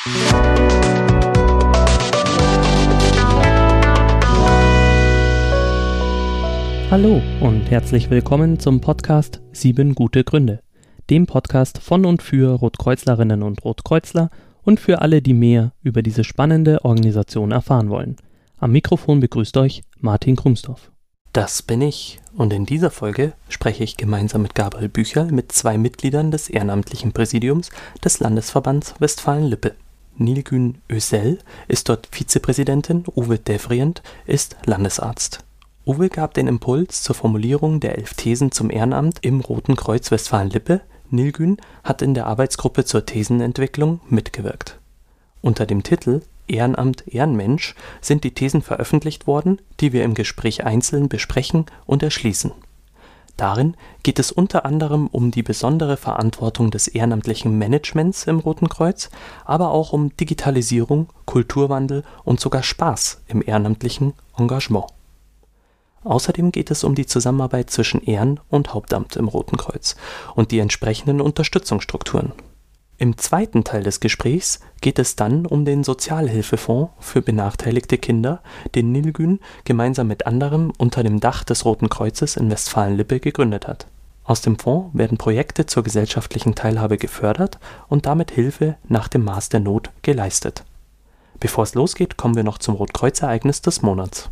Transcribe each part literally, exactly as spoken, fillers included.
Hallo und herzlich willkommen zum Podcast Sieben gute Gründe, dem Podcast von und für Rotkreuzlerinnen und Rotkreuzler und für alle, die mehr über diese spannende Organisation erfahren wollen. Am Mikrofon begrüßt euch Martin Krumsdorf. Das bin ich und in dieser Folge spreche ich gemeinsam mit Gabriel Bücherl mit zwei Mitgliedern des ehrenamtlichen Präsidiums des Landesverbands Westfalen-Lippe. Nilgün Özel ist dort Vizepräsidentin, Uwe Devrient ist Landesarzt. Uwe gab den Impuls zur Formulierung der elf Thesen zum Ehrenamt im Roten Kreuz Westfalen-Lippe. Nilgün hat in der Arbeitsgruppe zur Thesenentwicklung mitgewirkt. Unter dem Titel Ehrenamt Ehrenmensch sind die Thesen veröffentlicht worden, die wir im Gespräch einzeln besprechen und erschließen. Darin geht es unter anderem um die besondere Verantwortung des ehrenamtlichen Managements im Roten Kreuz, aber auch um Digitalisierung, Kulturwandel und sogar Spaß im ehrenamtlichen Engagement. Außerdem geht es um die Zusammenarbeit zwischen Ehren- und Hauptamt im Roten Kreuz und die entsprechenden Unterstützungsstrukturen. Im zweiten Teil des Gesprächs geht es dann um den Sozialhilfefonds für benachteiligte Kinder, den Nilgün gemeinsam mit anderem unter dem Dach des Roten Kreuzes in Westfalen-Lippe gegründet hat. Aus dem Fonds werden Projekte zur gesellschaftlichen Teilhabe gefördert und damit Hilfe nach dem Maß der Not geleistet. Bevor es losgeht, kommen wir noch zum Rotkreuz-Ereignis des Monats.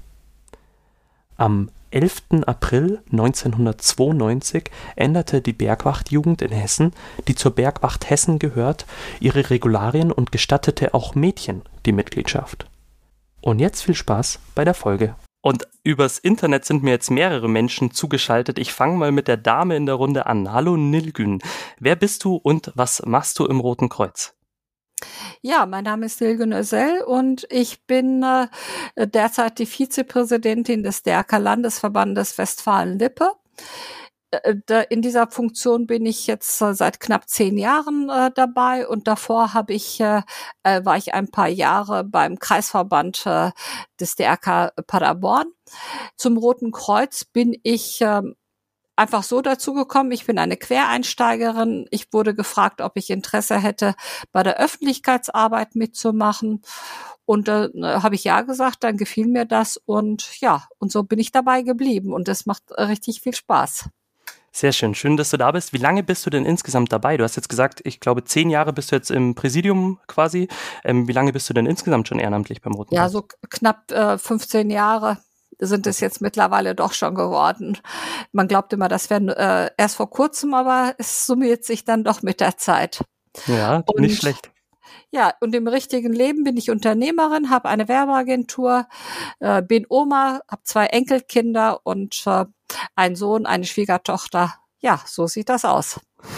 Am elften April neunzehnhundertzweiundneunzig änderte die Bergwachtjugend in Hessen, die zur Bergwacht Hessen gehört, ihre Regularien und gestattete auch Mädchen die Mitgliedschaft. Und jetzt viel Spaß bei der Folge. Und übers Internet sind mir jetzt mehrere Menschen zugeschaltet. Ich fange mal mit der Dame in der Runde an. Hallo Nilgün. Wer bist du und was machst du im Roten Kreuz? Ja, mein Name ist Nilgün Özel und ich bin äh, derzeit die Vizepräsidentin des D R K-Landesverbandes Westfalen-Lippe. Äh, in dieser Funktion bin ich jetzt äh, seit knapp zehn Jahren äh, dabei und davor habe ich äh, war ich ein paar Jahre beim Kreisverband äh, des D R K Paderborn. Zum Roten Kreuz bin ich äh, einfach so dazu gekommen. Ich bin eine Quereinsteigerin. Ich wurde gefragt, ob ich Interesse hätte, bei der Öffentlichkeitsarbeit mitzumachen. Und da äh, habe ich ja gesagt, dann gefiel mir das. Und ja, und so bin ich dabei geblieben. Und das macht richtig viel Spaß. Sehr schön. Schön, dass du da bist. Wie lange bist du denn insgesamt dabei? Du hast jetzt gesagt, ich glaube, zehn Jahre bist du jetzt im Präsidium quasi. Ähm, wie lange bist du denn insgesamt schon ehrenamtlich beim Roten Kreuz? Ja, so knapp äh, fünfzehn Jahre. Sind es jetzt mittlerweile doch schon geworden. Man glaubt immer, das wäre äh, erst vor kurzem, aber es summiert sich dann doch mit der Zeit. Ja, und, nicht schlecht. Ja, und im richtigen Leben bin ich Unternehmerin, habe eine Werbeagentur, äh, bin Oma, habe zwei Enkelkinder und äh, einen Sohn, eine Schwiegertochter. Ja, so sieht das aus.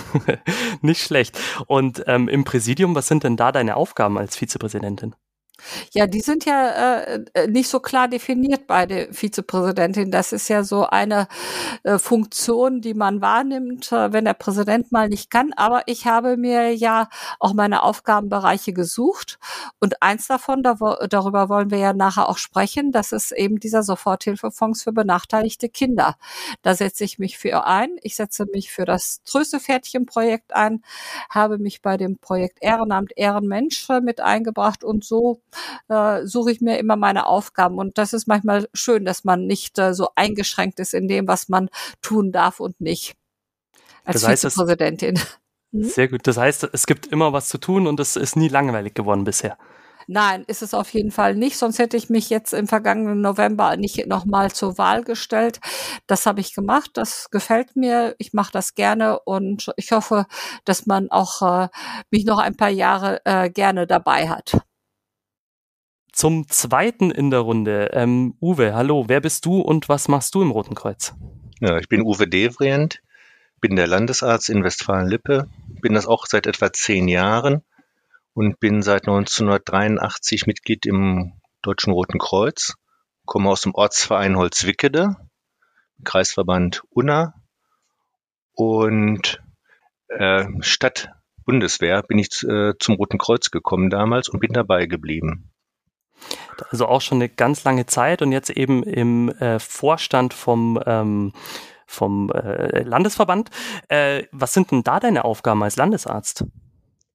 Nicht schlecht. Und ähm, im Präsidium, was sind denn da deine Aufgaben als Vizepräsidentin? Ja, die sind ja äh, nicht so klar definiert bei der Vizepräsidentin. Das ist ja so eine äh, Funktion, die man wahrnimmt, äh, wenn der Präsident mal nicht kann. Aber ich habe mir ja auch meine Aufgabenbereiche gesucht. Und eins davon, da, darüber wollen wir ja nachher auch sprechen, das ist eben dieser Soforthilfefonds für benachteiligte Kinder. Da setze ich mich für ein. Ich setze mich für das Tröstepferdchen-Projekt ein, habe mich bei dem Projekt Ehrenamt Ehrenmensch äh, mit eingebracht und so Äh, suche ich mir immer meine Aufgaben. Und das ist manchmal schön, dass man nicht äh, so eingeschränkt ist in dem, was man tun darf und nicht. Als das heißt, Vizepräsidentin. Es, sehr gut. Das heißt, es gibt immer was zu tun und es ist nie langweilig geworden bisher. Nein, ist es auf jeden Fall nicht. Sonst hätte ich mich jetzt im vergangenen November nicht nochmal zur Wahl gestellt. Das habe ich gemacht. Das gefällt mir. Ich mache das gerne und ich hoffe, dass man auch äh, mich noch ein paar Jahre äh, gerne dabei hat. Zum zweiten in der Runde. Ähm, Uwe, hallo, wer bist du und was machst du im Roten Kreuz? Ja, ich bin Uwe Devrient, bin der Landesarzt in Westfalen-Lippe, bin das auch seit etwa zehn Jahren und bin seit neunzehnhundertdreiundachtzig Mitglied im Deutschen Roten Kreuz, komme aus dem Ortsverein Holzwickede, Kreisverband Unna und äh, statt Bundeswehr bin ich äh, zum Roten Kreuz gekommen damals und bin dabei geblieben. Also auch schon eine ganz lange Zeit und jetzt eben im äh, Vorstand vom, ähm, vom äh, Landesverband. Äh, was sind denn da deine Aufgaben als Landesarzt?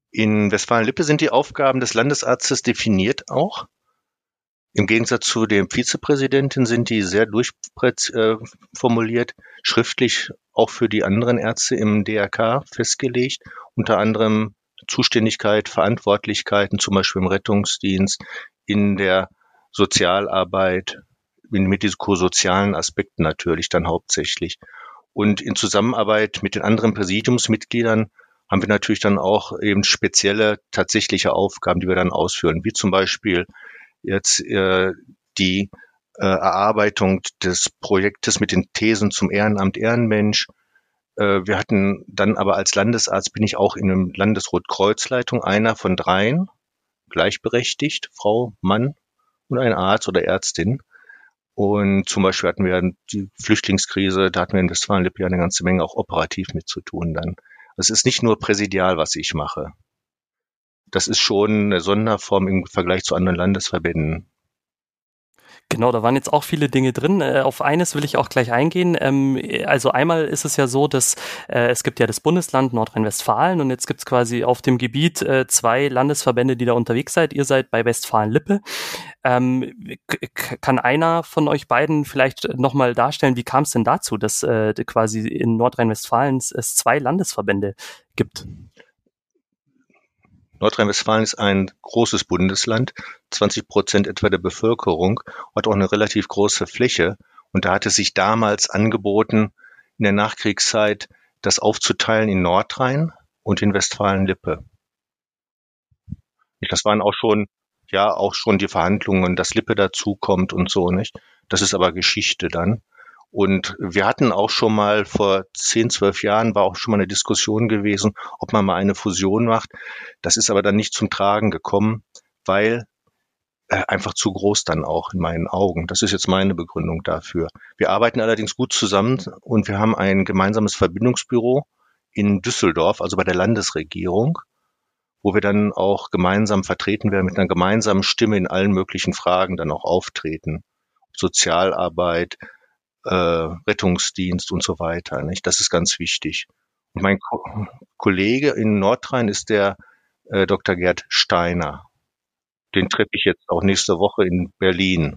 In Westfalen-Lippe sind die Aufgaben des Landesarztes definiert auch. Im Gegensatz zu dem Vizepräsidenten sind die sehr durchformuliert, äh, schriftlich auch für die anderen Ärzte im D R K festgelegt, unter anderem Zuständigkeit, Verantwortlichkeiten, zum Beispiel im Rettungsdienst, in der Sozialarbeit, in medikosozialen Aspekten natürlich dann hauptsächlich. Und in Zusammenarbeit mit den anderen Präsidiumsmitgliedern haben wir natürlich dann auch eben spezielle tatsächliche Aufgaben, die wir dann ausführen, wie zum Beispiel jetzt äh, die äh, Erarbeitung des Projektes mit den Thesen zum Ehrenamt Ehrenmensch. Äh, wir hatten dann aber als Landesarzt, bin ich auch in einem Landesrotkreuzleitung, einer von dreien, gleichberechtigt, Frau, Mann und ein Arzt oder Ärztin. Und zum Beispiel hatten wir die Flüchtlingskrise, da hatten wir in Westfalen-Lippe ja eine ganze Menge auch operativ mit zu tun dann. Es ist nicht nur präsidial, was ich mache. Das ist schon eine Sonderform im Vergleich zu anderen Landesverbänden. Genau, da waren jetzt auch viele Dinge drin. Äh, auf eines will ich auch gleich eingehen. Ähm, also einmal ist es ja so, dass äh, es gibt ja das Bundesland Nordrhein-Westfalen und jetzt gibt es quasi auf dem Gebiet äh, zwei Landesverbände, die da unterwegs seid. Ihr seid bei Westfalen-Lippe. Ähm, k- kann einer von euch beiden vielleicht nochmal darstellen, wie kam es denn dazu, dass äh, quasi in Nordrhein-Westfalen es zwei Landesverbände gibt? Nordrhein-Westfalen ist ein großes Bundesland, zwanzig Prozent etwa der Bevölkerung, hat auch eine relativ große Fläche. Und da hat es sich damals angeboten, in der Nachkriegszeit das aufzuteilen in Nordrhein und in Westfalen-Lippe. Das waren auch schon, ja, auch schon die Verhandlungen, dass Lippe dazukommt und so, nicht? Das ist aber Geschichte dann. Und wir hatten auch schon mal vor zehn, zwölf Jahren war auch schon mal eine Diskussion gewesen, ob man mal eine Fusion macht. Das ist aber dann nicht zum Tragen gekommen, weil äh, einfach zu groß dann auch in meinen Augen. Das ist jetzt meine Begründung dafür. Wir arbeiten allerdings gut zusammen und wir haben ein gemeinsames Verbindungsbüro in Düsseldorf, also bei der Landesregierung, wo wir dann auch gemeinsam vertreten werden, mit einer gemeinsamen Stimme in allen möglichen Fragen dann auch auftreten. Sozialarbeit, Äh, Rettungsdienst und so weiter. Nicht? Das ist ganz wichtig. Und mein Ko- Kollege in Nordrhein ist der äh, Doktor Gerd Steiner. Den treffe ich jetzt auch nächste Woche in Berlin.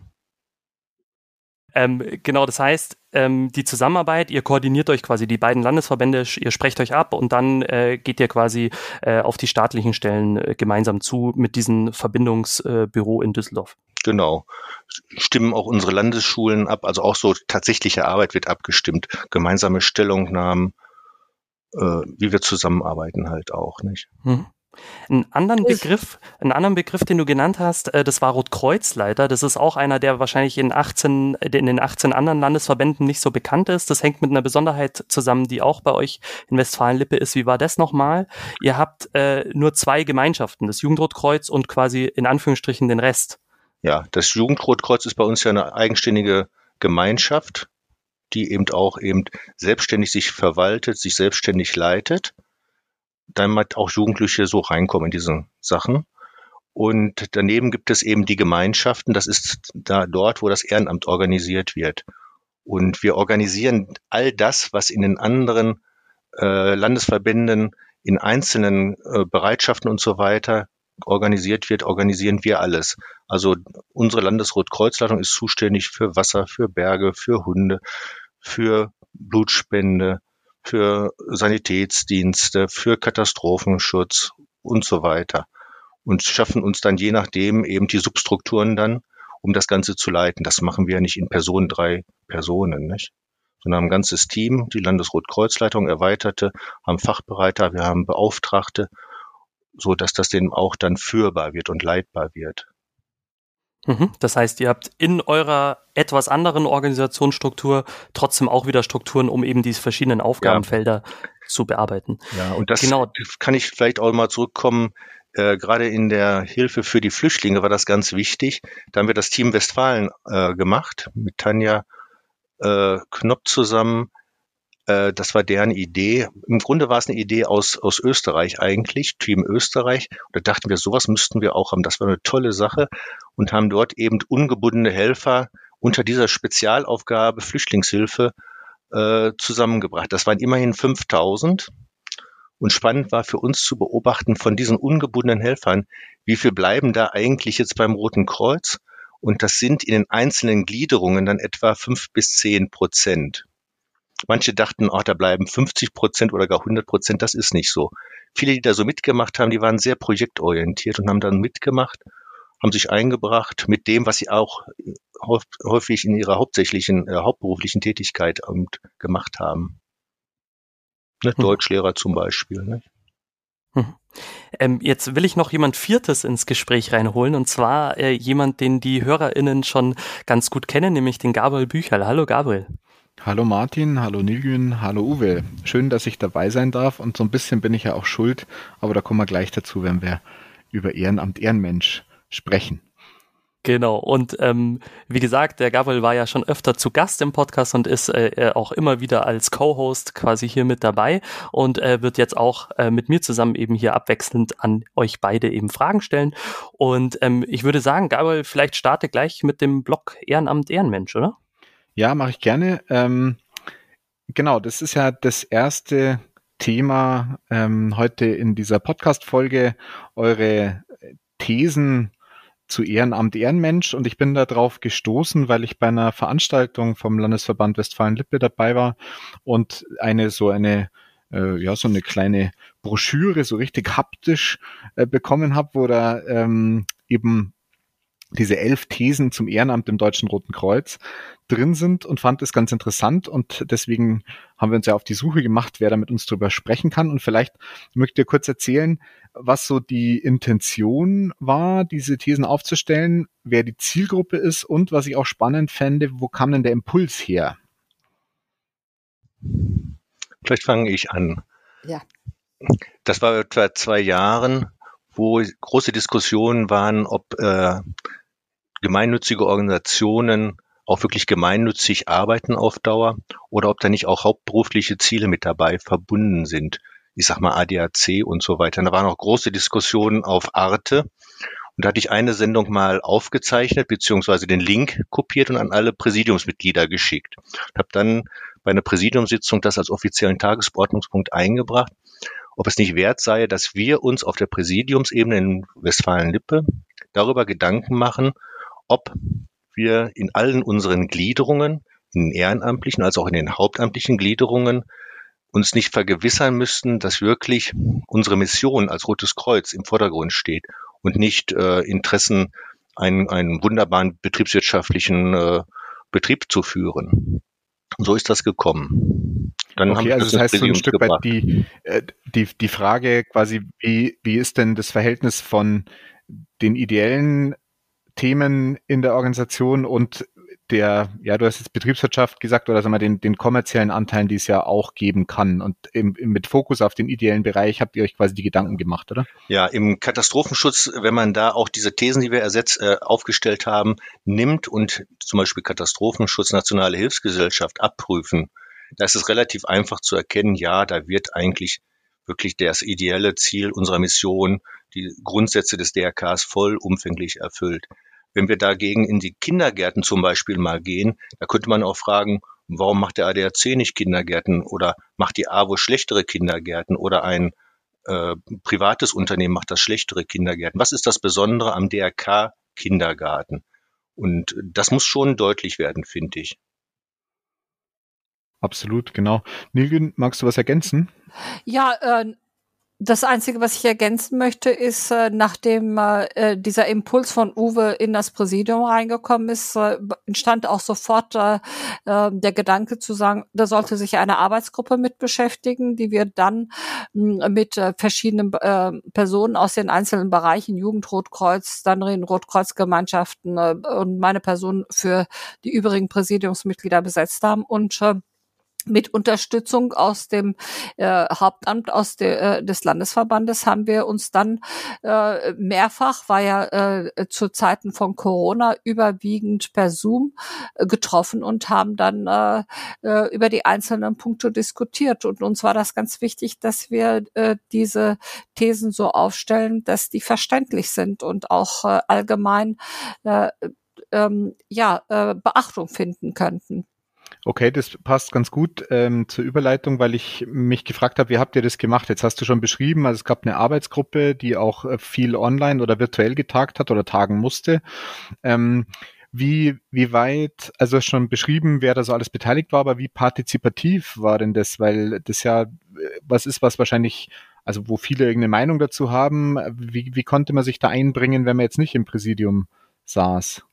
Ähm, genau, das heißt, ähm, die Zusammenarbeit, ihr koordiniert euch quasi, die beiden Landesverbände, ihr sprecht euch ab und dann äh, geht ihr quasi äh, auf die staatlichen Stellen äh, gemeinsam zu mit diesem Verbindungsbüro äh, in Düsseldorf. Genau. Stimmen auch unsere Landesschulen ab, also auch so tatsächliche Arbeit wird abgestimmt, gemeinsame Stellungnahmen, äh, wie wir zusammenarbeiten halt auch, nicht? Hm. Einen anderen Begriff, einen anderen Begriff, den du genannt hast, äh, das war Rotkreuzleiter. Das ist auch einer, der wahrscheinlich in achtzehn, in den achtzehn anderen Landesverbänden nicht so bekannt ist. Das hängt mit einer Besonderheit zusammen, die auch bei euch in Westfalen-Lippe ist. Wie war das nochmal? Ihr habt äh, nur zwei Gemeinschaften, das Jugendrotkreuz und quasi in Anführungsstrichen den Rest. Ja, das Jugendrotkreuz ist bei uns ja eine eigenständige Gemeinschaft, die eben auch eben selbstständig sich verwaltet, sich selbstständig leitet, damit auch Jugendliche so reinkommen in diese Sachen. Und daneben gibt es eben die Gemeinschaften, das ist da dort, wo das Ehrenamt organisiert wird. Und wir organisieren all das, was in den anderen äh, Landesverbänden in einzelnen äh, Bereitschaften und so weiter organisiert wird, organisieren wir alles. Also unsere Landesrotkreuzleitung ist zuständig für Wasser, für Berge, für Hunde, für Blutspende, für Sanitätsdienste, für Katastrophenschutz und so weiter. Und schaffen uns dann je nachdem eben die Substrukturen dann, um das Ganze zu leiten. Das machen wir ja nicht in Person, drei Personen, nicht? Sondern ein ganzes Team, die Landesrotkreuzleitung erweiterte, haben Fachbereiter, wir haben Beauftragte, so dass das denen auch dann führbar wird und leitbar wird. Mhm. Das heißt, ihr habt in eurer etwas anderen Organisationsstruktur trotzdem auch wieder Strukturen, um eben diese verschiedenen Aufgabenfelder ja. zu bearbeiten. Ja, und das genau. kann ich vielleicht auch mal zurückkommen. Äh, gerade in der Hilfe für die Flüchtlinge war das ganz wichtig. Da haben wir das Team Westfalen äh, gemacht mit Tanja äh, Knopp zusammen. Äh, das war deren Idee. Im Grunde war es eine Idee aus, aus Österreich eigentlich, Team Österreich. Und da dachten wir, sowas müssten wir auch haben. Das war eine tolle Sache und haben dort eben ungebundene Helfer unter dieser Spezialaufgabe Flüchtlingshilfe äh, zusammengebracht. Das waren immerhin fünftausend. Und spannend war für uns zu beobachten von diesen ungebundenen Helfern, wie viel bleiben da eigentlich jetzt beim Roten Kreuz? Und das sind in den einzelnen Gliederungen dann etwa fünf bis zehn Prozent. Manche dachten, oh, da bleiben fünfzig Prozent oder gar hundert Prozent. Das ist nicht so. Viele, die da so mitgemacht haben, die waren sehr projektorientiert und haben dann mitgemacht, haben sich eingebracht mit dem, was sie auch häufig in ihrer hauptsächlichen, äh, hauptberuflichen Tätigkeit ähm, gemacht haben. Ne, hm. Deutschlehrer zum Beispiel. Ne? Hm. Ähm, jetzt will ich noch jemand Viertes ins Gespräch reinholen, und zwar äh, jemand, den die HörerInnen schon ganz gut kennen, nämlich den Gabriel Bücherl. Hallo Gabriel. Hallo Martin, hallo Nilgün, hallo Uwe. Schön, dass ich dabei sein darf, und so ein bisschen bin ich ja auch schuld, aber da kommen wir gleich dazu, wenn wir über Ehrenamt, Ehrenmensch sprechen. Genau, und ähm, wie gesagt, der Gabriel war ja schon öfter zu Gast im Podcast und ist äh, auch immer wieder als Co-Host quasi hier mit dabei und äh, wird jetzt auch äh, mit mir zusammen eben hier abwechselnd an euch beide eben Fragen stellen. Und ähm, ich würde sagen, Gabriel, vielleicht starte gleich mit dem Blog Ehrenamt, Ehrenmensch, oder? Ja, mache ich gerne. Ähm, genau, das ist ja das erste Thema ähm, heute in dieser Podcast-Folge, eure Thesen zu Ehrenamt, Ehrenmensch, und ich bin da drauf gestoßen, weil ich bei einer Veranstaltung vom Landesverband Westfalen-Lippe dabei war und eine so eine äh, ja so eine kleine Broschüre so richtig haptisch äh, bekommen habe, wo da ähm, eben diese elf Thesen zum Ehrenamt im Deutschen Roten Kreuz drin sind, und fand es ganz interessant, und deswegen haben wir uns ja auf die Suche gemacht, wer da mit uns drüber sprechen kann. Und vielleicht mögt ihr kurz erzählen, was so die Intention war, diese Thesen aufzustellen, wer die Zielgruppe ist, und was ich auch spannend fände, wo kam denn der Impuls her? Vielleicht fange ich an. Ja. Das war etwa zwei Jahren, wo große Diskussionen waren, ob äh, gemeinnützige Organisationen auch wirklich gemeinnützig arbeiten auf Dauer oder ob da nicht auch hauptberufliche Ziele mit dabei verbunden sind. Ich sag mal A D A C und so weiter. Und da waren auch große Diskussionen auf Arte. Und da hatte ich eine Sendung mal aufgezeichnet, beziehungsweise den Link kopiert und an alle Präsidiumsmitglieder geschickt. Ich habe dann bei einer Präsidiumssitzung das als offiziellen Tagesordnungspunkt eingebracht, ob es nicht wert sei, dass wir uns auf der Präsidiumsebene in Westfalen-Lippe darüber Gedanken machen, ob wir in allen unseren Gliederungen, in den ehrenamtlichen als auch in den hauptamtlichen Gliederungen, uns nicht vergewissern müssten, dass wirklich unsere Mission als Rotes Kreuz im Vordergrund steht und nicht äh, Interessen, einen, einen wunderbaren betriebswirtschaftlichen äh, Betrieb zu führen. Und so ist das gekommen. Dann okay, also das heißt so ein Stück weit die, äh, die, die Frage quasi, wie, wie ist denn das Verhältnis von den ideellen Themen in der Organisation und der, ja, du hast jetzt Betriebswirtschaft gesagt, oder sagen wir den, den kommerziellen Anteilen, die es ja auch geben kann. Und im, im, mit Fokus auf den ideellen Bereich habt ihr euch quasi die Gedanken gemacht, oder? Ja, im Katastrophenschutz, wenn man da auch diese Thesen, die wir ersetzt, äh, aufgestellt haben, nimmt und zum Beispiel Katastrophenschutz, Nationale Hilfsgesellschaft abprüfen, da ist es relativ einfach zu erkennen, ja, da wird eigentlich wirklich das ideelle Ziel unserer Mission, die Grundsätze des D R Ks vollumfänglich erfüllt. Wenn wir dagegen in die Kindergärten zum Beispiel mal gehen, da könnte man auch fragen, warum macht der A D A C nicht Kindergärten oder macht die A W O schlechtere Kindergärten oder ein äh, privates Unternehmen macht das schlechtere Kindergärten? Was ist das Besondere am D R K Kindergarten? Und das muss schon deutlich werden, finde ich. Absolut, genau. Nilgün, magst du was ergänzen? Ja, äh, das Einzige, was ich ergänzen möchte, ist, äh, nachdem äh, dieser Impuls von Uwe in das Präsidium reingekommen ist, äh, entstand auch sofort äh, äh, der Gedanke zu sagen, da sollte sich eine Arbeitsgruppe mit beschäftigen, die wir dann mh, mit äh, verschiedenen äh, Personen aus den einzelnen Bereichen, Jugendrotkreuz, dann Rotkreuzgemeinschaften äh, und meine Person für die übrigen Präsidiumsmitglieder besetzt haben und äh, mit Unterstützung aus dem äh, Hauptamt aus der, äh, des Landesverbandes haben wir uns dann äh, mehrfach, war ja äh, zu Zeiten von Corona überwiegend per Zoom äh, getroffen und haben dann äh, äh, über die einzelnen Punkte diskutiert. Und uns war das ganz wichtig, dass wir äh, diese Thesen so aufstellen, dass die verständlich sind und auch äh, allgemein äh, ähm, ja äh, Beachtung finden könnten. Okay, das passt ganz gut ähm, zur Überleitung, weil ich mich gefragt habe, wie habt ihr das gemacht? Jetzt hast du schon beschrieben, also es gab eine Arbeitsgruppe, die auch äh, viel online oder virtuell getagt hat oder tagen musste. Ähm, wie, wie weit, also schon beschrieben, wer da so alles beteiligt war, aber wie partizipativ war denn das? Weil das ja was ist, was wahrscheinlich, also wo viele irgendeine Meinung dazu haben. Wie, wie konnte man sich da einbringen, wenn man jetzt nicht im Präsidium saß?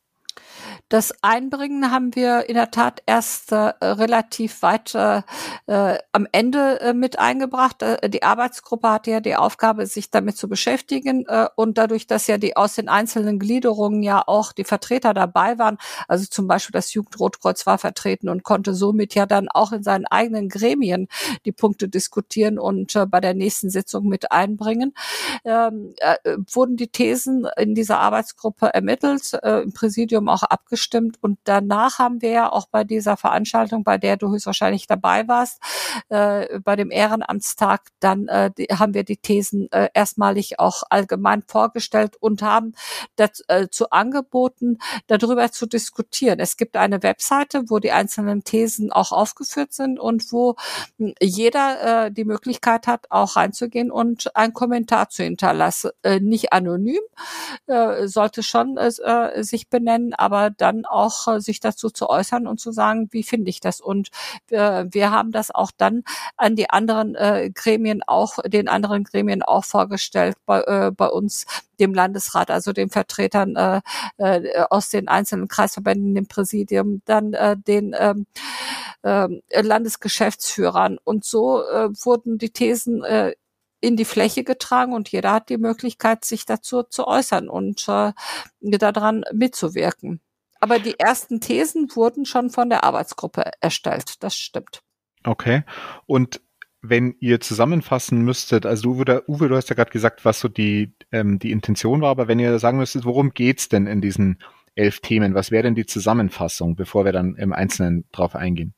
Das Einbringen haben wir in der Tat erst äh, relativ weit äh, äh, am Ende äh, mit eingebracht. Äh, die Arbeitsgruppe hatte ja die Aufgabe, sich damit zu beschäftigen. Äh, und dadurch, dass ja die aus den einzelnen Gliederungen ja auch die Vertreter dabei waren, also zum Beispiel das Jugendrotkreuz war vertreten und konnte somit ja dann auch in seinen eigenen Gremien die Punkte diskutieren und äh, bei der nächsten Sitzung mit einbringen, ähm, äh, wurden die Thesen in dieser Arbeitsgruppe ermittelt, äh, im Präsidium auch abgestimmt und danach haben wir ja auch bei dieser Veranstaltung, bei der du höchstwahrscheinlich dabei warst, äh, bei dem Ehrenamtstag, dann äh, die, haben wir die Thesen äh, erstmalig auch allgemein vorgestellt und haben dazu äh, angeboten, darüber zu diskutieren. Es gibt eine Webseite, wo die einzelnen Thesen auch aufgeführt sind und wo mh, jeder äh, die Möglichkeit hat, auch reinzugehen und einen Kommentar zu hinterlassen. Äh, nicht anonym, äh, sollte schon äh, sich benennen, aber dann auch äh, sich dazu zu äußern und zu sagen, wie finde ich das? Und äh, wir haben das auch dann an die anderen äh, Gremien auch, den anderen Gremien auch vorgestellt, bei, äh, bei uns, dem Landesrat, also den Vertretern äh, äh, aus den einzelnen Kreisverbänden, dem Präsidium, dann äh, den ähm, äh, Landesgeschäftsführern. Und so äh, wurden die Thesen äh, in die Fläche getragen und jeder hat die Möglichkeit, sich dazu zu äußern und äh, daran mitzuwirken. Aber die ersten Thesen wurden schon von der Arbeitsgruppe erstellt, das stimmt. Okay, und wenn ihr zusammenfassen müsstet, also Uwe, Uwe, du hast ja gerade gesagt, was so die, ähm, die Intention war, aber wenn ihr sagen müsstet, worum geht's denn in diesen elf Themen, was wäre denn die Zusammenfassung, bevor wir dann im Einzelnen drauf eingehen?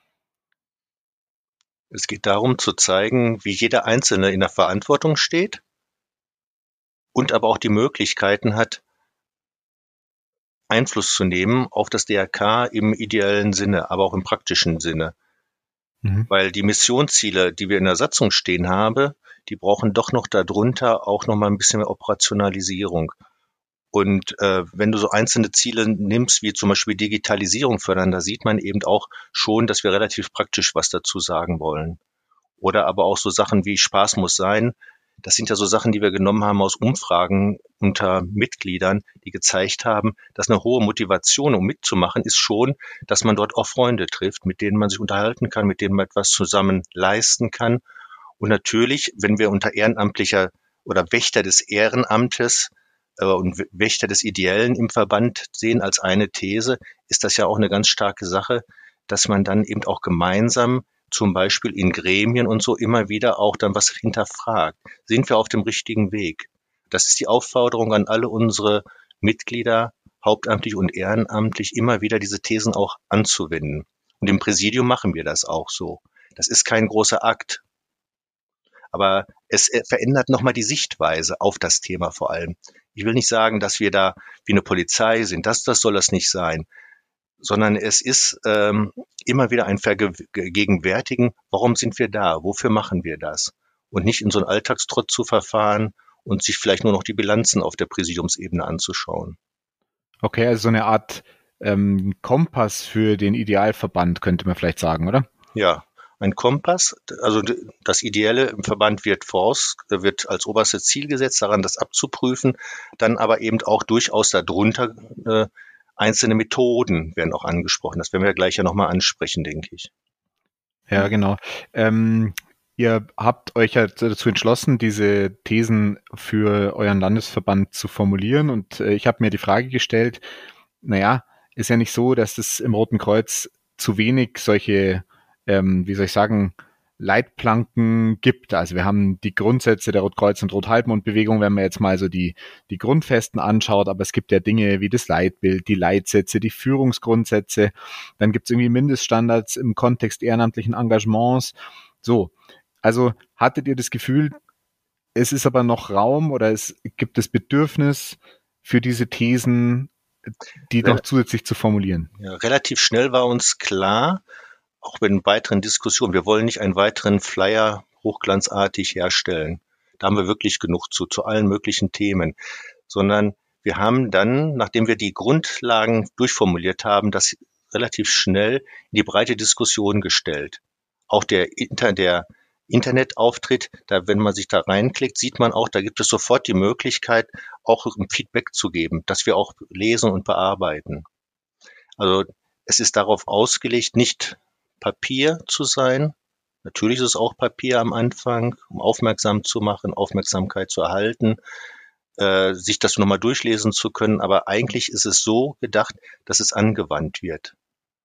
Es geht darum zu zeigen, wie jeder Einzelne in der Verantwortung steht und aber auch die Möglichkeiten hat, Einfluss zu nehmen auf das D R K im ideellen Sinne, aber auch im praktischen Sinne. Mhm. Weil die Missionsziele, die wir in der Satzung stehen haben, die brauchen doch noch darunter auch noch mal ein bisschen mehr Operationalisierung. Und äh, wenn du so einzelne Ziele nimmst, wie zum Beispiel Digitalisierung fördern, da sieht man eben auch schon, dass wir relativ praktisch was dazu sagen wollen. Oder aber auch so Sachen wie Spaß muss sein. Das sind ja so Sachen, die wir genommen haben aus Umfragen unter Mitgliedern, die gezeigt haben, dass eine hohe Motivation, um mitzumachen, ist schon, dass man dort auch Freunde trifft, mit denen man sich unterhalten kann, mit denen man etwas zusammen leisten kann. Und natürlich, wenn wir unter ehrenamtlicher oder Wächter des Ehrenamtes äh, und Wächter des Ideellen im Verband sehen als eine These, ist das ja auch eine ganz starke Sache, dass man dann eben auch gemeinsam zum Beispiel in Gremien und so immer wieder auch dann was hinterfragt. Sind wir auf dem richtigen Weg? Das ist die Aufforderung an alle unsere Mitglieder, hauptamtlich und ehrenamtlich, immer wieder diese Thesen auch anzuwenden. Und im Präsidium machen wir das auch so. Das ist kein großer Akt. Aber es verändert nochmal die Sichtweise auf das Thema vor allem. Ich will nicht sagen, dass wir da wie eine Polizei sind. Das, das soll das nicht sein. Sondern es ist ähm, immer wieder ein Vergegenwärtigen, warum sind wir da, wofür machen wir das? Und nicht in so einen Alltagstrott zu verfahren und sich vielleicht nur noch die Bilanzen auf der Präsidiumsebene anzuschauen. Okay, also so eine Art ähm, Kompass für den Idealverband, könnte man vielleicht sagen, oder? Ja, ein Kompass, also das Ideelle im Verband wird voraus, wird als oberstes Ziel gesetzt, daran das abzuprüfen, dann aber eben auch durchaus darunter äh, einzelne Methoden werden auch angesprochen. Das werden wir gleich ja nochmal ansprechen, denke ich. Ja, genau. Ähm, ihr habt euch ja dazu entschlossen, diese Thesen für euren Landesverband zu formulieren. Und äh, ich habe mir die Frage gestellt, naja, ist ja nicht so, dass es im Roten Kreuz zu wenig solche, ähm, wie soll ich sagen, Leitplanken gibt. Also wir haben die Grundsätze der Rotkreuz- und Rothalbmond-Bewegung, wenn man jetzt mal so die, die Grundfesten anschaut, aber es gibt ja Dinge wie das Leitbild, die Leitsätze, die Führungsgrundsätze, dann gibt es irgendwie Mindeststandards im Kontext ehrenamtlichen Engagements. So, also hattet ihr das Gefühl, es ist aber noch Raum oder es gibt das Bedürfnis für diese Thesen die noch zusätzlich zu formulieren. Ja, relativ schnell war uns klar, auch in weiteren Diskussionen, wir wollen nicht einen weiteren Flyer hochglanzartig herstellen. Da haben wir wirklich genug zu, zu allen möglichen Themen. Sondern wir haben dann, nachdem wir die Grundlagen durchformuliert haben, das relativ schnell in die breite Diskussion gestellt. Auch der, Inter, der Internetauftritt, da, wenn man sich da reinklickt, sieht man auch, da gibt es sofort die Möglichkeit, auch ein Feedback zu geben, dass wir auch lesen und bearbeiten. Also es ist darauf ausgelegt, nicht Papier zu sein. Natürlich ist es auch Papier am Anfang, um aufmerksam zu machen, Aufmerksamkeit zu erhalten, äh, sich das nochmal durchlesen zu können. Aber eigentlich ist es so gedacht, dass es angewandt wird.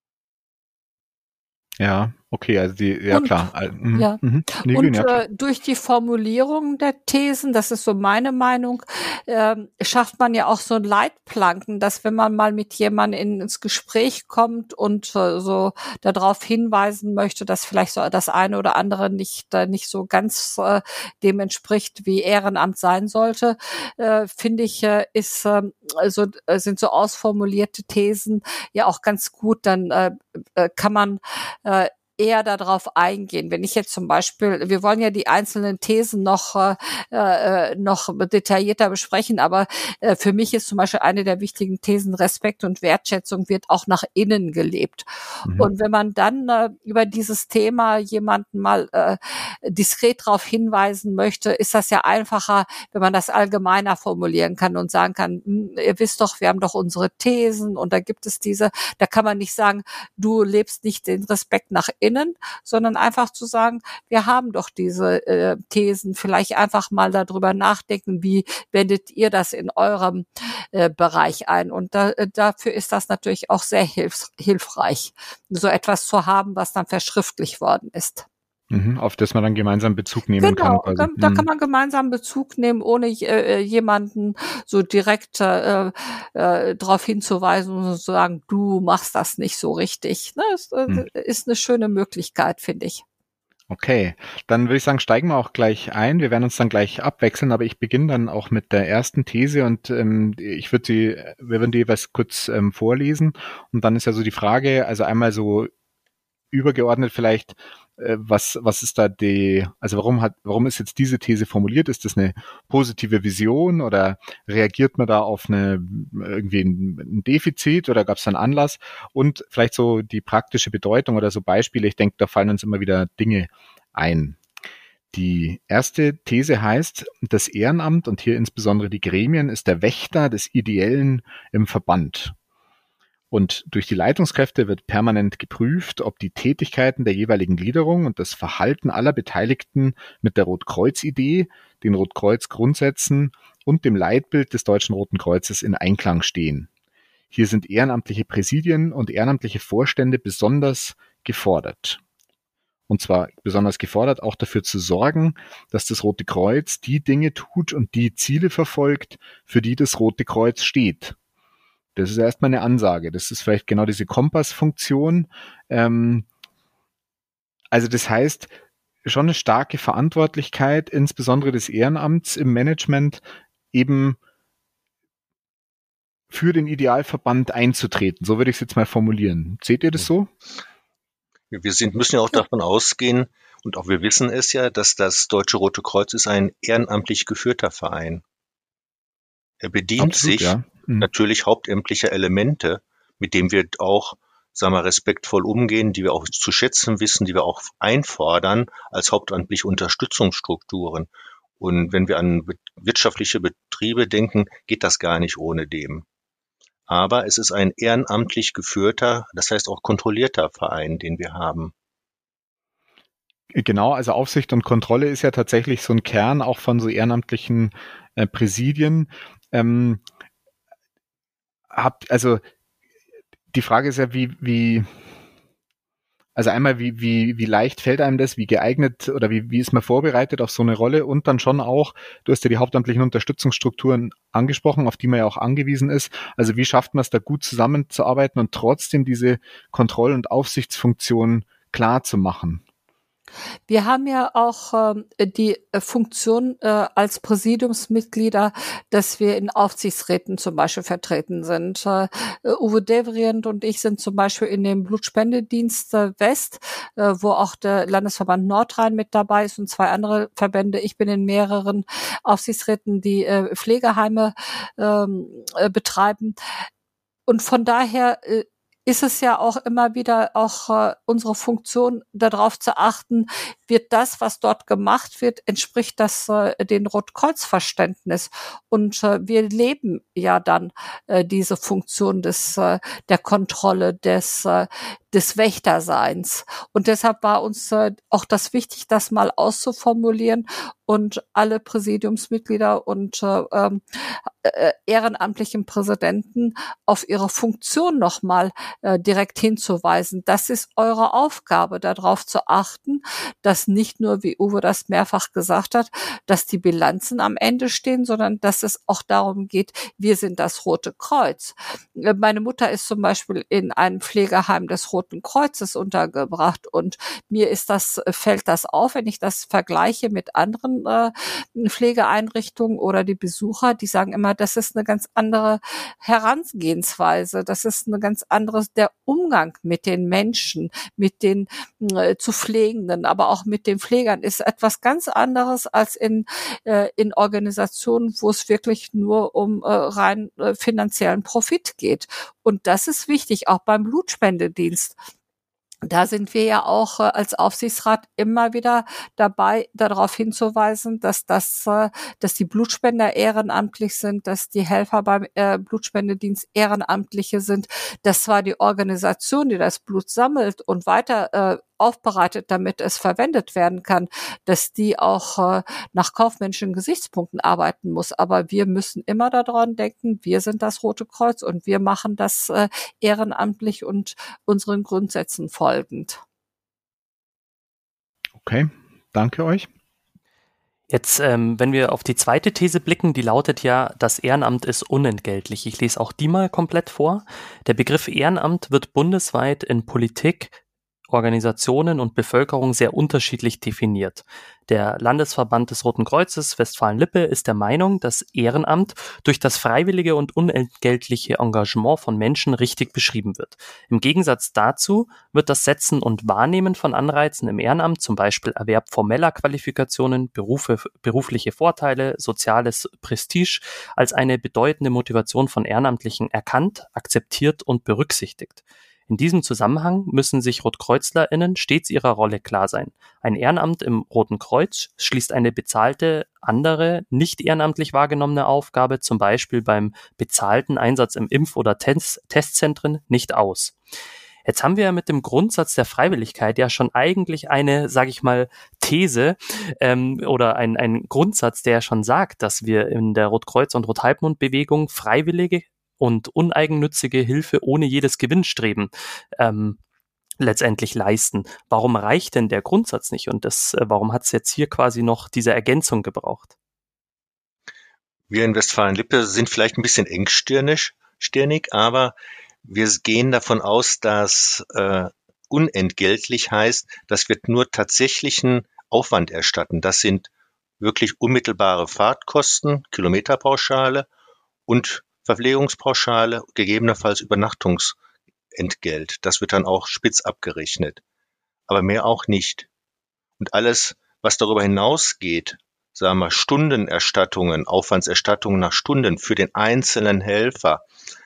Ja, okay, also die, ja und, klar. Mhm. Ja. Mhm. Nee, und ja, äh, durch die Formulierung der Thesen, das ist so meine Meinung, äh, schafft man ja auch so ein Leitplanken, dass wenn man mal mit jemandem in, ins Gespräch kommt und äh, so darauf hinweisen möchte, dass vielleicht so das eine oder andere nicht äh, nicht so ganz äh, dem entspricht, wie Ehrenamt sein sollte, äh, finde ich, äh, ist äh, also äh, sind so ausformulierte Thesen ja auch ganz gut. Dann äh, äh, kann man äh, eher darauf eingehen. Wenn ich jetzt zum Beispiel, wir wollen ja die einzelnen Thesen noch äh, äh, noch detaillierter besprechen, aber äh, für mich ist zum Beispiel eine der wichtigen Thesen, Respekt und Wertschätzung wird auch nach innen gelebt. Mhm. Und wenn man dann äh, über dieses Thema jemanden mal äh, diskret darauf hinweisen möchte, ist das ja einfacher, wenn man das allgemeiner formulieren kann und sagen kann, ihr wisst doch, wir haben doch unsere Thesen und da gibt es diese, da kann man nicht sagen, du lebst nicht den Respekt nach innen, sondern einfach zu sagen, wir haben doch diese äh, Thesen, vielleicht einfach mal darüber nachdenken, wie wendet ihr das in eurem äh, Bereich ein? Und da, äh, dafür ist das natürlich auch sehr hilf- hilfreich, so etwas zu haben, was dann verschriftlicht worden ist. Mhm, auf das man dann gemeinsam Bezug nehmen genau, kann. Quasi. Da kann man gemeinsam Bezug nehmen, ohne äh, jemanden so direkt äh, äh, darauf hinzuweisen und zu sagen, du machst das nicht so richtig. Ne? Das äh, hm. ist eine schöne Möglichkeit, finde ich. Okay, dann würde ich sagen, steigen wir auch gleich ein. Wir werden uns dann gleich abwechseln, aber ich beginne dann auch mit der ersten These und ähm, ich würde sie, wir würden die jeweils kurz ähm, vorlesen und dann ist ja so die Frage, also einmal so übergeordnet vielleicht, äh, was was ist da die, also warum hat, warum ist jetzt diese These formuliert? Ist das eine positive Vision oder reagiert man da auf eine irgendwie ein, ein Defizit oder gab es einen Anlass? Und vielleicht so die praktische Bedeutung oder so Beispiele. Ich denke, da fallen uns immer wieder Dinge ein. Die erste These heißt, das Ehrenamt und hier insbesondere die Gremien ist der Wächter des Ideellen im Verband. Und durch die Leitungskräfte wird permanent geprüft, ob die Tätigkeiten der jeweiligen Gliederung und das Verhalten aller Beteiligten mit der Rotkreuz-Idee, den Rotkreuz-Grundsätzen und dem Leitbild des Deutschen Roten Kreuzes in Einklang stehen. Hier sind ehrenamtliche Präsidien und ehrenamtliche Vorstände besonders gefordert. Und zwar besonders gefordert, auch dafür zu sorgen, dass das Rote Kreuz die Dinge tut und die Ziele verfolgt, für die das Rote Kreuz steht. Das ist erstmal eine Ansage. Das ist vielleicht genau diese Kompassfunktion. Ähm, also das heißt, schon eine starke Verantwortlichkeit, insbesondere des Ehrenamts im Management, eben für den Idealverband einzutreten. So würde ich es jetzt mal formulieren. Seht ihr das so? Wir sind, müssen ja auch davon ausgehen, und auch wir wissen es ja, dass das Deutsche Rote Kreuz ist ein ehrenamtlich geführter Verein. Er bedient Absolut, sich ja. Mhm. natürlich hauptamtlicher Elemente, mit denen wir auch, sagen wir, respektvoll umgehen, die wir auch zu schätzen wissen, die wir auch einfordern als hauptamtliche Unterstützungsstrukturen. Und wenn wir an wirtschaftliche Betriebe denken, geht das gar nicht ohne dem. Aber es ist ein ehrenamtlich geführter, das heißt auch kontrollierter Verein, den wir haben. Genau, also Aufsicht und Kontrolle ist ja tatsächlich so ein Kern auch von so ehrenamtlichen äh, Präsidien. Ähm, habt, also die Frage ist ja, wie, wie, also einmal, wie, wie, wie leicht fällt einem das, wie geeignet oder wie, wie ist man vorbereitet auf so eine Rolle und dann schon auch, du hast ja die hauptamtlichen Unterstützungsstrukturen angesprochen, auf die man ja auch angewiesen ist. Also wie schafft man es da gut zusammenzuarbeiten und trotzdem diese Kontroll- und Aufsichtsfunktion klar zu machen? Wir haben ja auch äh, die äh, Funktion äh, als Präsidiumsmitglieder, dass wir in Aufsichtsräten zum Beispiel vertreten sind. Äh, Uwe Devrient und ich sind zum Beispiel in dem Blutspendedienst äh, West, äh, wo auch der Landesverband Nordrhein mit dabei ist und zwei andere Verbände. Ich bin in mehreren Aufsichtsräten, die äh, Pflegeheime ähm, äh, betreiben. Und von daher äh, ist es ja auch immer wieder auch äh, unsere Funktion, darauf zu achten, wird das, was dort gemacht wird, entspricht das äh, den Rotkreuz-Verständnis. Und äh, wir leben ja dann äh, diese Funktion des äh, der Kontrolle, des äh, des Wächterseins. Und deshalb war uns äh, auch das wichtig, das mal auszuformulieren und alle Präsidiumsmitglieder und äh, äh, ehrenamtlichen Präsidenten auf ihre Funktion nochmal äh, direkt hinzuweisen. Das ist eure Aufgabe, darauf zu achten, dass nicht nur, wie Uwe das mehrfach gesagt hat, dass die Bilanzen am Ende stehen, sondern dass es auch darum geht, wir sind das Rote Kreuz. Äh, meine Mutter ist zum Beispiel in einem Pflegeheim des Roten Kreuzes untergebracht und mir ist das, fällt das auf, wenn ich das vergleiche mit anderen äh, Pflegeeinrichtungen oder die Besucher, die sagen immer, das ist eine ganz andere Herangehensweise, das ist eine ganz andere, der Umgang mit den Menschen, mit den äh, zu Pflegenden, aber auch mit den Pflegern ist etwas ganz anderes als in äh, in Organisationen, wo es wirklich nur um äh, rein äh, finanziellen Profit geht. Und das ist wichtig, auch beim Blutspendedienst. Da sind wir ja auch äh, als Aufsichtsrat immer wieder dabei, darauf hinzuweisen, dass das, äh, dass die Blutspender ehrenamtlich sind, dass die Helfer beim äh, Blutspendedienst Ehrenamtliche sind, dass zwar die Organisation, die das Blut sammelt und weiter äh, aufbereitet, damit es verwendet werden kann, dass die auch äh, nach kaufmännischen Gesichtspunkten arbeiten muss. Aber wir müssen immer daran denken, wir sind das Rote Kreuz und wir machen das äh, ehrenamtlich und unseren Grundsätzen folgend. Okay, danke euch. Jetzt, ähm, wenn wir auf die zweite These blicken, die lautet ja, das Ehrenamt ist unentgeltlich. Ich lese auch die mal komplett vor. Der Begriff Ehrenamt wird bundesweit in Politik, Organisationen und Bevölkerung sehr unterschiedlich definiert. Der Landesverband des Roten Kreuzes Westfalen-Lippe ist der Meinung, dass Ehrenamt durch das freiwillige und unentgeltliche Engagement von Menschen richtig beschrieben wird. Im Gegensatz dazu wird das Setzen und Wahrnehmen von Anreizen im Ehrenamt, zum Beispiel Erwerb formeller Qualifikationen, Berufe, berufliche Vorteile, soziales Prestige, als eine bedeutende Motivation von Ehrenamtlichen erkannt, akzeptiert und berücksichtigt. In diesem Zusammenhang müssen sich RotkreuzlerInnen stets ihrer Rolle klar sein. Ein Ehrenamt im Roten Kreuz schließt eine bezahlte, andere, nicht ehrenamtlich wahrgenommene Aufgabe, zum Beispiel beim bezahlten Einsatz im Impf- oder Test- Testzentren, nicht aus. Jetzt haben wir ja mit dem Grundsatz der Freiwilligkeit ja schon eigentlich eine, sage ich mal, These ähm, oder ein, ein Grundsatz, der ja schon sagt, dass wir in der Rotkreuz- und Rothalbmond-Bewegung Freiwillige und uneigennützige Hilfe ohne jedes Gewinnstreben ähm, letztendlich leisten. Warum reicht denn der Grundsatz nicht? Und das, äh, warum hat es jetzt hier quasi noch diese Ergänzung gebraucht? Wir in Westfalen-Lippe sind vielleicht ein bisschen engstirnig, stirnig, aber wir gehen davon aus, dass äh, unentgeltlich heißt, das wird nur tatsächlichen Aufwand erstatten. Das sind wirklich unmittelbare Fahrtkosten, Kilometerpauschale und Verpflegungspauschale, gegebenenfalls Übernachtungsentgelt. Das wird dann auch spitz abgerechnet. Aber mehr auch nicht. Und alles, was darüber hinausgeht, sagen wir Stundenerstattungen, Aufwandserstattungen nach Stunden für den einzelnen Helfer,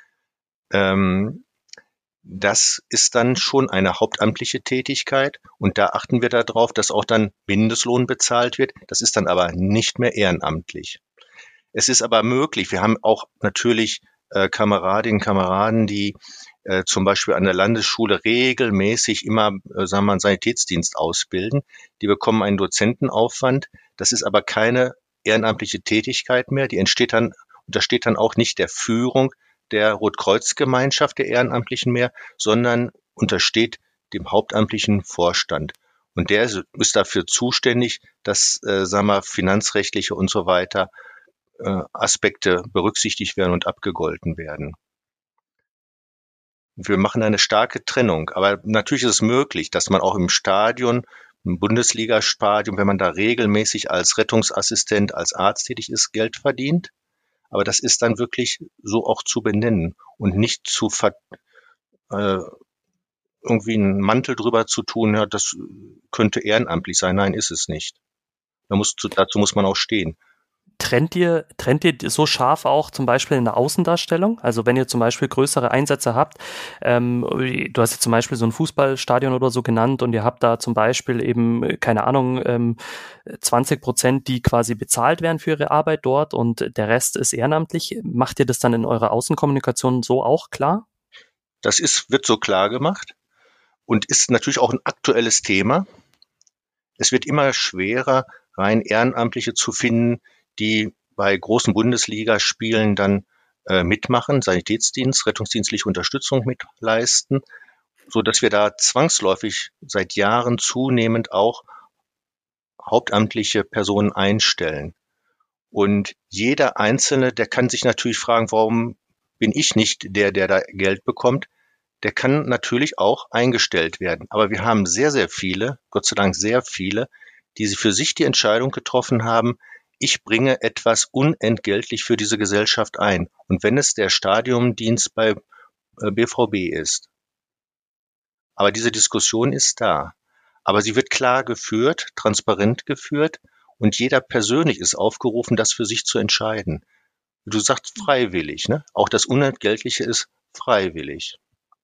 ähm, das ist dann schon eine hauptamtliche Tätigkeit. Und da achten wir darauf, dass auch dann Mindestlohn bezahlt wird. Das ist dann aber nicht mehr ehrenamtlich. Es ist aber möglich, wir haben auch natürlich äh, Kameradinnen und Kameraden, die äh, zum Beispiel an der Landesschule regelmäßig immer, äh, sagen wir mal, einen Sanitätsdienst ausbilden. Die bekommen einen Dozentenaufwand. Das ist aber keine ehrenamtliche Tätigkeit mehr. Die entsteht dann, untersteht dann auch nicht der Führung der Rotkreuzgemeinschaft der Ehrenamtlichen mehr, sondern untersteht dem hauptamtlichen Vorstand. Und der ist dafür zuständig, dass, äh, sagen wir, finanzrechtliche und so weiter Aspekte berücksichtigt werden und abgegolten werden. Wir machen eine starke Trennung, aber natürlich ist es möglich, dass man auch im Stadion im Bundesliga-Stadion, wenn man da regelmäßig als Rettungsassistent, als Arzt tätig ist, Geld verdient. Aber das ist dann wirklich so auch zu benennen und nicht zu ver, äh, irgendwie einen Mantel drüber zu tun, ja, das könnte ehrenamtlich sein. Nein, ist es nicht. Da muss, dazu muss man auch stehen. Trennt ihr, trennt ihr so scharf auch zum Beispiel in der Außendarstellung? Also wenn ihr zum Beispiel größere Einsätze habt, ähm, du hast jetzt zum Beispiel so ein Fußballstadion oder so genannt und ihr habt da zum Beispiel eben, keine Ahnung, ähm, zwanzig Prozent, die quasi bezahlt werden für ihre Arbeit dort und der Rest ist ehrenamtlich. Macht ihr das dann in eurer Außenkommunikation so auch klar? Das ist, wird so klar gemacht und ist natürlich auch ein aktuelles Thema. Es wird immer schwerer, rein Ehrenamtliche zu finden, die bei großen Bundesligaspielen dann äh, mitmachen, Sanitätsdienst, rettungsdienstliche Unterstützung mitleisten, so dass wir da zwangsläufig seit Jahren zunehmend auch hauptamtliche Personen einstellen. Und jeder Einzelne, der kann sich natürlich fragen, warum bin ich nicht der, der da Geld bekommt? Der kann natürlich auch eingestellt werden. Aber wir haben sehr, sehr viele, Gott sei Dank sehr viele, die für sich die Entscheidung getroffen haben, ich bringe etwas unentgeltlich für diese Gesellschaft ein. Und wenn es der Stadiondienst bei B V B ist. Aber diese Diskussion ist da. Aber sie wird klar geführt, transparent geführt und jeder persönlich ist aufgerufen, das für sich zu entscheiden. Du sagst freiwillig, ne? Auch das Unentgeltliche ist freiwillig.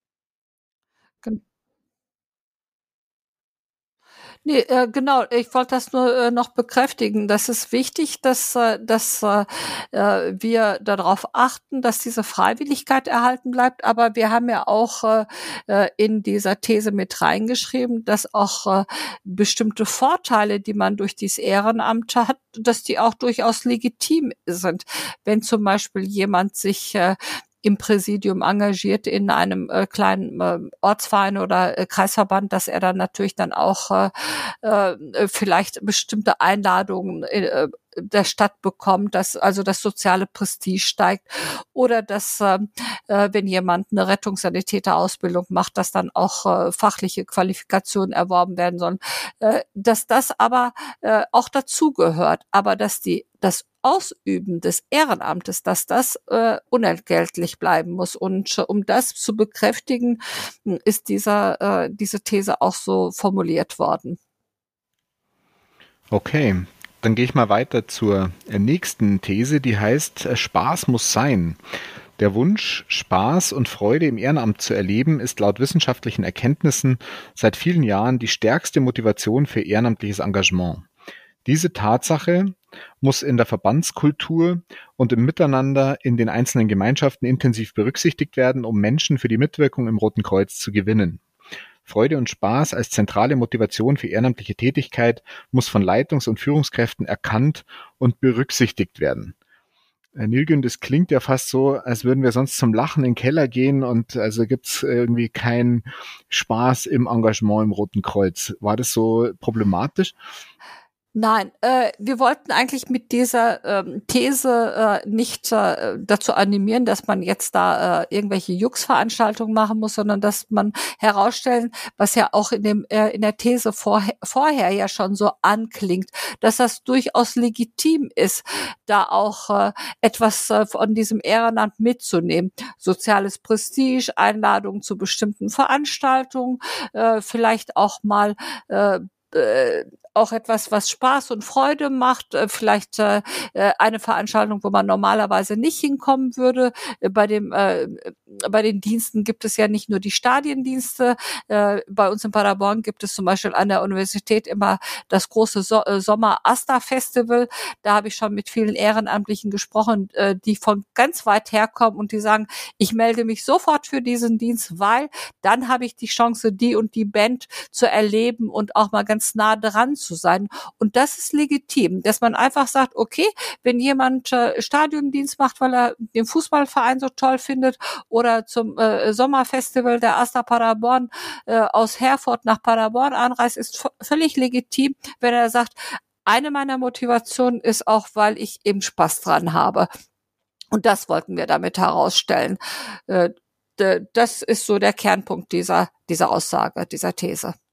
Nee, äh, genau, ich wollte das nur äh, noch bekräftigen. Das ist wichtig, dass, äh, dass äh, wir darauf achten, dass diese Freiwilligkeit erhalten bleibt. Aber wir haben ja auch äh, in dieser These mit reingeschrieben, dass auch äh, bestimmte Vorteile, die man durch dieses Ehrenamt hat, dass die auch durchaus legitim sind. Wenn zum Beispiel jemand sich äh, im Präsidium engagiert in einem äh, kleinen äh, Ortsverein oder äh, Kreisverband, dass er dann natürlich dann auch äh, äh, vielleicht bestimmte Einladungen äh, der Stadt bekommt, dass also das soziale Prestige steigt oder dass äh, wenn jemand eine Rettungssanitäterausbildung macht, dass dann auch äh, fachliche Qualifikationen erworben werden sollen, äh, dass das aber äh, auch dazugehört, aber dass die das Ausüben des Ehrenamtes, dass das äh, unentgeltlich bleiben muss. Und äh, um das zu bekräftigen, ist dieser, äh, diese These auch so formuliert worden. Okay, dann gehe ich mal weiter zur nächsten These, die heißt, Spaß muss sein. Der Wunsch, Spaß und Freude im Ehrenamt zu erleben, ist laut wissenschaftlichen Erkenntnissen seit vielen Jahren die stärkste Motivation für ehrenamtliches Engagement. Diese Tatsache muss in der Verbandskultur und im Miteinander in den einzelnen Gemeinschaften intensiv berücksichtigt werden, um Menschen für die Mitwirkung im Roten Kreuz zu gewinnen. Freude und Spaß als zentrale Motivation für ehrenamtliche Tätigkeit muss von Leitungs- und Führungskräften erkannt und berücksichtigt werden. Herr Nilgün, das klingt ja fast so, als würden wir sonst zum Lachen in den Keller gehen und also gibt's irgendwie keinen Spaß im Engagement im Roten Kreuz. War das so problematisch? Nein, äh, wir wollten eigentlich mit dieser ähm, These äh, nicht äh, dazu animieren, dass man jetzt da äh, irgendwelche Jux-Veranstaltungen machen muss, sondern dass man herausstellen, was ja auch in dem äh, in der These vor, vorher ja schon so anklingt, dass das durchaus legitim ist, da auch äh, etwas äh, von diesem Ehrenamt mitzunehmen. Soziales Prestige, Einladungen zu bestimmten Veranstaltungen, äh, vielleicht auch mal äh, äh, auch etwas, was Spaß und Freude macht, vielleicht äh, eine Veranstaltung, wo man normalerweise nicht hinkommen würde. Bei dem äh, bei den Diensten gibt es ja nicht nur die Stadiendienste. Äh, bei uns in Paderborn gibt es zum Beispiel an der Universität immer das große so- äh, Sommer-Asta-Festival. Da habe ich schon mit vielen Ehrenamtlichen gesprochen, äh, die von ganz weit herkommen und die sagen, ich melde mich sofort für diesen Dienst, weil dann habe ich die Chance, die und die Band zu erleben und auch mal ganz nah dran zu sein. Und das ist legitim, dass man einfach sagt, okay, wenn jemand äh, Stadiondienst macht, weil er den Fußballverein so toll findet oder zum äh, Sommerfestival der Asta Paderborn äh, aus Herford nach Paderborn anreist, ist v- völlig legitim, wenn er sagt, eine meiner Motivationen ist auch, weil ich eben Spaß dran habe. Und das wollten wir damit herausstellen. Äh, d- das ist so der Kernpunkt dieser, dieser Aussage, dieser These.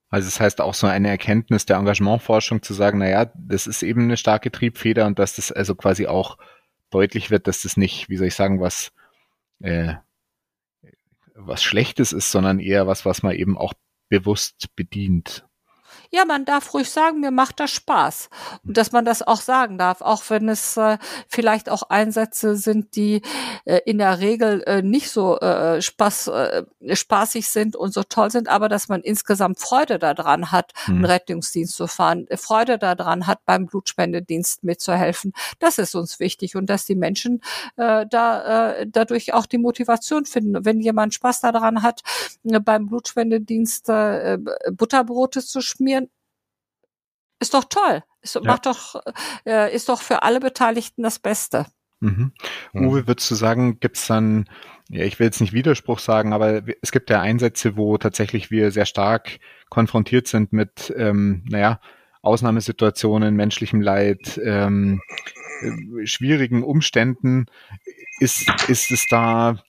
Also das heißt auch so eine Erkenntnis der Engagementforschung zu sagen, naja, das ist eben eine starke Triebfeder und dass das also quasi auch deutlich wird, dass das nicht, wie soll ich sagen, was äh, was Schlechtes ist, sondern eher was, was man eben auch bewusst bedient. Ja, man darf ruhig sagen, mir macht das Spaß. Und dass man das auch sagen darf, auch wenn es äh, vielleicht auch Einsätze sind, die äh, in der Regel äh, nicht so äh, spaß, äh, spaßig sind und so toll sind, aber dass man insgesamt Freude daran hat, Hm. einen Rettungsdienst zu fahren, äh, Freude daran hat, beim Blutspendedienst mitzuhelfen. Das ist uns wichtig und dass die Menschen äh, da äh, dadurch auch die Motivation finden. Wenn jemand Spaß daran hat, äh, beim Blutspendedienst äh, Butterbrote zu schmieren, ist doch toll. Ist, Ja. macht doch, äh, ist doch für alle Beteiligten das Beste. Mhm. Mhm. Uwe, würdest du sagen, gibt's dann, ja, ich will jetzt nicht Widerspruch sagen, aber es gibt ja Einsätze, wo tatsächlich wir sehr stark konfrontiert sind mit, ähm, naja, Ausnahmesituationen, menschlichem Leid, ähm, äh, schwierigen Umständen. Ist, ist es da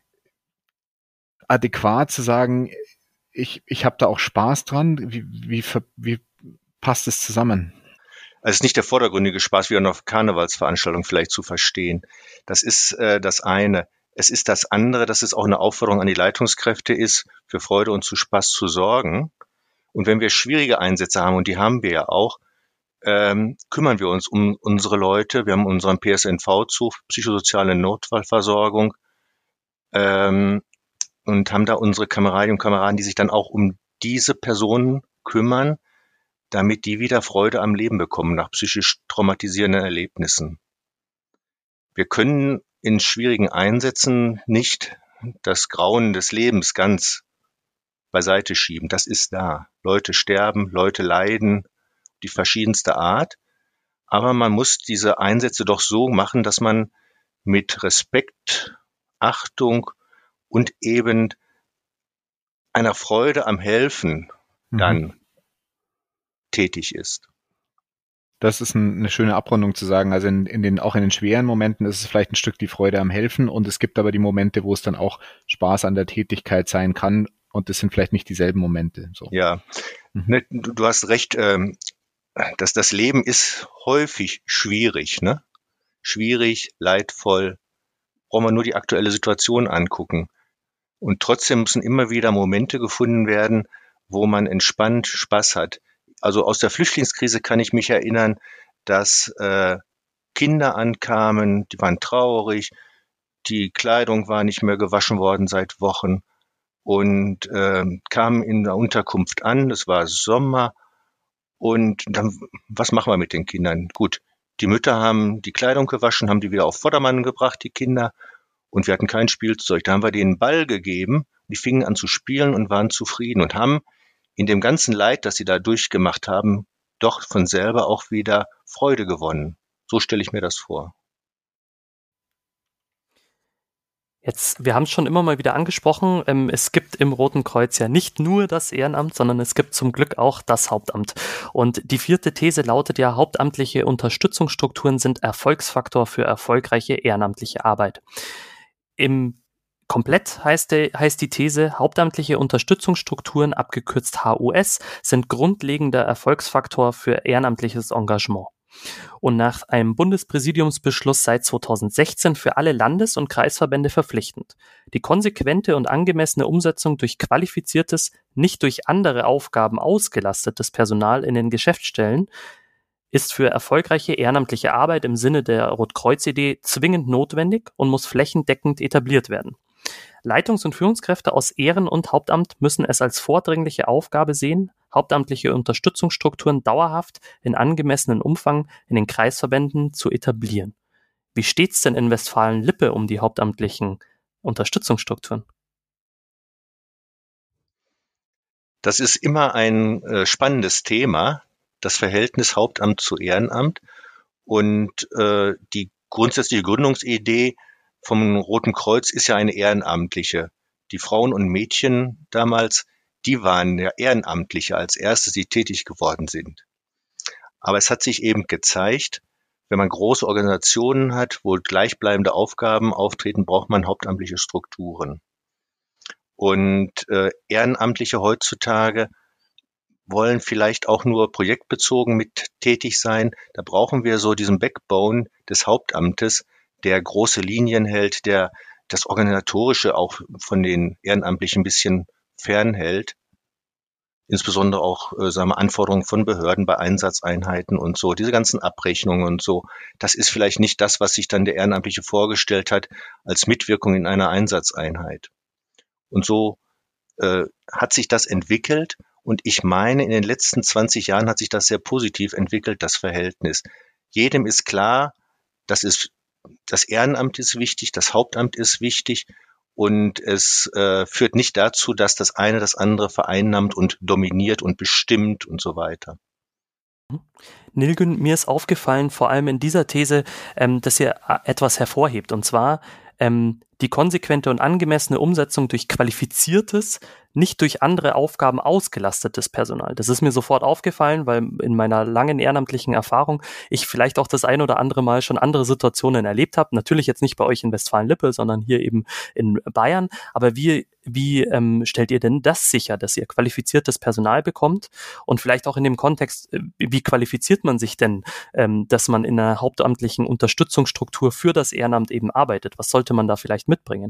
adäquat zu sagen, ich, ich habe da auch Spaß dran? Wie, wie, ver- wie passt es zusammen? Also es ist nicht der vordergründige Spaß, wie auf Karnevalsveranstaltungen vielleicht zu verstehen. Das ist äh, das eine. Es ist das andere, dass es auch eine Aufforderung an die Leitungskräfte ist, für Freude und zu Spaß zu sorgen. Und wenn wir schwierige Einsätze haben, und die haben wir ja auch, ähm, kümmern wir uns um unsere Leute. Wir haben unseren P S N V-Zug, psychosoziale Notfallversorgung, ähm, und haben da unsere Kameradinnen und Kameraden, die sich dann auch um diese Personen kümmern, damit die wieder Freude am Leben bekommen nach psychisch traumatisierenden Erlebnissen. Wir können in schwierigen Einsätzen nicht das Grauen des Lebens ganz beiseite schieben. Das ist da. Leute sterben, Leute leiden, die verschiedenste Art. Aber man muss diese Einsätze doch so machen, dass man mit Respekt, Achtung und eben einer Freude am Helfen Mhm. dann tätig ist. Das ist ein, eine schöne Abrundung zu sagen. Also in, in den, auch in den schweren Momenten ist es vielleicht ein Stück die Freude am Helfen und es gibt aber die Momente, wo es dann auch Spaß an der Tätigkeit sein kann und das sind vielleicht nicht dieselben Momente. So. Ja, Mhm. ne, du, du hast recht, ähm, dass das Leben ist häufig schwierig, ne? Schwierig, leidvoll. Brauchen wir nur die aktuelle Situation angucken. Und trotzdem müssen immer wieder Momente gefunden werden, wo man entspannt Spaß hat. Also aus der Flüchtlingskrise kann ich mich erinnern, dass äh, Kinder ankamen, die waren traurig, die Kleidung war nicht mehr gewaschen worden seit Wochen und äh, kamen in der Unterkunft an, es war Sommer und dann, was machen wir mit den Kindern? Gut, die Mütter haben die Kleidung gewaschen, haben die wieder auf Vordermann gebracht, die Kinder, und wir hatten kein Spielzeug. Da haben wir denen Ball gegeben, die fingen an zu spielen und waren zufrieden und haben in dem ganzen Leid, das sie da durchgemacht haben, doch von selber auch wieder Freude gewonnen. So stelle ich mir das vor. Jetzt, wir haben es schon immer mal wieder angesprochen, ähm, es gibt im Roten Kreuz ja nicht nur das Ehrenamt, sondern es gibt zum Glück auch das Hauptamt. Und die vierte These lautet ja, hauptamtliche Unterstützungsstrukturen sind Erfolgsfaktor für erfolgreiche ehrenamtliche Arbeit. Im Komplett heißt, der, heißt die These, hauptamtliche Unterstützungsstrukturen, abgekürzt H U S, sind grundlegender Erfolgsfaktor für ehrenamtliches Engagement. Und nach einem Bundespräsidiumsbeschluss seit zweitausendsechzehn für alle Landes- und Kreisverbände verpflichtend. Die konsequente und angemessene Umsetzung durch qualifiziertes, nicht durch andere Aufgaben ausgelastetes Personal in den Geschäftsstellen ist für erfolgreiche ehrenamtliche Arbeit im Sinne der Rotkreuz-Idee zwingend notwendig und muss flächendeckend etabliert werden. Leitungs- und Führungskräfte aus Ehren- und Hauptamt müssen es als vordringliche Aufgabe sehen, hauptamtliche Unterstützungsstrukturen dauerhaft in angemessenem Umfang in den Kreisverbänden zu etablieren. Wie steht's denn in Westfalen-Lippe um die hauptamtlichen Unterstützungsstrukturen? Das ist immer ein äh, spannendes Thema, das Verhältnis Hauptamt zu Ehrenamt und äh, die grundsätzliche Gründungsidee vom Roten Kreuz ist ja eine ehrenamtliche. Die Frauen und Mädchen damals, die waren ja Ehrenamtliche als erstes, die tätig geworden sind. Aber es hat sich eben gezeigt, wenn man große Organisationen hat, wo gleichbleibende Aufgaben auftreten, braucht man hauptamtliche Strukturen. Und äh, Ehrenamtliche heutzutage wollen vielleicht auch nur projektbezogen mit tätig sein. Da brauchen wir so diesen Backbone des Hauptamtes, der große Linien hält, der das Organisatorische auch von den Ehrenamtlichen ein bisschen fernhält. Insbesondere auch äh, sagen wir, Anforderungen von Behörden bei Einsatzeinheiten und so, diese ganzen Abrechnungen und so. Das ist vielleicht nicht das, was sich dann der Ehrenamtliche vorgestellt hat als Mitwirkung in einer Einsatzeinheit. Und so äh, hat sich das entwickelt. Und ich meine, in den letzten zwanzig Jahren hat sich das sehr positiv entwickelt, das Verhältnis. Jedem ist klar, das ist, das Ehrenamt ist wichtig, das Hauptamt ist wichtig und es äh, führt nicht dazu, dass das eine das andere vereinnahmt und dominiert und bestimmt und so weiter. Nilgün, mir ist aufgefallen, vor allem in dieser These, ähm, dass ihr etwas hervorhebt, und zwar ähm, die konsequente und angemessene Umsetzung durch qualifiziertes, nicht durch andere Aufgaben ausgelastetes Personal. Das ist mir sofort aufgefallen, weil in meiner langen ehrenamtlichen Erfahrung ich vielleicht auch das ein oder andere Mal schon andere Situationen erlebt habe. Natürlich jetzt nicht bei euch in Westfalen-Lippe, sondern hier eben in Bayern. Aber wie, wie ähm, stellt ihr denn das sicher, dass ihr qualifiziertes Personal bekommt? Und vielleicht auch in dem Kontext, wie qualifiziert man sich denn, ähm, dass man in einer hauptamtlichen Unterstützungsstruktur für das Ehrenamt eben arbeitet? Was sollte man da vielleicht mitbringen?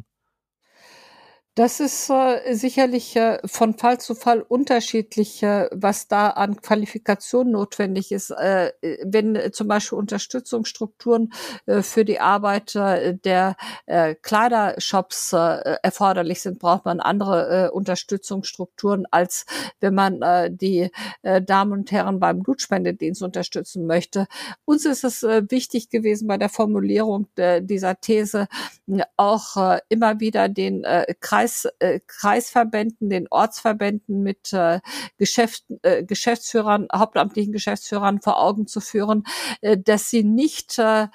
Das ist äh, sicherlich äh, von Fall zu Fall unterschiedlich, äh, was da an Qualifikation notwendig ist. Äh, wenn äh, zum Beispiel Unterstützungsstrukturen äh, für die Arbeit äh, der äh, Kleidershops äh, erforderlich sind, braucht man andere äh, Unterstützungsstrukturen, als wenn man äh, die äh, Damen und Herren beim Blutspendedienst unterstützen möchte. Uns ist es äh, wichtig gewesen, bei der Formulierung de, dieser These äh, auch äh, immer wieder den äh, Kreis Kreis, äh, Kreisverbänden, den Ortsverbänden mit äh, Geschäft, äh, Geschäftsführern, hauptamtlichen Geschäftsführern vor Augen zu führen, äh, dass sie nicht äh,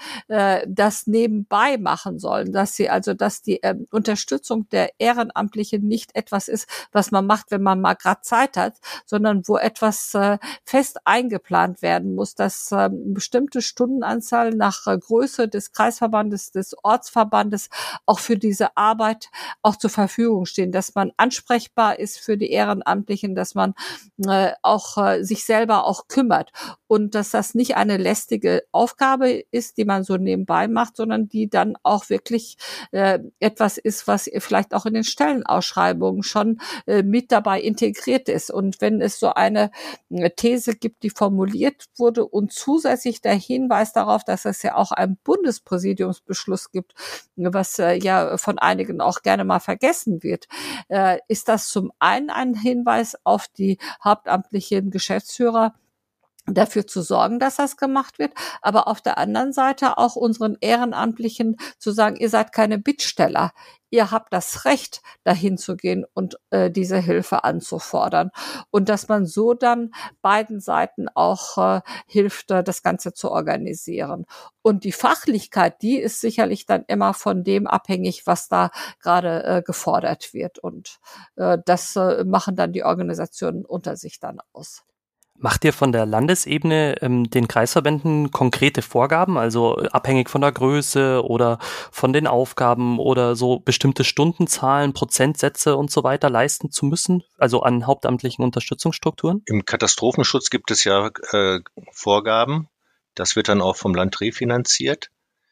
das nebenbei machen sollen, dass sie also, dass die äh, Unterstützung der Ehrenamtlichen nicht etwas ist, was man macht, wenn man mal gerade Zeit hat, sondern wo etwas äh, fest eingeplant werden muss, dass äh, bestimmte Stundenanzahl nach äh, Größe des Kreisverbandes, des Ortsverbandes auch für diese Arbeit auch zur Verfügung stehen, dass man ansprechbar ist für die Ehrenamtlichen, dass man äh, auch äh, sich selber auch kümmert und dass das nicht eine lästige Aufgabe ist, die man so nebenbei macht, sondern die dann auch wirklich äh, etwas ist, was vielleicht auch in den Stellenausschreibungen schon äh, mit dabei integriert ist. Und wenn es so eine äh, These gibt, die formuliert wurde und zusätzlich der Hinweis darauf, dass es ja auch einen Bundespräsidiumsbeschluss gibt, was äh, ja von einigen auch gerne mal vergessen wird, äh, ist das zum einen ein Hinweis auf die hauptamtlichen Geschäftsführer, dafür zu sorgen, dass das gemacht wird, aber auf der anderen Seite auch unseren Ehrenamtlichen zu sagen, ihr seid keine Bittsteller, ihr habt das Recht, dahin zu gehen und äh, diese Hilfe anzufordern und dass man so dann beiden Seiten auch äh, hilft, äh, das Ganze zu organisieren. Und die Fachlichkeit, die ist sicherlich dann immer von dem abhängig, was da gerade äh, gefordert wird und äh, das äh, machen dann die Organisationen unter sich dann aus. Macht ihr von der Landesebene ähm, den Kreisverbänden konkrete Vorgaben, also abhängig von der Größe oder von den Aufgaben oder so bestimmte Stundenzahlen, Prozentsätze und so weiter leisten zu müssen, also an hauptamtlichen Unterstützungsstrukturen? Im Katastrophenschutz gibt es ja äh, Vorgaben. Das wird dann auch vom Land refinanziert.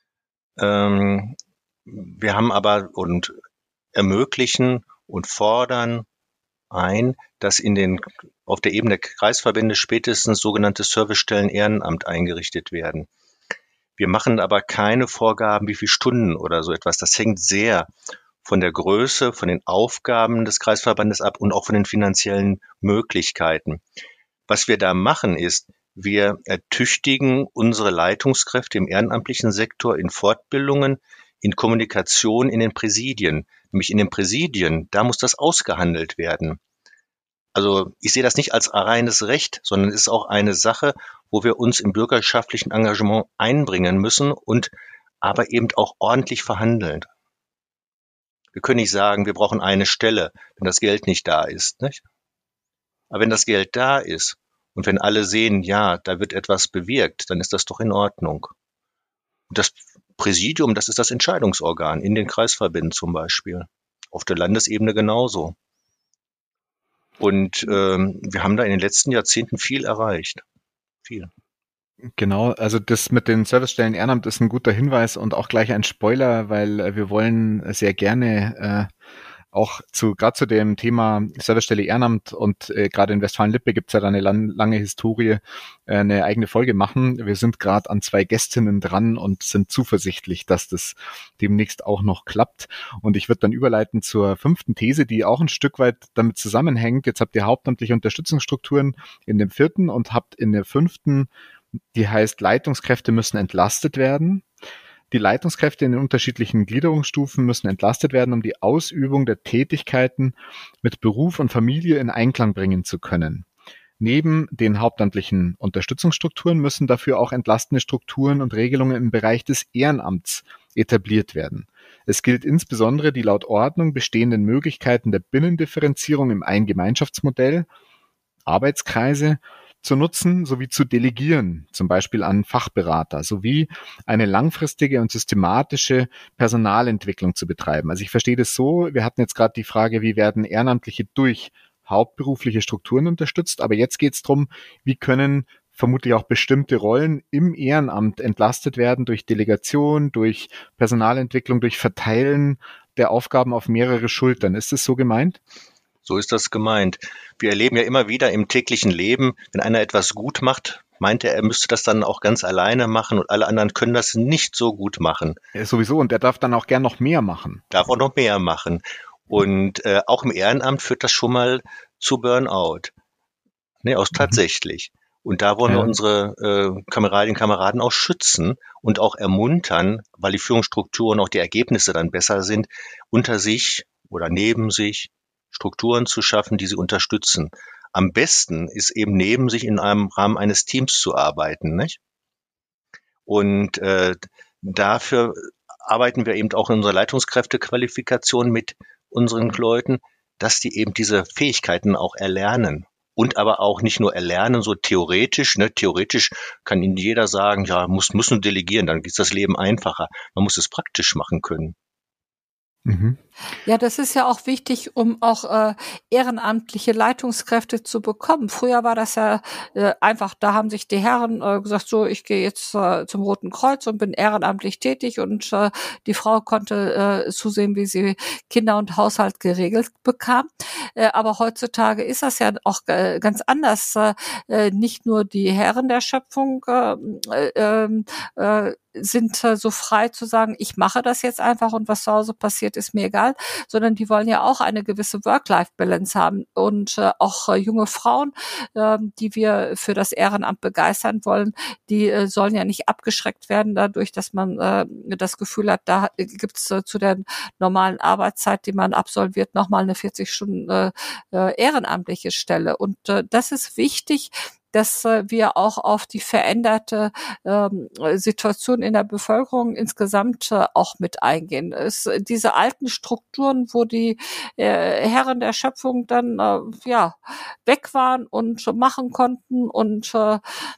Ähm, wir haben aber und ermöglichen und fordern ein, dass in den auf der Ebene der Kreisverbände spätestens sogenannte Servicestellen Ehrenamt eingerichtet werden. Wir machen aber keine Vorgaben, wie viele Stunden oder so etwas. Das hängt sehr von der Größe, von den Aufgaben des Kreisverbandes ab und auch von den finanziellen Möglichkeiten. Was wir da machen ist, wir ertüchtigen unsere Leitungskräfte im ehrenamtlichen Sektor in Fortbildungen, in Kommunikation in den Präsidien. Nämlich in den Präsidien, da muss das ausgehandelt werden. Also ich sehe das nicht als reines Recht, sondern es ist auch eine Sache, wo wir uns im bürgerschaftlichen Engagement einbringen müssen und aber eben auch ordentlich verhandeln. Wir können nicht sagen, wir brauchen eine Stelle, wenn das Geld nicht da ist, nicht? Aber wenn das Geld da ist und wenn alle sehen, ja, da wird etwas bewirkt, dann ist das doch in Ordnung. Und das Präsidium, das ist das Entscheidungsorgan in den Kreisverbänden zum Beispiel. Auf der Landesebene genauso. Und ähm, wir haben da in den letzten Jahrzehnten viel erreicht. Viel. Genau, also das mit den Servicestellen Ehrenamt ist ein guter Hinweis und auch gleich ein Spoiler, weil äh, wir wollen sehr gerne äh, auch zu gerade zu dem Thema Servicestelle Ehrenamt und äh, gerade in Westfalen-Lippe gibt es ja da eine lang, lange Historie, äh, eine eigene Folge machen. Wir sind gerade an zwei Gästinnen dran und sind zuversichtlich, dass das demnächst auch noch klappt. Und ich würde dann überleiten zur fünften These, die auch ein Stück weit damit zusammenhängt. Jetzt habt ihr hauptamtliche Unterstützungsstrukturen in dem vierten und habt in der fünften, die heißt, Leitungskräfte müssen entlastet werden. Die Leitungskräfte in den unterschiedlichen Gliederungsstufen müssen entlastet werden, um die Ausübung der Tätigkeiten mit Beruf und Familie in Einklang bringen zu können. Neben den hauptamtlichen Unterstützungsstrukturen müssen dafür auch entlastende Strukturen und Regelungen im Bereich des Ehrenamts etabliert werden. Es gilt insbesondere die laut Ordnung bestehenden Möglichkeiten der Binnendifferenzierung im Eingemeinschaftsmodell, Arbeitskreise zu nutzen sowie zu delegieren, zum Beispiel an Fachberater, sowie eine langfristige und systematische Personalentwicklung zu betreiben. Also ich verstehe das so, wir hatten jetzt gerade die Frage, wie werden Ehrenamtliche durch hauptberufliche Strukturen unterstützt, aber jetzt geht es darum, wie können vermutlich auch bestimmte Rollen im Ehrenamt entlastet werden durch Delegation, durch Personalentwicklung, durch Verteilen der Aufgaben auf mehrere Schultern. Ist das so gemeint? So ist das gemeint. Wir erleben ja immer wieder im täglichen Leben, wenn einer etwas gut macht, meint er, er müsste das dann auch ganz alleine machen und alle anderen können das nicht so gut machen. Ja, sowieso, und er darf dann auch gern noch mehr machen. Darf auch noch mehr machen. Und äh, auch im Ehrenamt führt das schon mal zu Burnout. Ne, aus tatsächlich. Mhm. Und da wollen ja. wir unsere äh, Kameradinnen und Kameraden auch schützen und auch ermuntern, weil die Führungsstrukturen, auch die Ergebnisse dann besser sind, unter sich oder neben sich Strukturen zu schaffen, die sie unterstützen. Am besten ist eben neben sich in einem Rahmen eines Teams zu arbeiten, nicht? Und äh, dafür arbeiten wir eben auch in unserer Leitungskräftequalifikation mit unseren Leuten, dass die eben diese Fähigkeiten auch erlernen. Und aber auch nicht nur erlernen, so theoretisch, ne, theoretisch kann ihnen jeder sagen, ja, muss, muss nur delegieren, dann ist das Leben einfacher. Man muss es praktisch machen können. Mhm. Ja, das ist ja auch wichtig, um auch äh, ehrenamtliche Leitungskräfte zu bekommen. Früher war das ja äh, einfach, da haben sich die Herren äh, gesagt, so, ich gehe jetzt äh, zum Roten Kreuz und bin ehrenamtlich tätig und äh, die Frau konnte äh, zusehen, wie sie Kinder und Haushalt geregelt bekam. Äh, aber heutzutage ist das ja auch äh, ganz anders. Äh, nicht nur die Herren der Schöpfung äh, äh, äh, sind äh, so frei zu sagen, ich mache das jetzt einfach und was zu Hause passiert, ist mir egal, sondern die wollen ja auch eine gewisse Work-Life-Balance haben und äh, auch äh, junge Frauen, äh, die wir für das Ehrenamt begeistern wollen, die äh, sollen ja nicht abgeschreckt werden dadurch, dass man äh, das Gefühl hat, da gibt's äh, zu der normalen Arbeitszeit, die man absolviert, nochmal eine vierzig Stunden äh, äh, ehrenamtliche Stelle und äh, das ist wichtig, dass äh, wir auch auf die veränderte ähm, Situation in der Bevölkerung insgesamt äh, auch mit eingehen. Es, diese alten Strukturen, wo die äh, Herren der Schöpfung dann äh, ja weg waren und machen konnten und äh,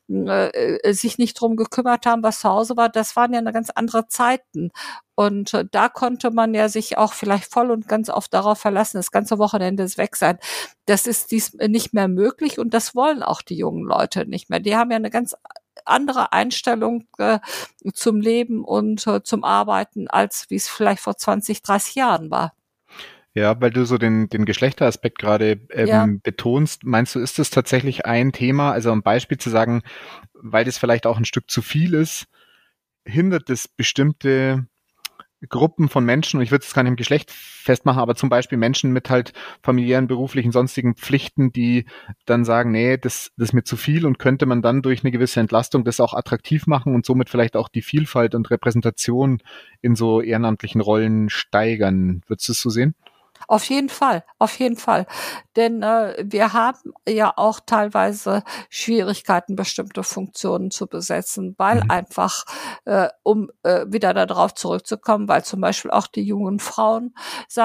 äh, sich nicht drum gekümmert haben, was zu Hause war, das waren ja eine ganz andere Zeiten. Und äh, da konnte man ja sich auch vielleicht voll und ganz oft darauf verlassen, das ganze Wochenende ist weg sein. Das ist dies nicht mehr möglich und das wollen auch die jungen Leute nicht mehr. Die haben ja eine ganz andere Einstellung äh, zum Leben und äh, zum Arbeiten, als wie es vielleicht vor zwanzig, dreißig Jahren war. Ja, weil du so den, den Geschlechteraspekt gerade ähm, ja. betonst, meinst du, ist das tatsächlich ein Thema, also ein Beispiel zu sagen, weil das vielleicht auch ein Stück zu viel ist, hindert es bestimmte Gruppen von Menschen, und ich würde es gar nicht im Geschlecht festmachen, aber zum Beispiel Menschen mit halt familiären, beruflichen, sonstigen Pflichten, die dann sagen, nee, das, das ist mir zu viel, und könnte man dann durch eine gewisse Entlastung das auch attraktiv machen und somit vielleicht auch die Vielfalt und Repräsentation in so ehrenamtlichen Rollen steigern. Würdest du es so sehen? Auf jeden Fall, auf jeden Fall. Denn äh, wir haben ja auch teilweise Schwierigkeiten, bestimmte Funktionen zu besetzen, weil mhm. einfach, äh, um äh, wieder darauf zurückzukommen, weil zum Beispiel auch die jungen Frauen sagen,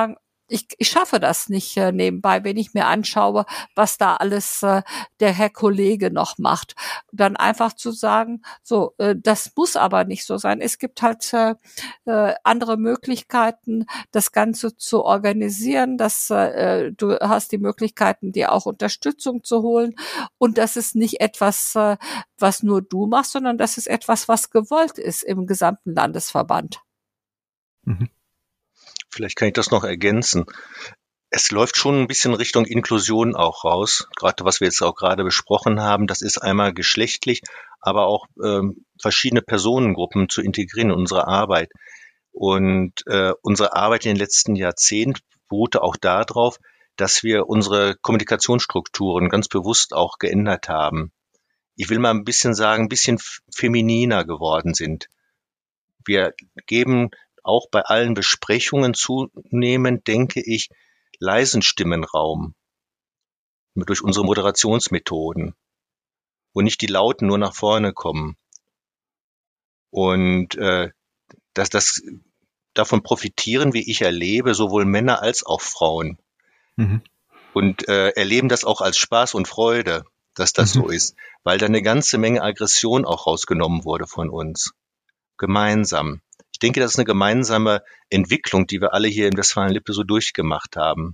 ich, ich schaffe das nicht äh, nebenbei, wenn ich mir anschaue, was da alles äh, der Herr Kollege noch macht. Dann einfach zu sagen, so, äh, das muss aber nicht so sein. Es gibt halt äh, äh, andere Möglichkeiten, das Ganze zu organisieren. Dass, äh, du hast die Möglichkeiten, dir auch Unterstützung zu holen. Und das ist nicht etwas, äh, was nur du machst, sondern das ist etwas, was gewollt ist im gesamten Landesverband. Mhm. Vielleicht kann ich das noch ergänzen. Es läuft schon ein bisschen Richtung Inklusion auch raus. Gerade was wir jetzt auch gerade besprochen haben, das ist einmal geschlechtlich, aber auch ähm, verschiedene Personengruppen zu integrieren in unsere Arbeit. Und äh, unsere Arbeit in den letzten Jahrzehnten beruhte auch darauf, dass wir unsere Kommunikationsstrukturen ganz bewusst auch geändert haben. Ich will mal ein bisschen sagen, ein bisschen femininer geworden sind. Wir geben auch bei allen Besprechungen zunehmend, denke ich, leisen Stimmenraum durch unsere Moderationsmethoden, wo nicht die Lauten nur nach vorne kommen. Und äh, dass das davon profitieren, wie ich erlebe, sowohl Männer als auch Frauen. Mhm. Und äh, erleben das auch als Spaß und Freude, dass das Mhm. so ist, weil da eine ganze Menge Aggression auch rausgenommen wurde von uns. Gemeinsam. Ich denke, das ist eine gemeinsame Entwicklung, die wir alle hier in Westfalen-Lippe so durchgemacht haben.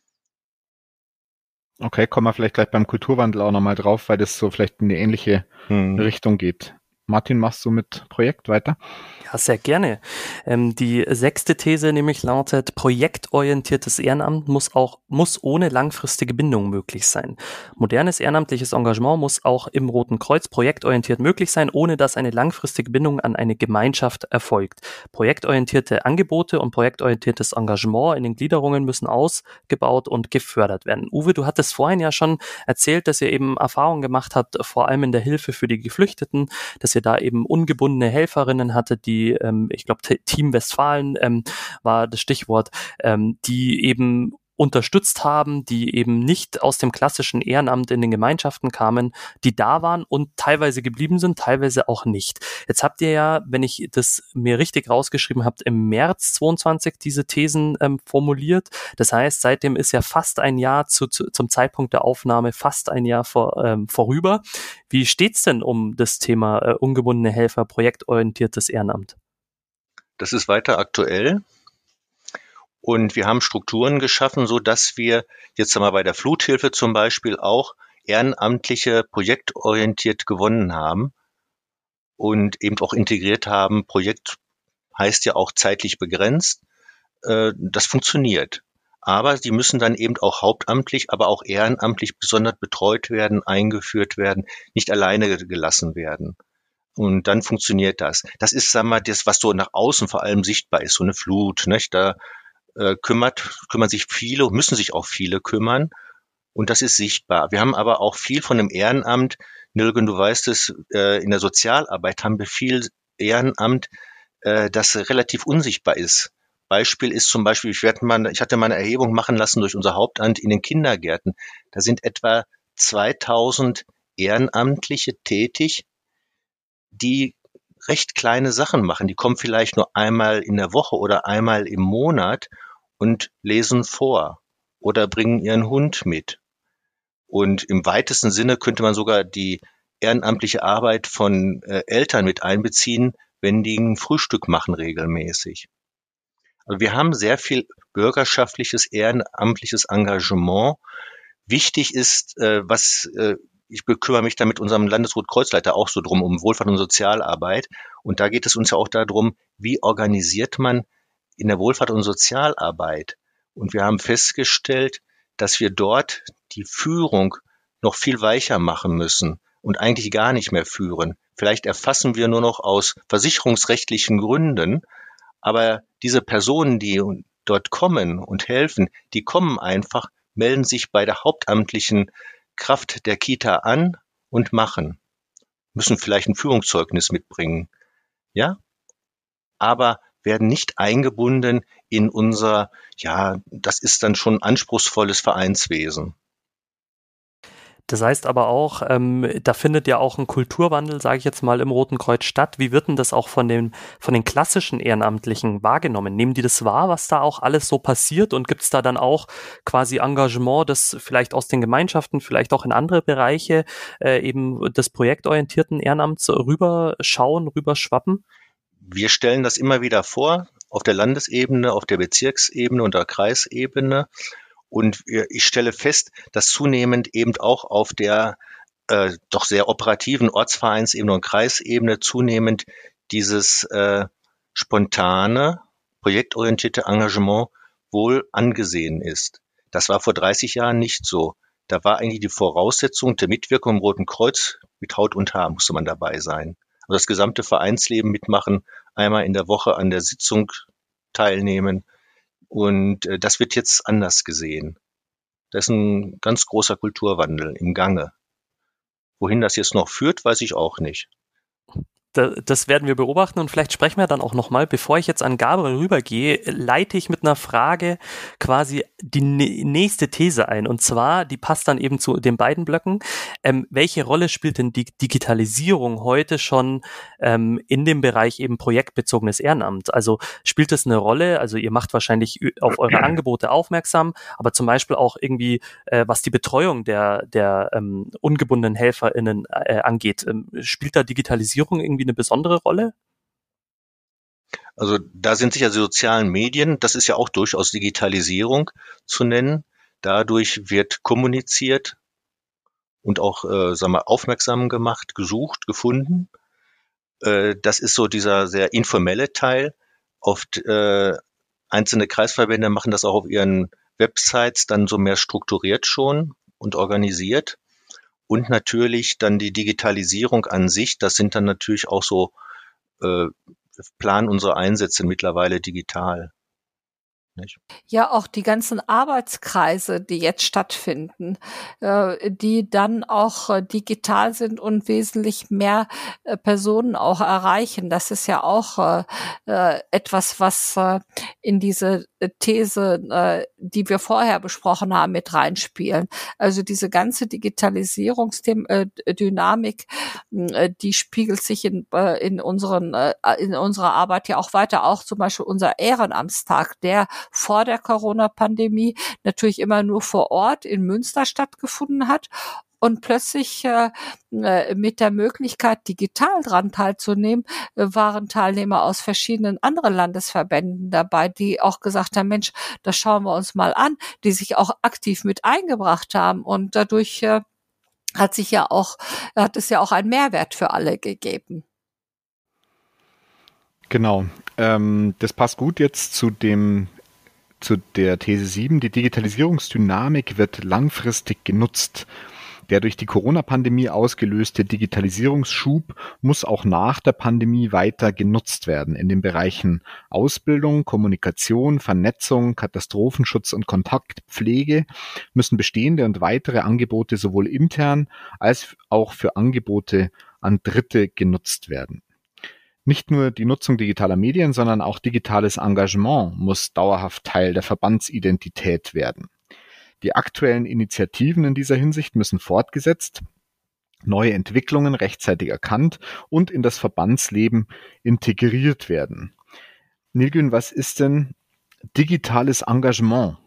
Okay, kommen wir vielleicht gleich beim Kulturwandel auch nochmal drauf, weil das so vielleicht in eine ähnliche Hm. Richtung geht. Martin, machst du mit Projekt weiter? Ja, sehr gerne. Ähm, die sechste These nämlich lautet, projektorientiertes Ehrenamt muss auch, muss ohne langfristige Bindung möglich sein. Modernes ehrenamtliches Engagement muss auch im Roten Kreuz projektorientiert möglich sein, ohne dass eine langfristige Bindung an eine Gemeinschaft erfolgt. Projektorientierte Angebote und projektorientiertes Engagement in den Gliederungen müssen ausgebaut und gefördert werden. Uwe, du hattest vorhin ja schon erzählt, dass ihr eben Erfahrungen gemacht habt, vor allem in der Hilfe für die Geflüchteten, dass ihr da eben ungebundene Helferinnen hattet, die, ähm, ich glaube, Team Westfalen ähm, war das Stichwort, ähm, die eben unterstützt haben, die eben nicht aus dem klassischen Ehrenamt in den Gemeinschaften kamen, die da waren und teilweise geblieben sind, teilweise auch nicht. Jetzt habt ihr ja, wenn ich das mir richtig rausgeschrieben habt, im März zweiundzwanzig diese Thesen ähm, formuliert. Das heißt, seitdem ist ja fast ein Jahr zu, zu, zum Zeitpunkt der Aufnahme fast ein Jahr vor, ähm, vorüber. Wie steht's denn um das Thema äh, ungebundene Helfer, projektorientiertes Ehrenamt? Das ist weiter aktuell. Und wir haben Strukturen geschaffen, so dass wir jetzt einmal bei der Fluthilfe zum Beispiel auch Ehrenamtliche projektorientiert gewonnen haben und eben auch integriert haben. Projekt heißt ja auch zeitlich begrenzt. Das funktioniert. Aber sie müssen dann eben auch hauptamtlich, aber auch ehrenamtlich besonders betreut werden, eingeführt werden, nicht alleine gelassen werden. Und dann funktioniert das. Das ist, sagen wir mal, das, was so nach außen vor allem sichtbar ist, so eine Flut, nicht? Da äh, kümmert, kümmern sich viele, müssen sich auch viele kümmern. Und das ist sichtbar. Wir haben aber auch viel von dem Ehrenamt. Nilgen, du weißt es, äh, in der Sozialarbeit haben wir viel Ehrenamt, äh, das relativ unsichtbar ist. Beispiel ist zum Beispiel, ich, werde mal, ich hatte mal eine Erhebung machen lassen durch unser Hauptamt in den Kindergärten. Da sind etwa zweitausend Ehrenamtliche tätig, die recht kleine Sachen machen. Die kommen vielleicht nur einmal in der Woche oder einmal im Monat und lesen vor oder bringen ihren Hund mit. Und im weitesten Sinne könnte man sogar die ehrenamtliche Arbeit von äh, Eltern mit einbeziehen, wenn die ein Frühstück machen regelmäßig. Also wir haben sehr viel bürgerschaftliches, ehrenamtliches Engagement. Wichtig ist, äh, was äh, ich bekümmere mich da mit unserem Landesrotkreuzleiter auch so drum, um Wohlfahrt und Sozialarbeit. Und da geht es uns ja auch darum, wie organisiert man in der Wohlfahrt und Sozialarbeit. Und wir haben festgestellt, dass wir dort die Führung noch viel weicher machen müssen und eigentlich gar nicht mehr führen. Vielleicht erfassen wir nur noch aus versicherungsrechtlichen Gründen, aber diese Personen, die dort kommen und helfen, die kommen einfach, melden sich bei der hauptamtlichen Kraft der Kita an und machen. Müssen vielleicht ein Führungszeugnis mitbringen, ja, aber werden nicht eingebunden in unser, ja, das ist dann schon anspruchsvolles Vereinswesen. Das heißt aber auch, ähm, da findet ja auch ein Kulturwandel, sage ich jetzt mal, im Roten Kreuz statt. Wie wird denn das auch von den, von den klassischen Ehrenamtlichen wahrgenommen? Nehmen die das wahr, was da auch alles so passiert? Und gibt es da dann auch quasi Engagement, das vielleicht aus den Gemeinschaften, vielleicht auch in andere Bereiche äh, eben des projektorientierten Ehrenamts rüberschauen, rüberschwappen? Wir stellen das immer wieder vor, auf der Landesebene, auf der Bezirksebene und der Kreisebene. Und ich stelle fest, dass zunehmend eben auch auf der äh, doch sehr operativen Ortsvereinsebene und Kreisebene zunehmend dieses äh, spontane, projektorientierte Engagement wohl angesehen ist. Das war vor dreißig Jahren nicht so. Da war eigentlich die Voraussetzung der Mitwirkung im Roten Kreuz, mit Haut und Haar musste man dabei sein. Also das gesamte Vereinsleben mitmachen, einmal in der Woche an der Sitzung teilnehmen. Und äh, das wird jetzt anders gesehen. Das ist ein ganz großer Kulturwandel im Gange. Wohin das jetzt noch führt, weiß ich auch nicht. Das werden wir beobachten und vielleicht sprechen wir dann auch nochmal, bevor ich jetzt an Gabriel rübergehe, leite ich mit einer Frage quasi die nächste These ein. Und zwar, die passt dann eben zu den beiden Blöcken. Ähm, welche Rolle spielt denn die Digitalisierung heute schon ähm, in dem Bereich eben projektbezogenes Ehrenamt? Also spielt das eine Rolle? Also ihr macht wahrscheinlich auf eure Angebote aufmerksam, aber zum Beispiel auch irgendwie, äh, was die Betreuung der, der ähm, ungebundenen HelferInnen äh, angeht. Ähm, spielt da Digitalisierung irgendwie eine besondere Rolle? Also da sind sicher die sozialen Medien, das ist ja auch durchaus Digitalisierung zu nennen. Dadurch wird kommuniziert und auch äh, sagen wir, aufmerksam gemacht, gesucht, gefunden. Äh, das ist so dieser sehr informelle Teil. Oft äh, einzelne Kreisverbände machen das auch auf ihren Websites dann so mehr strukturiert schon und organisiert. Und natürlich dann die Digitalisierung an sich, das sind dann natürlich auch so, äh, planen unsere Einsätze mittlerweile digital. Nicht? Ja, auch die ganzen Arbeitskreise, die jetzt stattfinden, äh, die dann auch äh, digital sind und wesentlich mehr äh, Personen auch erreichen. Das ist ja auch äh, äh, etwas, was äh, in diese These, äh, die wir vorher besprochen haben, mit reinspielen. Also diese ganze Digitalisierungsdynamik, äh, die spiegelt sich in, äh, in unseren, äh, in unserer Arbeit ja auch weiter. Auch zum Beispiel unser Ehrenamtstag, der vor der Corona-Pandemie natürlich immer nur vor Ort in Münster stattgefunden hat und plötzlich äh, mit der Möglichkeit, digital dran teilzunehmen, äh, waren Teilnehmer aus verschiedenen anderen Landesverbänden dabei, die auch gesagt haben, Mensch, das schauen wir uns mal an, die sich auch aktiv mit eingebracht haben und dadurch äh, hat sich ja auch, hat es ja auch einen Mehrwert für alle gegeben. Genau, ähm, das passt gut jetzt zu dem Zu der These sieben, die Digitalisierungsdynamik wird langfristig genutzt. Der durch die Corona-Pandemie ausgelöste Digitalisierungsschub muss auch nach der Pandemie weiter genutzt werden. In den Bereichen Ausbildung, Kommunikation, Vernetzung, Katastrophenschutz und Kontaktpflege müssen bestehende und weitere Angebote sowohl intern als auch für Angebote an Dritte genutzt werden. Nicht nur die Nutzung digitaler Medien, sondern auch digitales Engagement muss dauerhaft Teil der Verbandsidentität werden. Die aktuellen Initiativen in dieser Hinsicht müssen fortgesetzt, neue Entwicklungen rechtzeitig erkannt und in das Verbandsleben integriert werden. Nilgün, was ist denn digitales Engagement?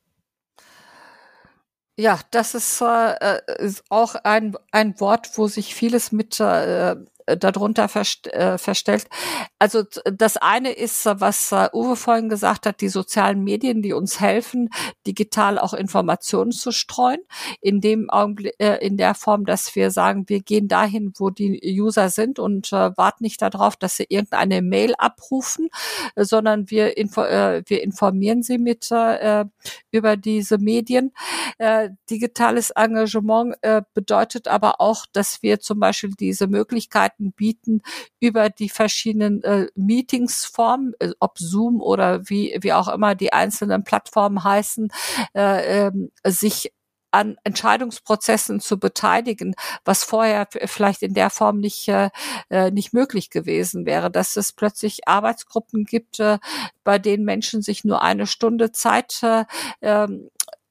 Ja, das ist, äh, ist auch ein, ein Wort, wo sich vieles mit äh, darunter verst- äh, verstellt. Also das eine ist, was uh, Uwe vorhin gesagt hat, die sozialen Medien, die uns helfen, digital auch Informationen zu streuen. In dem Augenblick, äh, in der Form, dass wir sagen, wir gehen dahin, wo die User sind und äh, warten nicht darauf, dass sie irgendeine Mail abrufen, äh, sondern wir, info- äh, wir informieren sie mit äh, über diese Medien. Äh, digitales Engagement äh, bedeutet aber auch, dass wir zum Beispiel diese Möglichkeiten bieten, über die verschiedenen äh, Meetingsformen, äh, ob Zoom oder wie wie auch immer die einzelnen Plattformen heißen, äh, äh, sich an Entscheidungsprozessen zu beteiligen, was vorher vielleicht in der Form nicht äh, nicht möglich gewesen wäre, dass es plötzlich Arbeitsgruppen gibt, äh, bei denen Menschen sich nur eine Stunde Zeit äh,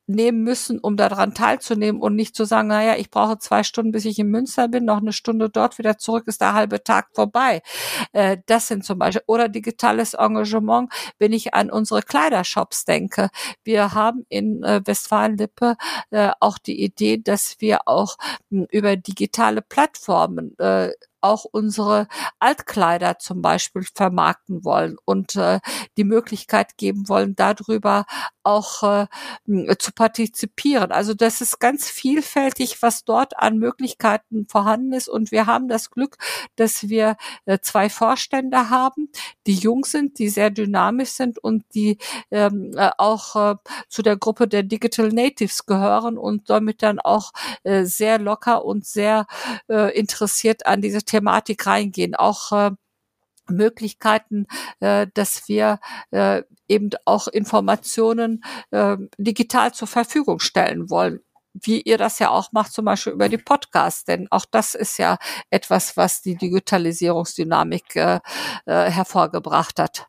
nehmen müssen, um daran teilzunehmen und nicht zu sagen, naja, ich brauche zwei Stunden, bis ich in Münster bin, noch eine Stunde dort, wieder zurück, ist der halbe Tag vorbei. Äh, das sind zum Beispiel, oder digitales Engagement, wenn ich an unsere Kleidershops denke. Wir haben in äh, Westfalen-Lippe äh, auch die Idee, dass wir auch mh, über digitale Plattformen äh, auch unsere Altkleider zum Beispiel vermarkten wollen und äh, die Möglichkeit geben wollen, darüber auch äh, zu partizipieren. Also das ist ganz vielfältig, was dort an Möglichkeiten vorhanden ist. Und wir haben das Glück, dass wir äh, zwei Vorstände haben, die jung sind, die sehr dynamisch sind und die ähm, äh, auch äh, zu der Gruppe der Digital Natives gehören und damit dann auch äh, sehr locker und sehr äh, interessiert an diese Thematik reingehen. Auch äh, Möglichkeiten, äh, dass wir äh, eben auch Informationen äh, digital zur Verfügung stellen wollen, wie ihr das ja auch macht, zum Beispiel über die Podcasts, denn auch das ist ja etwas, was die Digitalisierungsdynamik äh, äh, hervorgebracht hat.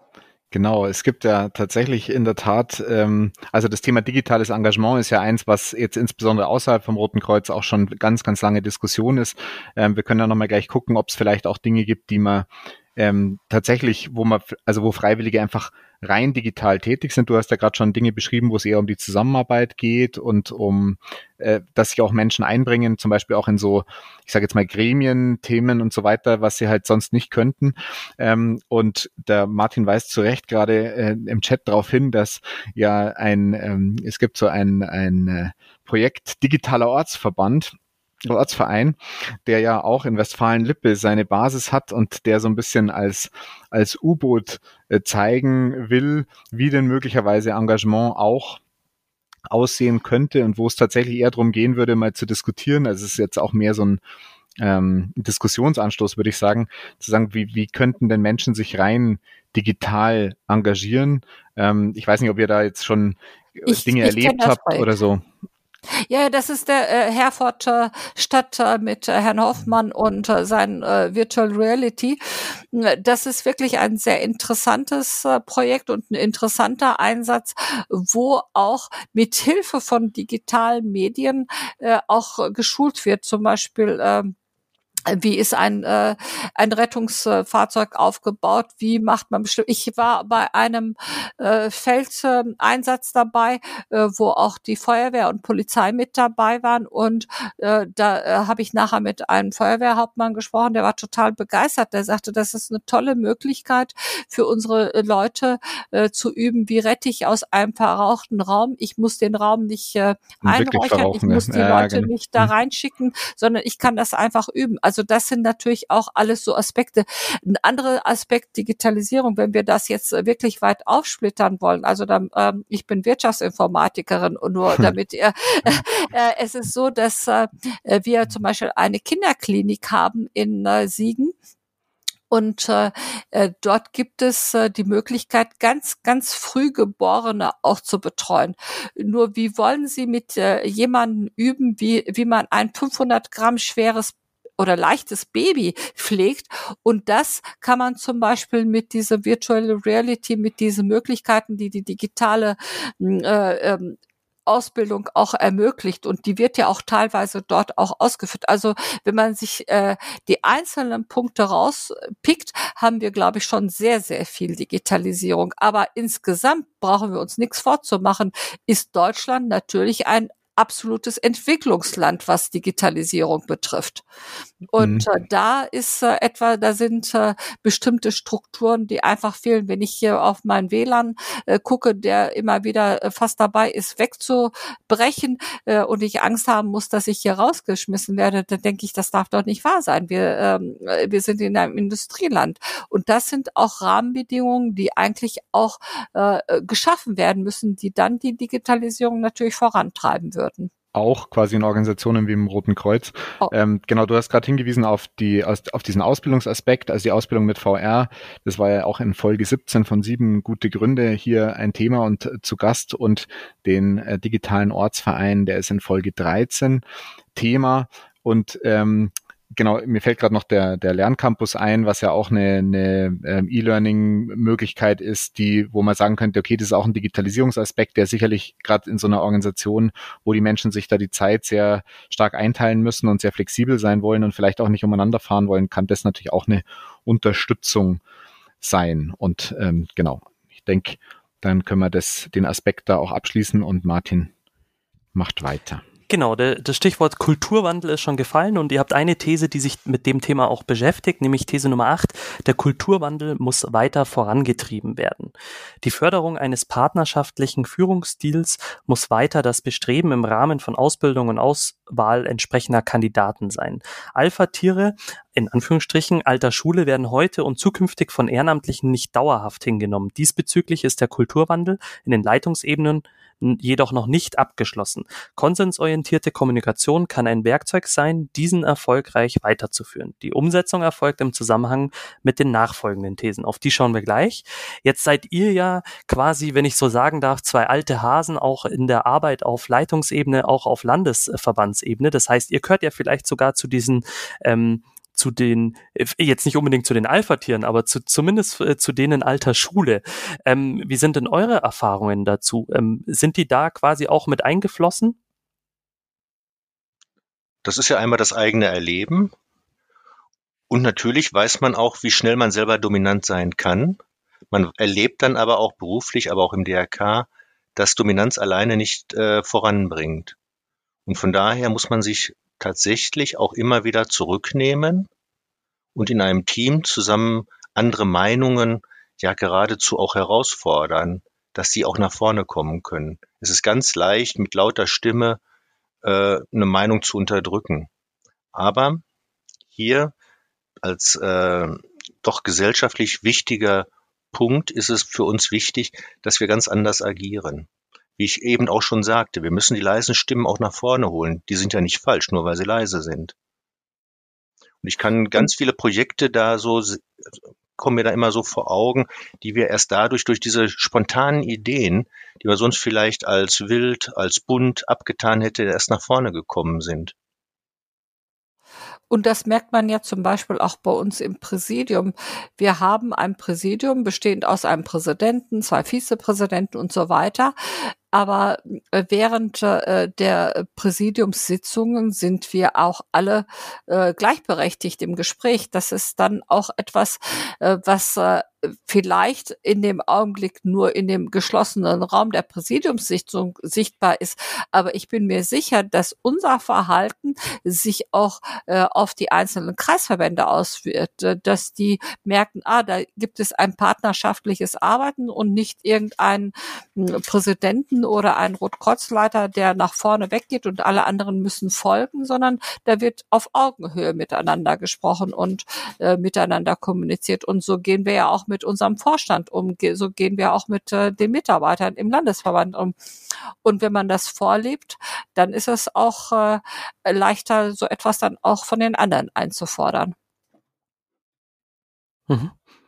Genau, es gibt ja tatsächlich in der Tat, ähm, also das Thema digitales Engagement ist ja eins, was jetzt insbesondere außerhalb vom Roten Kreuz auch schon ganz, ganz lange Diskussion ist. Ähm, wir können ja nochmal gleich gucken, ob es vielleicht auch Dinge gibt, die man ähm, tatsächlich, wo man, also wo Freiwillige einfach rein digital tätig sind. Du hast ja gerade schon Dinge beschrieben, wo es eher um die Zusammenarbeit geht und um, äh, dass sich auch Menschen einbringen, zum Beispiel auch in so, ich sage jetzt mal Gremien, Themen und so weiter, was sie halt sonst nicht könnten. Ähm, und der Martin weist zu Recht gerade äh, im Chat darauf hin, dass ja ein, ähm, es gibt so ein, ein äh, Projekt Digitaler Ortsverband, Ortsverein, der ja auch in Westfalen-Lippe seine Basis hat und der so ein bisschen als als U-Boot äh, zeigen will, wie denn möglicherweise Engagement auch aussehen könnte und wo es tatsächlich eher darum gehen würde, mal zu diskutieren. Also es ist jetzt auch mehr so ein ähm, Diskussionsanstoß, würde ich sagen, zu sagen, wie wie könnten denn Menschen sich rein digital engagieren? Ähm, ich weiß nicht, ob ihr da jetzt schon ich, Dinge ich erlebt habt oder so. Ja, das ist der äh, Herford äh, Stadt äh, mit äh, Herrn Hoffmann und äh, sein äh, Virtual Reality. Das ist wirklich ein sehr interessantes äh, Projekt und ein interessanter Einsatz, wo auch mit Hilfe von digitalen Medien äh, auch geschult wird. Zum Beispiel äh, wie ist ein äh, ein Rettungsfahrzeug aufgebaut? Wie macht man bestimmt? Ich war bei einem äh, Feldeinsatz dabei, äh, wo auch die Feuerwehr und Polizei mit dabei waren. Und äh, da äh, habe ich nachher mit einem Feuerwehrhauptmann gesprochen. Der war total begeistert. Der sagte, das ist eine tolle Möglichkeit für unsere Leute äh, zu üben. Wie rette ich aus einem verrauchten Raum? Ich muss den Raum nicht äh, einräuchern. Ich muss die ja, Leute genau. nicht da reinschicken, sondern ich kann das einfach üben. Also das sind natürlich auch alles so Aspekte. Ein anderer Aspekt Digitalisierung, wenn wir das jetzt wirklich weit aufsplittern wollen, also dann, ähm, ich bin Wirtschaftsinformatikerin und nur damit ihr, äh, es ist so, dass äh, wir zum Beispiel eine Kinderklinik haben in äh, Siegen. Und äh, dort gibt es äh, die Möglichkeit, ganz, ganz früh Geborene auch zu betreuen. Nur wie wollen Sie mit äh, jemandem üben, wie, wie man ein fünfhundert Gramm schweres oder leichtes Baby pflegt, und das kann man zum Beispiel mit dieser Virtual Reality, mit diesen Möglichkeiten, die die digitale äh, ähm, Ausbildung auch ermöglicht, und die wird ja auch teilweise dort auch ausgeführt. Also wenn man sich äh, die einzelnen Punkte rauspickt, haben wir, glaube ich, schon sehr, sehr viel Digitalisierung. Aber insgesamt brauchen wir uns nichts vorzumachen, ist Deutschland natürlich ein absolutes Entwicklungsland, was Digitalisierung betrifft. Und mhm. äh, da ist äh, etwa, da sind äh, bestimmte Strukturen, die einfach fehlen. Wenn ich hier auf meinen W L A N äh, gucke, der immer wieder äh, fast dabei ist, wegzubrechen, äh, und ich Angst haben muss, dass ich hier rausgeschmissen werde, dann denke ich, das darf doch nicht wahr sein. Wir, ähm, wir sind in einem Industrieland. Und das sind auch Rahmenbedingungen, die eigentlich auch äh, geschaffen werden müssen, die dann die Digitalisierung natürlich vorantreiben würden. Auch quasi in Organisationen wie im Roten Kreuz. Oh. Ähm, genau, du hast gerade hingewiesen auf die auf diesen Ausbildungsaspekt, also die Ausbildung mit V R. Das war ja auch in Folge siebzehn von sieben gute Gründe hier ein Thema und äh, zu Gast, und den äh, digitalen Ortsverein, der ist in Folge dreizehn Thema. Und ähm, genau, mir fällt gerade noch der, der Lerncampus ein, was ja auch eine, eine ähm, E-Learning-Möglichkeit ist, die, wo man sagen könnte, okay, das ist auch ein Digitalisierungsaspekt, der sicherlich gerade in so einer Organisation, wo die Menschen sich da die Zeit sehr stark einteilen müssen und sehr flexibel sein wollen und vielleicht auch nicht umeinander fahren wollen, kann das natürlich auch eine Unterstützung sein. Und ähm, genau, ich denke, dann können wir das, den Aspekt da auch abschließen und Martin macht weiter. Genau, der, das Stichwort Kulturwandel ist schon gefallen und ihr habt eine These, die sich mit dem Thema auch beschäftigt, nämlich These Nummer acht, der Kulturwandel muss weiter vorangetrieben werden. Die Förderung eines partnerschaftlichen Führungsstils muss weiter das Bestreben im Rahmen von Ausbildung und Auswahl entsprechender Kandidaten sein. Alpha-Tiere, in Anführungsstrichen, alter Schule werden heute und zukünftig von Ehrenamtlichen nicht dauerhaft hingenommen. Diesbezüglich ist der Kulturwandel in den Leitungsebenen jedoch noch nicht abgeschlossen. Konsensorientierte Kommunikation kann ein Werkzeug sein, diesen erfolgreich weiterzuführen. Die Umsetzung erfolgt im Zusammenhang mit den nachfolgenden Thesen. Auf die schauen wir gleich. Jetzt seid ihr ja quasi, wenn ich so sagen darf, zwei alte Hasen auch in der Arbeit auf Leitungsebene, auch auf Landesverbandsebene. Das heißt, ihr gehört ja vielleicht sogar zu diesen ähm, zu den, jetzt nicht unbedingt zu den Alpha-Tieren, aber zu, zumindest äh, zu denen alter Schule. Ähm, wie sind denn eure Erfahrungen dazu? Ähm, sind die da quasi auch mit eingeflossen? Das ist ja einmal das eigene Erleben. Und natürlich weiß man auch, wie schnell man selber dominant sein kann. Man erlebt dann aber auch beruflich, aber auch im D R K, dass Dominanz alleine nicht äh, voranbringt. Und von daher muss man sich tatsächlich auch immer wieder zurücknehmen und in einem Team zusammen andere Meinungen ja geradezu auch herausfordern, dass sie auch nach vorne kommen können. Es ist ganz leicht, mit lauter Stimme äh, eine Meinung zu unterdrücken. Aber hier als äh, doch gesellschaftlich wichtiger Punkt ist es für uns wichtig, dass wir ganz anders agieren. Wie ich eben auch schon sagte, wir müssen die leisen Stimmen auch nach vorne holen. Die sind ja nicht falsch, nur weil sie leise sind. Und ich kann ganz viele Projekte da so, kommen mir da immer so vor Augen, die wir erst dadurch, durch diese spontanen Ideen, die wir sonst vielleicht als wild, als bunt abgetan hätte, erst nach vorne gekommen sind. Und das merkt man ja zum Beispiel auch bei uns im Präsidium. Wir haben ein Präsidium bestehend aus einem Präsidenten, zwei Vizepräsidenten und so weiter. Aber während äh, der Präsidiumssitzungen sind wir auch alle äh, gleichberechtigt im Gespräch. Das ist dann auch etwas, äh, was äh, vielleicht in dem Augenblick nur in dem geschlossenen Raum der Präsidiumssitzung sichtbar ist. Aber ich bin mir sicher, dass unser Verhalten sich auch äh, auf die einzelnen Kreisverbände auswirkt, äh, dass die merken, ah, da gibt es ein partnerschaftliches Arbeiten und nicht irgendeinen äh, Präsidenten oder ein Rotkreuzleiter, der nach vorne weggeht und alle anderen müssen folgen, sondern da wird auf Augenhöhe miteinander gesprochen und äh, miteinander kommuniziert. Und so gehen wir ja auch mit unserem Vorstand um, so gehen wir auch mit äh, den Mitarbeitern im Landesverband um. Und wenn man das vorlebt, dann ist es auch äh, leichter, so etwas dann auch von den anderen einzufordern. Mhm.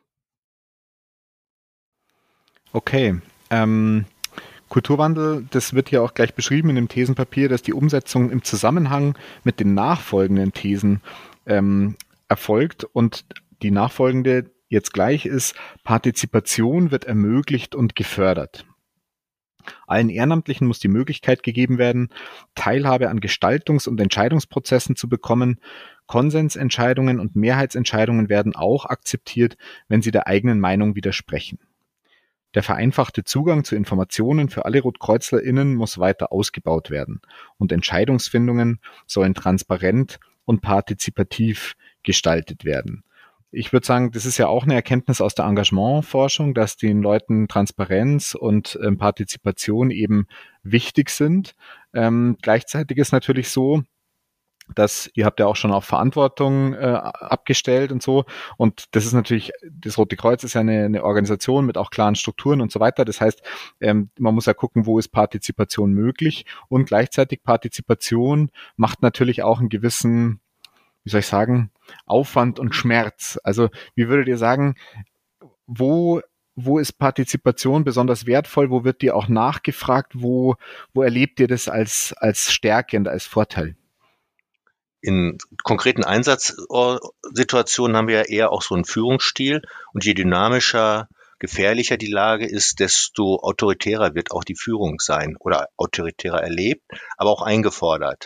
Okay, ähm, Kulturwandel, das wird hier auch gleich beschrieben in dem Thesenpapier, dass die Umsetzung im Zusammenhang mit den nachfolgenden Thesen ähm, erfolgt und die nachfolgende jetzt gleich ist, Partizipation wird ermöglicht und gefördert. Allen Ehrenamtlichen muss die Möglichkeit gegeben werden, Teilhabe an Gestaltungs- und Entscheidungsprozessen zu bekommen. Konsensentscheidungen und Mehrheitsentscheidungen werden auch akzeptiert, wenn sie der eigenen Meinung widersprechen. Der vereinfachte Zugang zu Informationen für alle RotkreuzlerInnen muss weiter ausgebaut werden und Entscheidungsfindungen sollen transparent und partizipativ gestaltet werden. Ich würde sagen, das ist ja auch eine Erkenntnis aus der Engagementforschung, dass den Leuten Transparenz und ähm, Partizipation eben wichtig sind. Ähm, gleichzeitig ist natürlich so, dass ihr habt ja auch schon auf Verantwortung äh, abgestellt und so. Und das ist natürlich, das Rote Kreuz ist ja eine, eine Organisation mit auch klaren Strukturen und so weiter. Das heißt, ähm, man muss ja gucken, wo ist Partizipation möglich. Und gleichzeitig Partizipation macht natürlich auch einen gewissen, wie soll ich sagen, Aufwand und Schmerz. Also wie würdet ihr sagen, wo wo ist Partizipation besonders wertvoll? Wo wird die auch nachgefragt? Wo wo erlebt ihr das als als Stärke und als Vorteil? in konkreten Einsatzsituationen haben wir ja eher auch so einen Führungsstil. Und je dynamischer, gefährlicher die Lage ist, desto autoritärer wird auch die Führung sein oder autoritärer erlebt, aber auch eingefordert.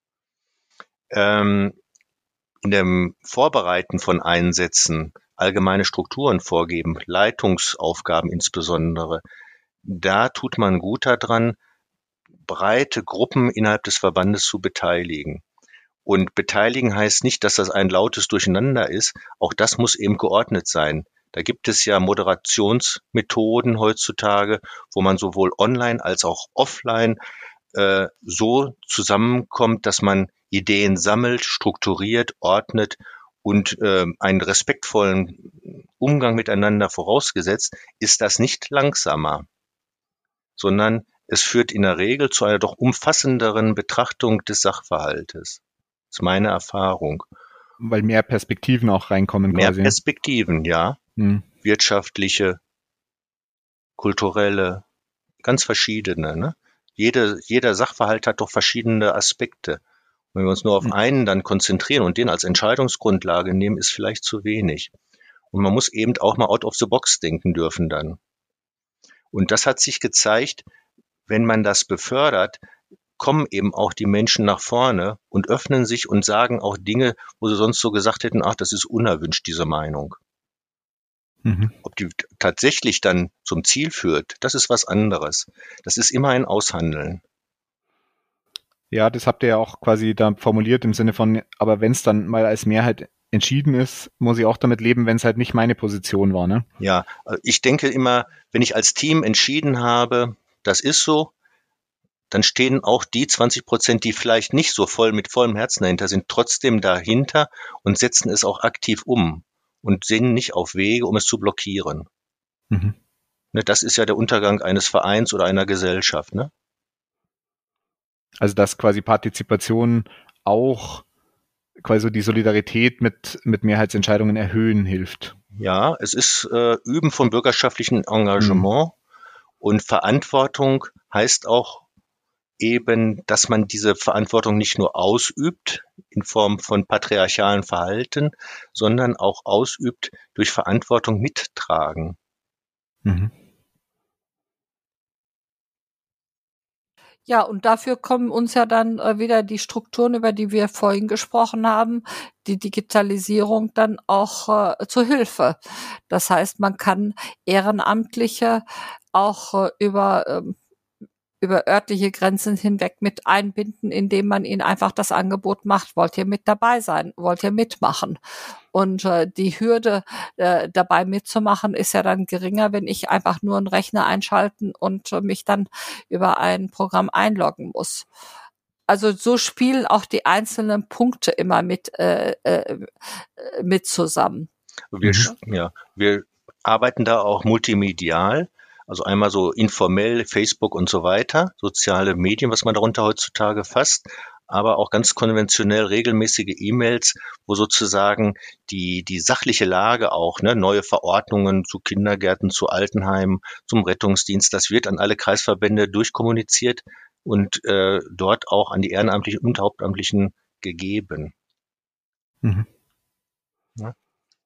Ähm, in dem Vorbereiten von Einsätzen, allgemeine Strukturen vorgeben, Leitungsaufgaben insbesondere, da tut man gut daran, breite Gruppen innerhalb des Verbandes zu beteiligen. Und beteiligen heißt nicht, dass das ein lautes Durcheinander ist. Auch das muss eben geordnet sein. Da gibt es ja Moderationsmethoden heutzutage, wo man sowohl online als auch offline äh, so zusammenkommt, dass man Ideen sammelt, strukturiert, ordnet und äh, einen respektvollen Umgang miteinander vorausgesetzt, ist das nicht langsamer, sondern es führt in der Regel zu einer doch umfassenderen Betrachtung des Sachverhaltes. Das ist meine Erfahrung. Weil mehr Perspektiven auch reinkommen Mehr quasi. Perspektiven, ja. Hm. Wirtschaftliche, kulturelle, ganz verschiedene. Ne? Jede, jeder Sachverhalt hat doch verschiedene Aspekte. Wenn wir uns nur auf hm. einen dann konzentrieren und den als Entscheidungsgrundlage nehmen, ist vielleicht zu wenig. Und man muss eben auch mal out of the box denken dürfen dann. Und das hat sich gezeigt, wenn man das befördert, kommen eben auch die Menschen nach vorne und öffnen sich und sagen auch Dinge, wo sie sonst so gesagt hätten, ach, das ist unerwünscht, diese Meinung. Mhm. Ob die tatsächlich dann zum Ziel führt, das ist was anderes. Das ist immer ein Aushandeln. Ja, das habt ihr ja auch quasi da formuliert im Sinne von, aber wenn es dann mal als Mehrheit entschieden ist, muss ich auch damit leben, wenn es halt nicht meine Position war, ne? Ja, ich denke immer, wenn ich als Team entschieden habe, das ist so, dann stehen auch die zwanzig Prozent, die vielleicht nicht so voll mit vollem Herzen dahinter sind, trotzdem dahinter und setzen es auch aktiv um und sehen nicht auf Wege, um es zu blockieren. Mhm. Ne, das ist ja der Untergang eines Vereins oder einer Gesellschaft, ne? Also dass quasi Partizipation auch quasi die Solidarität mit, mit Mehrheitsentscheidungen erhöhen hilft. Ja, es ist äh, Üben von bürgerschaftlichem Engagement mhm. und Verantwortung heißt auch eben, dass man diese Verantwortung nicht nur ausübt in Form von patriarchalem Verhalten, sondern auch ausübt durch Verantwortung mittragen. Mhm. Ja, und dafür kommen uns ja dann äh, wieder die Strukturen, über die wir vorhin gesprochen haben, die Digitalisierung dann auch äh, zu Hilfe. Das heißt, man kann Ehrenamtliche auch äh, über ähm, über örtliche Grenzen hinweg mit einbinden, indem man ihnen einfach das Angebot macht, wollt ihr mit dabei sein, wollt ihr mitmachen? Und äh, die Hürde, äh, dabei mitzumachen, ist ja dann geringer, wenn ich einfach nur einen Rechner einschalten und äh, mich dann über ein Programm einloggen muss. Also so spielen auch die einzelnen Punkte immer mit, äh, äh, mit zusammen. Wir, mhm. ja, wir arbeiten da auch multimedial. Also einmal so informell, Facebook und so weiter, soziale Medien, was man darunter heutzutage fasst, aber auch ganz konventionell regelmäßige E-Mails, wo sozusagen die die sachliche Lage auch, ne, neue Verordnungen zu Kindergärten, zu Altenheimen, zum Rettungsdienst, das wird an alle Kreisverbände durchkommuniziert und äh, dort auch an die Ehrenamtlichen und Hauptamtlichen gegeben. Mhm. Ja.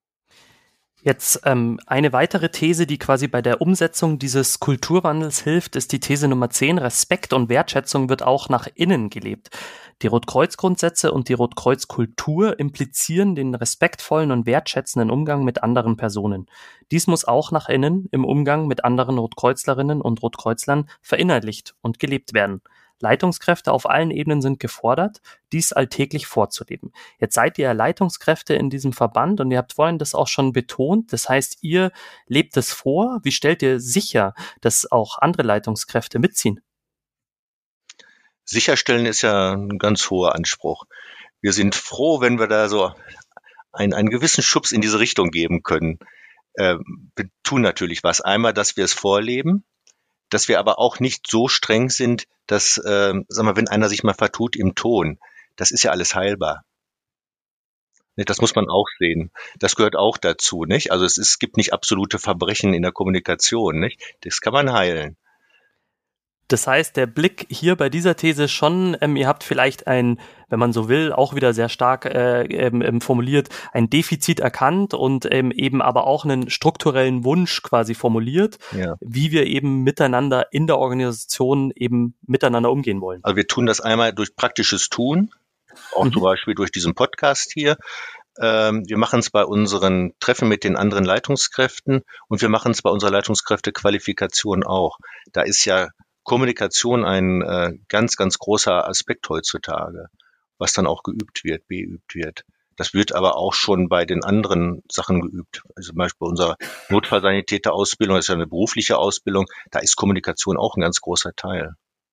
Jetzt ähm, eine weitere These, die quasi bei der Umsetzung dieses Kulturwandels hilft, ist die These Nummer zehn. Respekt und Wertschätzung wird auch nach innen gelebt. Die Rotkreuz-Grundsätze und die Rotkreuz-Kultur implizieren den respektvollen und wertschätzenden Umgang mit anderen Personen. Dies muss auch nach innen im Umgang mit anderen Rotkreuzlerinnen und Rotkreuzlern verinnerlicht und gelebt werden. Leitungskräfte auf allen Ebenen sind gefordert, dies alltäglich vorzuleben. Jetzt seid ihr Leitungskräfte in diesem Verband und ihr habt vorhin das auch schon betont. Das heißt, ihr lebt es vor. Wie stellt ihr sicher, dass auch andere Leitungskräfte mitziehen? Sicherstellen ist ja ein ganz hoher Anspruch. Wir sind froh, wenn wir da so einen, einen gewissen Schubs in diese Richtung geben können. Äh, wir tun natürlich was. Einmal, dass wir es vorleben, dass wir aber auch nicht so streng sind, dass, äh, sag mal, wenn einer sich mal vertut im Ton, das ist ja alles heilbar. Das muss man auch sehen. Das gehört auch dazu, nicht? Also es, ist, es gibt nicht absolute Verbrechen in der Kommunikation, nicht? Das kann man heilen. Das heißt, der Blick hier bei dieser These ist schon, ähm, ihr habt vielleicht ein, wenn man so will, auch wieder sehr stark äh, ähm, formuliert, ein Defizit erkannt und ähm, eben aber auch einen strukturellen Wunsch quasi formuliert, Ja. wie wir eben miteinander in der Organisation eben miteinander umgehen wollen. Also wir tun das einmal durch praktisches Tun, auch Mhm. zum Beispiel durch diesen Podcast hier. Ähm, wir machen es bei unseren Treffen mit den anderen Leitungskräften und wir machen es bei unserer Leitungskräftequalifikation auch. Da ist ja Kommunikation ein äh, ganz, ganz großer Aspekt heutzutage, was dann auch geübt wird, beübt wird. Das wird aber auch schon bei den anderen Sachen geübt. Also zum Beispiel bei unserer Notfallsanitäterausbildung, das ist ja eine berufliche Ausbildung, da ist Kommunikation auch ein ganz großer Teil.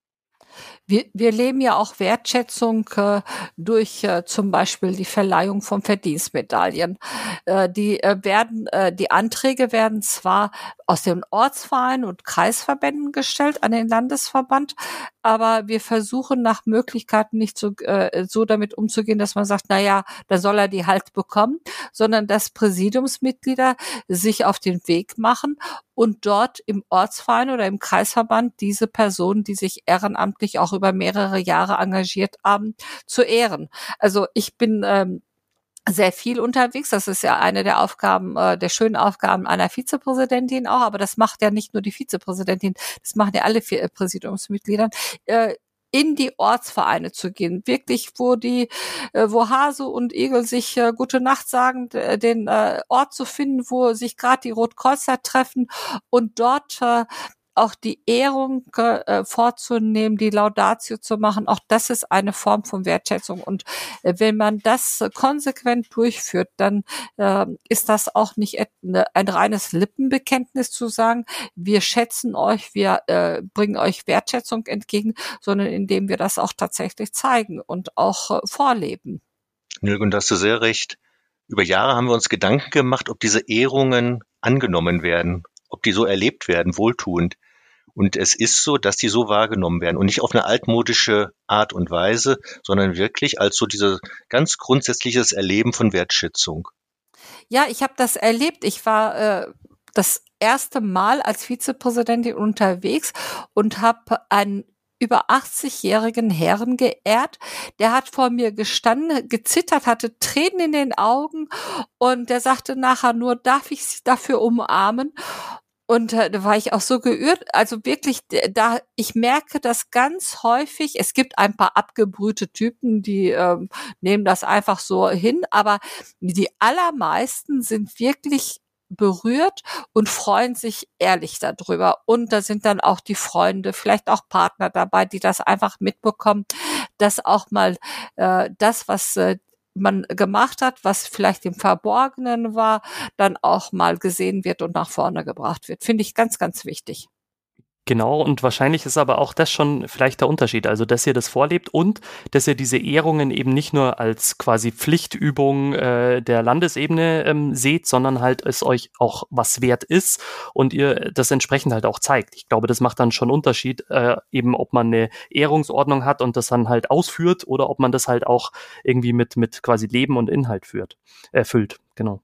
Wir, wir leben ja auch Wertschätzung äh, durch äh, zum Beispiel die Verleihung von Verdienstmedaillen. Äh, die äh, werden, äh, die Anträge werden zwar aus den Ortsvereinen und Kreisverbänden gestellt an den Landesverband, aber wir versuchen nach Möglichkeiten nicht so, äh, so damit umzugehen, dass man sagt, na ja, da soll er die halt bekommen, sondern dass Präsidiumsmitglieder sich auf den Weg machen und dort im Ortsverein oder im Kreisverband diese Personen, die sich ehrenamtlich auch über mehrere Jahre engagiert haben, zu ehren. Also ich bin ähm, sehr viel unterwegs. Das ist ja eine der Aufgaben, äh, der schönen Aufgaben einer Vizepräsidentin auch. Aber das macht ja nicht nur die Vizepräsidentin, das machen ja alle vier Präsidiumsmitglieder. Äh, in die Ortsvereine zu gehen, wirklich, wo die, äh, wo Hase und Igel sich äh, gute Nacht sagen, d- den äh, Ort zu finden, wo sich gerade die Rotkreuzer treffen und dort äh, auch die Ehrung äh, vorzunehmen, die Laudatio zu machen. Auch das ist eine Form von Wertschätzung. Und äh, wenn man das äh, konsequent durchführt, dann äh, ist das auch nicht et- ne, ein reines Lippenbekenntnis zu sagen, wir schätzen euch, wir äh, bringen euch Wertschätzung entgegen, sondern indem wir das auch tatsächlich zeigen und auch äh, vorleben. Nilgün, da hast du sehr recht. Über Jahre haben wir uns Gedanken gemacht, ob diese Ehrungen angenommen werden, ob die so erlebt werden, wohltuend. Und es ist so, dass die so wahrgenommen werden und nicht auf eine altmodische Art und Weise, sondern wirklich als so dieses ganz grundsätzliches Erleben von Wertschätzung. Ja, ich habe das erlebt. Ich war äh, das erste Mal als Vizepräsidentin unterwegs und habe einen über achtzig-jährigen Herrn geehrt. Der hat vor mir gestanden, gezittert, hatte Tränen in den Augen und der sagte nachher nur, darf ich Sie dafür umarmen? Und äh, da war ich auch so geirrt, also wirklich, d- da ich merke das ganz häufig. Es gibt ein paar abgebrühte Typen, die ähm, nehmen das einfach so hin, aber die allermeisten sind wirklich berührt und freuen sich ehrlich darüber. Und da sind dann auch die Freunde, vielleicht auch Partner dabei, die das einfach mitbekommen, dass auch mal äh, das, was äh, man gemacht hat, was vielleicht im Verborgenen war, dann auch mal gesehen wird und nach vorne gebracht wird. Finde ich ganz, ganz wichtig. Genau, und wahrscheinlich ist aber auch das schon vielleicht der Unterschied, also dass ihr das vorlebt und dass ihr diese Ehrungen eben nicht nur als quasi Pflichtübung äh, der Landesebene ähm, seht, sondern halt es euch auch was wert ist und ihr das entsprechend halt auch zeigt. Ich glaube, das macht dann schon Unterschied, äh, eben ob man eine Ehrungsordnung hat und das dann halt ausführt oder ob man das halt auch irgendwie mit mit quasi Leben und Inhalt führt, erfüllt, genau.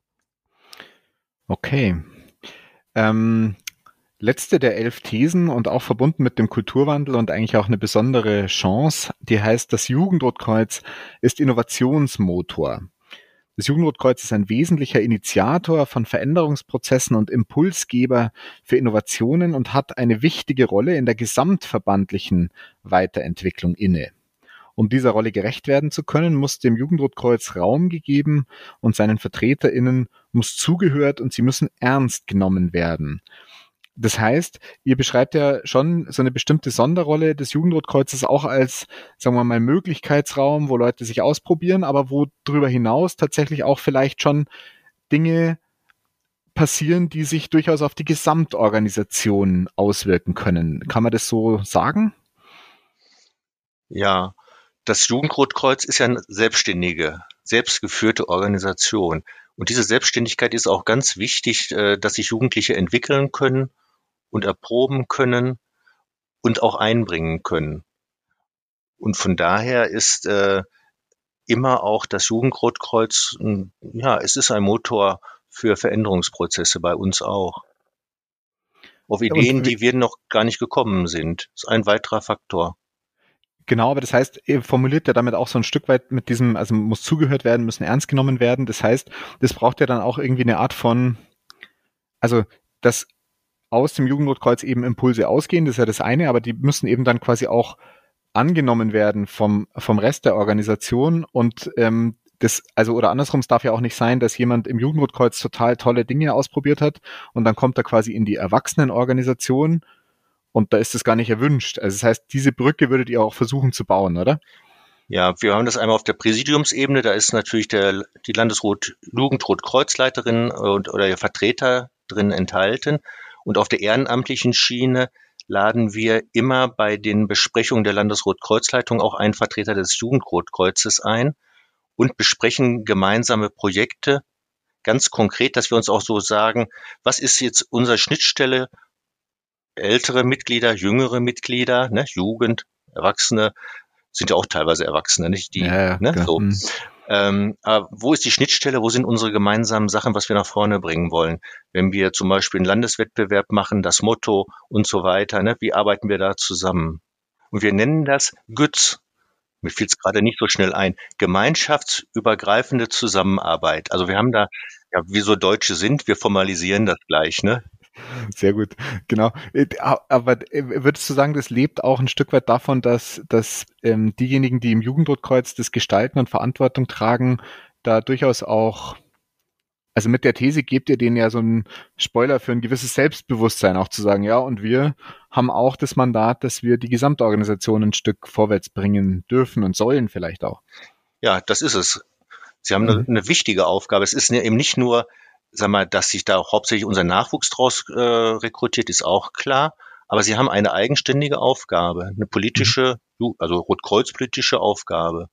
Okay. Ähm, letzte der elf Thesen und auch verbunden mit dem Kulturwandel und eigentlich auch eine besondere Chance, die heißt, das Jugendrotkreuz ist Innovationsmotor. Das Jugendrotkreuz ist ein wesentlicher Initiator von Veränderungsprozessen und Impulsgeber für Innovationen und hat eine wichtige Rolle in der gesamtverbandlichen Weiterentwicklung inne. Um dieser Rolle gerecht werden zu können, muss dem Jugendrotkreuz Raum gegeben und seinen VertreterInnen muss zugehört und sie müssen ernst genommen werden. Das heißt, ihr beschreibt ja schon so eine bestimmte Sonderrolle des Jugendrotkreuzes auch als, sagen wir mal, Möglichkeitsraum, wo Leute sich ausprobieren, aber wo darüber hinaus tatsächlich auch vielleicht schon Dinge passieren, die sich durchaus auf die Gesamtorganisation auswirken können. Kann man das so sagen? Ja, das Jugendrotkreuz ist ja eine selbstständige, selbstgeführte Organisation. Und diese Selbstständigkeit ist auch ganz wichtig, äh, dass sich Jugendliche entwickeln können und erproben können und auch einbringen können. Und von daher ist äh, immer auch das Jugendrotkreuz, mh, ja, es ist ein Motor für Veränderungsprozesse bei uns auch. auf Ideen, die wir noch gar nicht gekommen sind. Das ist ein weiterer Faktor. Genau, aber das heißt, ihr formuliert ja damit auch so ein Stück weit mit diesem, also muss zugehört werden, müssen ernst genommen werden. Das heißt, das braucht ja dann auch irgendwie eine Art von, also dass aus dem Jugendrotkreuz eben Impulse ausgehen, das ist ja das eine, aber die müssen eben dann quasi auch angenommen werden vom vom Rest der Organisation und ähm, das, also oder andersrum, es darf ja auch nicht sein, dass jemand im Jugendrotkreuz total tolle Dinge ausprobiert hat und dann kommt er quasi in die Erwachsenenorganisation und da ist es gar nicht erwünscht. Also das heißt, diese Brücke würdet ihr auch versuchen zu bauen, oder? Ja, wir haben das einmal auf der Präsidiumsebene, da ist natürlich der, die Landesrot-Jugendrotkreuzleiterin und oder ihr Vertreter drin enthalten. Und auf der ehrenamtlichen Schiene laden wir immer bei den Besprechungen der Landesrotkreuzleitung auch einen Vertreter des Jugendrotkreuzes ein und besprechen gemeinsame Projekte ganz konkret, dass wir uns auch so sagen, was ist jetzt unsere Schnittstelle? Ältere Mitglieder, jüngere Mitglieder, ne, Jugend, Erwachsene, sind ja auch teilweise Erwachsene, nicht die, ja, ja, ne, klar. so. Hm. Ähm, aber wo ist die Schnittstelle, wo sind unsere gemeinsamen Sachen, was wir nach vorne bringen wollen? Wenn wir zum Beispiel einen Landeswettbewerb machen, das Motto und so weiter, ne, wie arbeiten wir da zusammen? Und wir nennen das G Ü Z, mir fiel es gerade nicht so schnell ein, gemeinschaftsübergreifende Zusammenarbeit. Also wir haben da, ja, wie so Deutsche sind, wir formalisieren das gleich, ne? Sehr gut, genau. Aber würdest du sagen, das lebt auch ein Stück weit davon, dass, dass ähm, diejenigen, die im Jugendrotkreuz das gestalten und Verantwortung tragen, da durchaus auch, also mit der These gebt ihr denen ja so einen Spoiler für ein gewisses Selbstbewusstsein, auch zu sagen, ja, und wir haben auch das Mandat, dass wir die Gesamtorganisation ein Stück vorwärts bringen dürfen und sollen vielleicht auch. Ja, das ist es. Sie haben eine, eine wichtige Aufgabe. Es ist eben nicht nur, sag mal, dass sich da hauptsächlich unser Nachwuchs draus äh, rekrutiert, ist auch klar. Aber sie haben eine eigenständige Aufgabe, eine politische, also rotkreuzpolitische Aufgabe.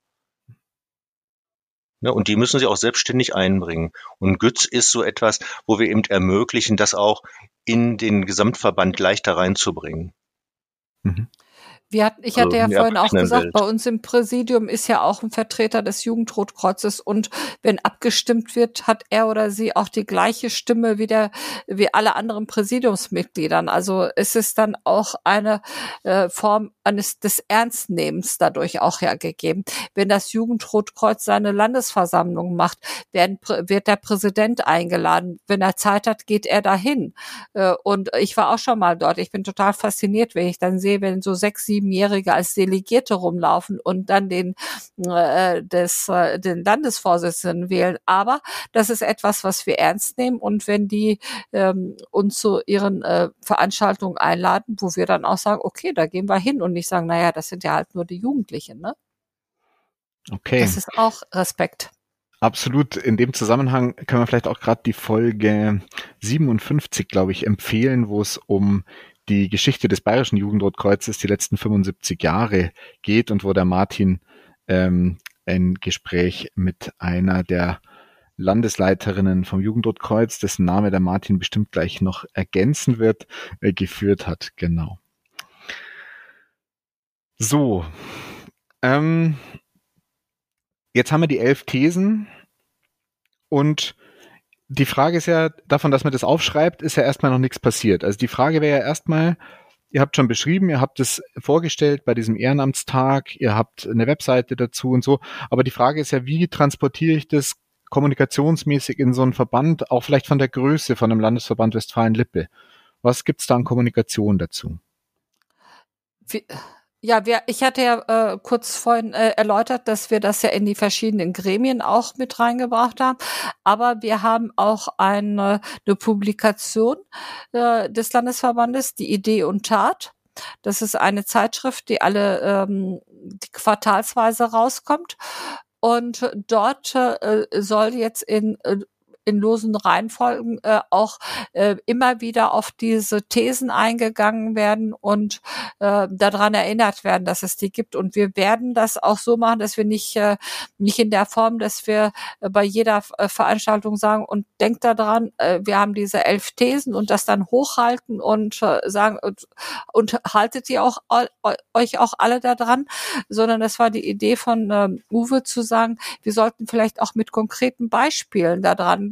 Ne, und die müssen sie auch selbstständig einbringen. Und G Ü Z ist so etwas, wo wir eben ermöglichen, das auch in den Gesamtverband leichter reinzubringen. Mhm. Wir hatten, ich hatte also ja vorhin auch gesagt, Welt. Bei uns im Präsidium ist ja auch ein Vertreter des Jugendrotkreuzes und wenn abgestimmt wird, hat er oder sie auch die gleiche Stimme wie der, wie alle anderen Präsidiumsmitgliedern. Also es ist dann auch eine äh, Form eines des Ernstnehmens dadurch auch ja gegeben. Wenn das Jugendrotkreuz seine Landesversammlung macht, werden, wird der Präsident eingeladen. Wenn er Zeit hat, geht er dahin. Äh, und ich war auch schon mal dort. Ich bin total fasziniert, wenn ich dann sehe, wenn so sechs, sieben Siebenjährige als Delegierte rumlaufen und dann den, äh, des, äh, den Landesvorsitzenden wählen. Aber das ist etwas, was wir ernst nehmen. Und wenn die ähm, uns zu ihren äh, Veranstaltungen einladen, wo wir dann auch sagen, okay, da gehen wir hin und nicht sagen, naja, das sind ja halt nur die Jugendlichen, ne? Okay. Das ist auch Respekt. Absolut. In dem Zusammenhang können wir vielleicht auch gerade die Folge siebenundfünfzig, glaube ich, empfehlen, wo es um die Geschichte des Bayerischen Jugendrotkreuzes die letzten fünfundsiebzig Jahre geht und wo der Martin ähm, ein Gespräch mit einer der Landesleiterinnen vom Jugendrotkreuz, dessen Name der Martin bestimmt gleich noch ergänzen wird, äh, geführt hat. Genau. So. Ähm, jetzt haben wir die elf Thesen und die Frage ist ja, davon, dass man das aufschreibt, ist ja erstmal noch nichts passiert. Also die Frage wäre ja erstmal, ihr habt schon beschrieben, ihr habt es vorgestellt bei diesem Ehrenamtstag, ihr habt eine Webseite dazu und so, aber die Frage ist ja, wie transportiere ich das kommunikationsmäßig in so einen Verband, auch vielleicht von der Größe von einem Landesverband Westfalen-Lippe? Was gibt's da an Kommunikation dazu? Wie Ja, wir, ich hatte ja äh, kurz vorhin äh, erläutert, dass wir das ja in die verschiedenen Gremien auch mit reingebracht haben. Aber wir haben auch eine, eine Publikation äh, des Landesverbandes, die Idee und Tat. Das ist eine Zeitschrift, die alle ähm, die quartalsweise rauskommt. Und dort äh, soll jetzt in äh, in losen Reihenfolgen äh, auch äh, immer wieder auf diese Thesen eingegangen werden und äh, daran erinnert werden, dass es die gibt. Und wir werden das auch so machen, dass wir nicht äh, nicht in der Form, dass wir äh, bei jeder äh, Veranstaltung sagen, und denkt daran, äh, wir haben diese elf Thesen und das dann hochhalten und äh, sagen, und, und haltet ihr auch äh, euch auch alle daran, sondern das war die Idee von äh, Uwe zu sagen, wir sollten vielleicht auch mit konkreten Beispielen daran gehen,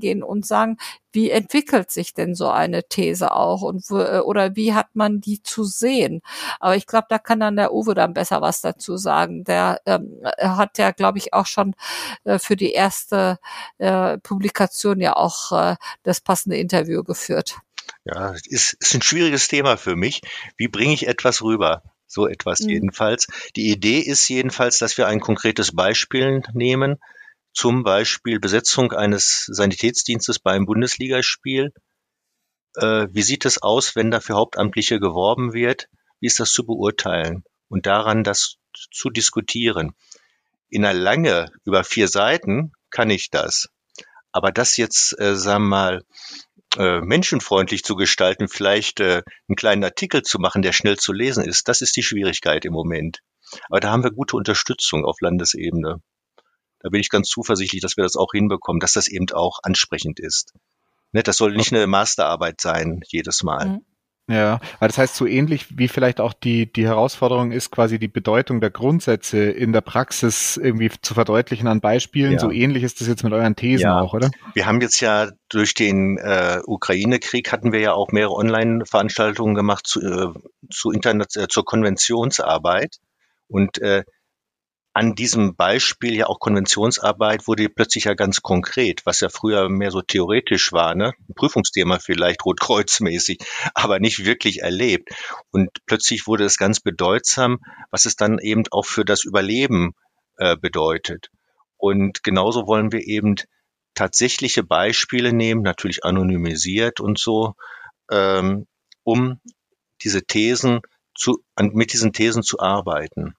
reingehen und sagen, wie entwickelt sich denn so eine These auch und oder wie hat man die zu sehen? Aber ich glaube, da kann dann der Uwe dann besser was dazu sagen. Der ähm, hat ja, glaube ich, auch schon äh, für die erste äh, Publikation ja auch äh, das passende Interview geführt. Ja, ist, ist ein schwieriges Thema für mich. Wie bringe ich etwas rüber? So etwas mhm. jedenfalls. Die Idee ist jedenfalls, dass wir ein konkretes Beispiel nehmen, zum Beispiel Besetzung eines Sanitätsdienstes beim Bundesligaspiel. Äh, wie sieht es aus, wenn da für Hauptamtliche geworben wird? Wie ist das zu beurteilen? Und daran das zu diskutieren. In einer Lange, über vier Seiten, kann ich das. Aber das jetzt, äh, sagen wir mal, äh, menschenfreundlich zu gestalten, vielleicht äh, einen kleinen Artikel zu machen, der schnell zu lesen ist, das ist die Schwierigkeit im Moment. Aber da haben wir gute Unterstützung auf Landesebene. Da bin ich ganz zuversichtlich, dass wir das auch hinbekommen, dass das eben auch ansprechend ist. Ne, das soll nicht eine Masterarbeit sein, jedes Mal. Mhm. Ja, aber das heißt, so ähnlich wie vielleicht auch die, die Herausforderung ist, quasi die Bedeutung der Grundsätze in der Praxis irgendwie zu verdeutlichen an Beispielen, ja. So ähnlich ist das jetzt mit euren Thesen ja. auch, oder? Wir haben jetzt ja durch den äh, Ukraine-Krieg hatten wir ja auch mehrere Online-Veranstaltungen gemacht zu, äh, zu Internet, äh, zur Konventionsarbeit und äh, an diesem Beispiel ja auch Konventionsarbeit wurde plötzlich ja ganz konkret, was ja früher mehr so theoretisch war, ne? Ein Prüfungsthema vielleicht, Rotkreuzmäßig, aber nicht wirklich erlebt. Und plötzlich wurde es ganz bedeutsam, was es dann eben auch für das Überleben äh, bedeutet. Und genauso wollen wir eben tatsächliche Beispiele nehmen, natürlich anonymisiert und so, ähm, um diese Thesen zu, an, mit diesen Thesen zu arbeiten.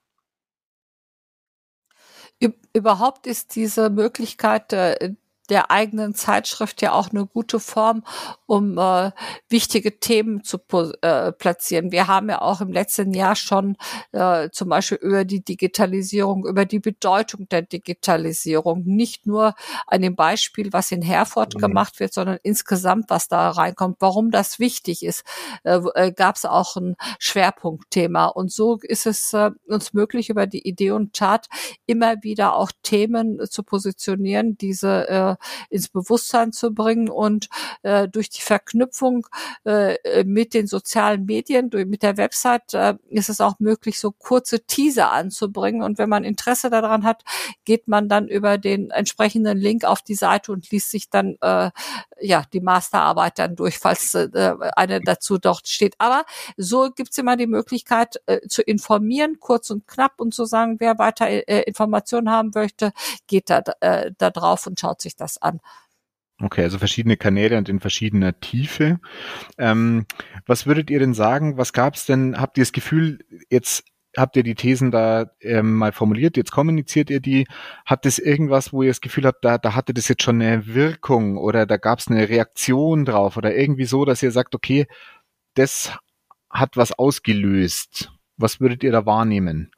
Überhaupt ist diese Möglichkeit äh, der eigenen Zeitschrift ja auch eine gute Form, um äh, wichtige Themen zu äh, platzieren. Wir haben ja auch im letzten Jahr schon äh, zum Beispiel über die Digitalisierung, über die Bedeutung der Digitalisierung, nicht nur an dem Beispiel, was in Herford mhm. gemacht wird, sondern insgesamt, was da reinkommt, warum das wichtig ist, äh, äh, gab es auch ein Schwerpunktthema. Und so ist es äh, uns möglich, über die Idee und Tat immer wieder auch Themen äh, zu positionieren, diese äh, ins Bewusstsein zu bringen und äh, durch die Verknüpfung äh, mit den sozialen Medien, durch, mit der Website äh, ist es auch möglich, so kurze Teaser anzubringen. Und wenn man Interesse daran hat, geht man dann über den entsprechenden Link auf die Seite und liest sich dann äh, ja die Masterarbeit dann durch, falls äh, eine dazu dort steht. Aber so gibt's immer die Möglichkeit äh, zu informieren, kurz und knapp und zu sagen, wer weiter äh, Informationen haben möchte, geht da, äh, da drauf und schaut sich das an. Okay, also verschiedene Kanäle und in verschiedener Tiefe. Ähm, was würdet ihr denn sagen, was gab's denn, habt ihr das Gefühl, jetzt habt ihr die Thesen da ähm, mal formuliert, jetzt kommuniziert ihr die, hat das irgendwas, wo ihr das Gefühl habt, da, da hatte das jetzt schon eine Wirkung oder da gab's eine Reaktion drauf oder irgendwie so, dass ihr sagt, okay, das hat was ausgelöst. Was würdet ihr da wahrnehmen?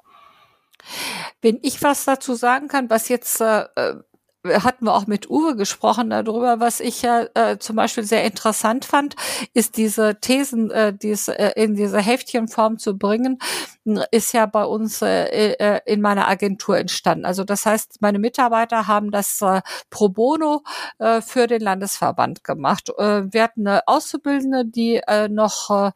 Wenn ich was dazu sagen kann, was jetzt äh, hatten wir auch mit Uwe gesprochen darüber, was ich ja äh, zum Beispiel sehr interessant fand, ist diese Thesen, äh, dies, äh, in diese Heftchenform zu bringen, ist ja bei uns äh, äh, in meiner Agentur entstanden. Also das heißt, meine Mitarbeiter haben das äh, pro bono äh, für den Landesverband gemacht. Äh, wir hatten eine Auszubildende, die äh, noch äh,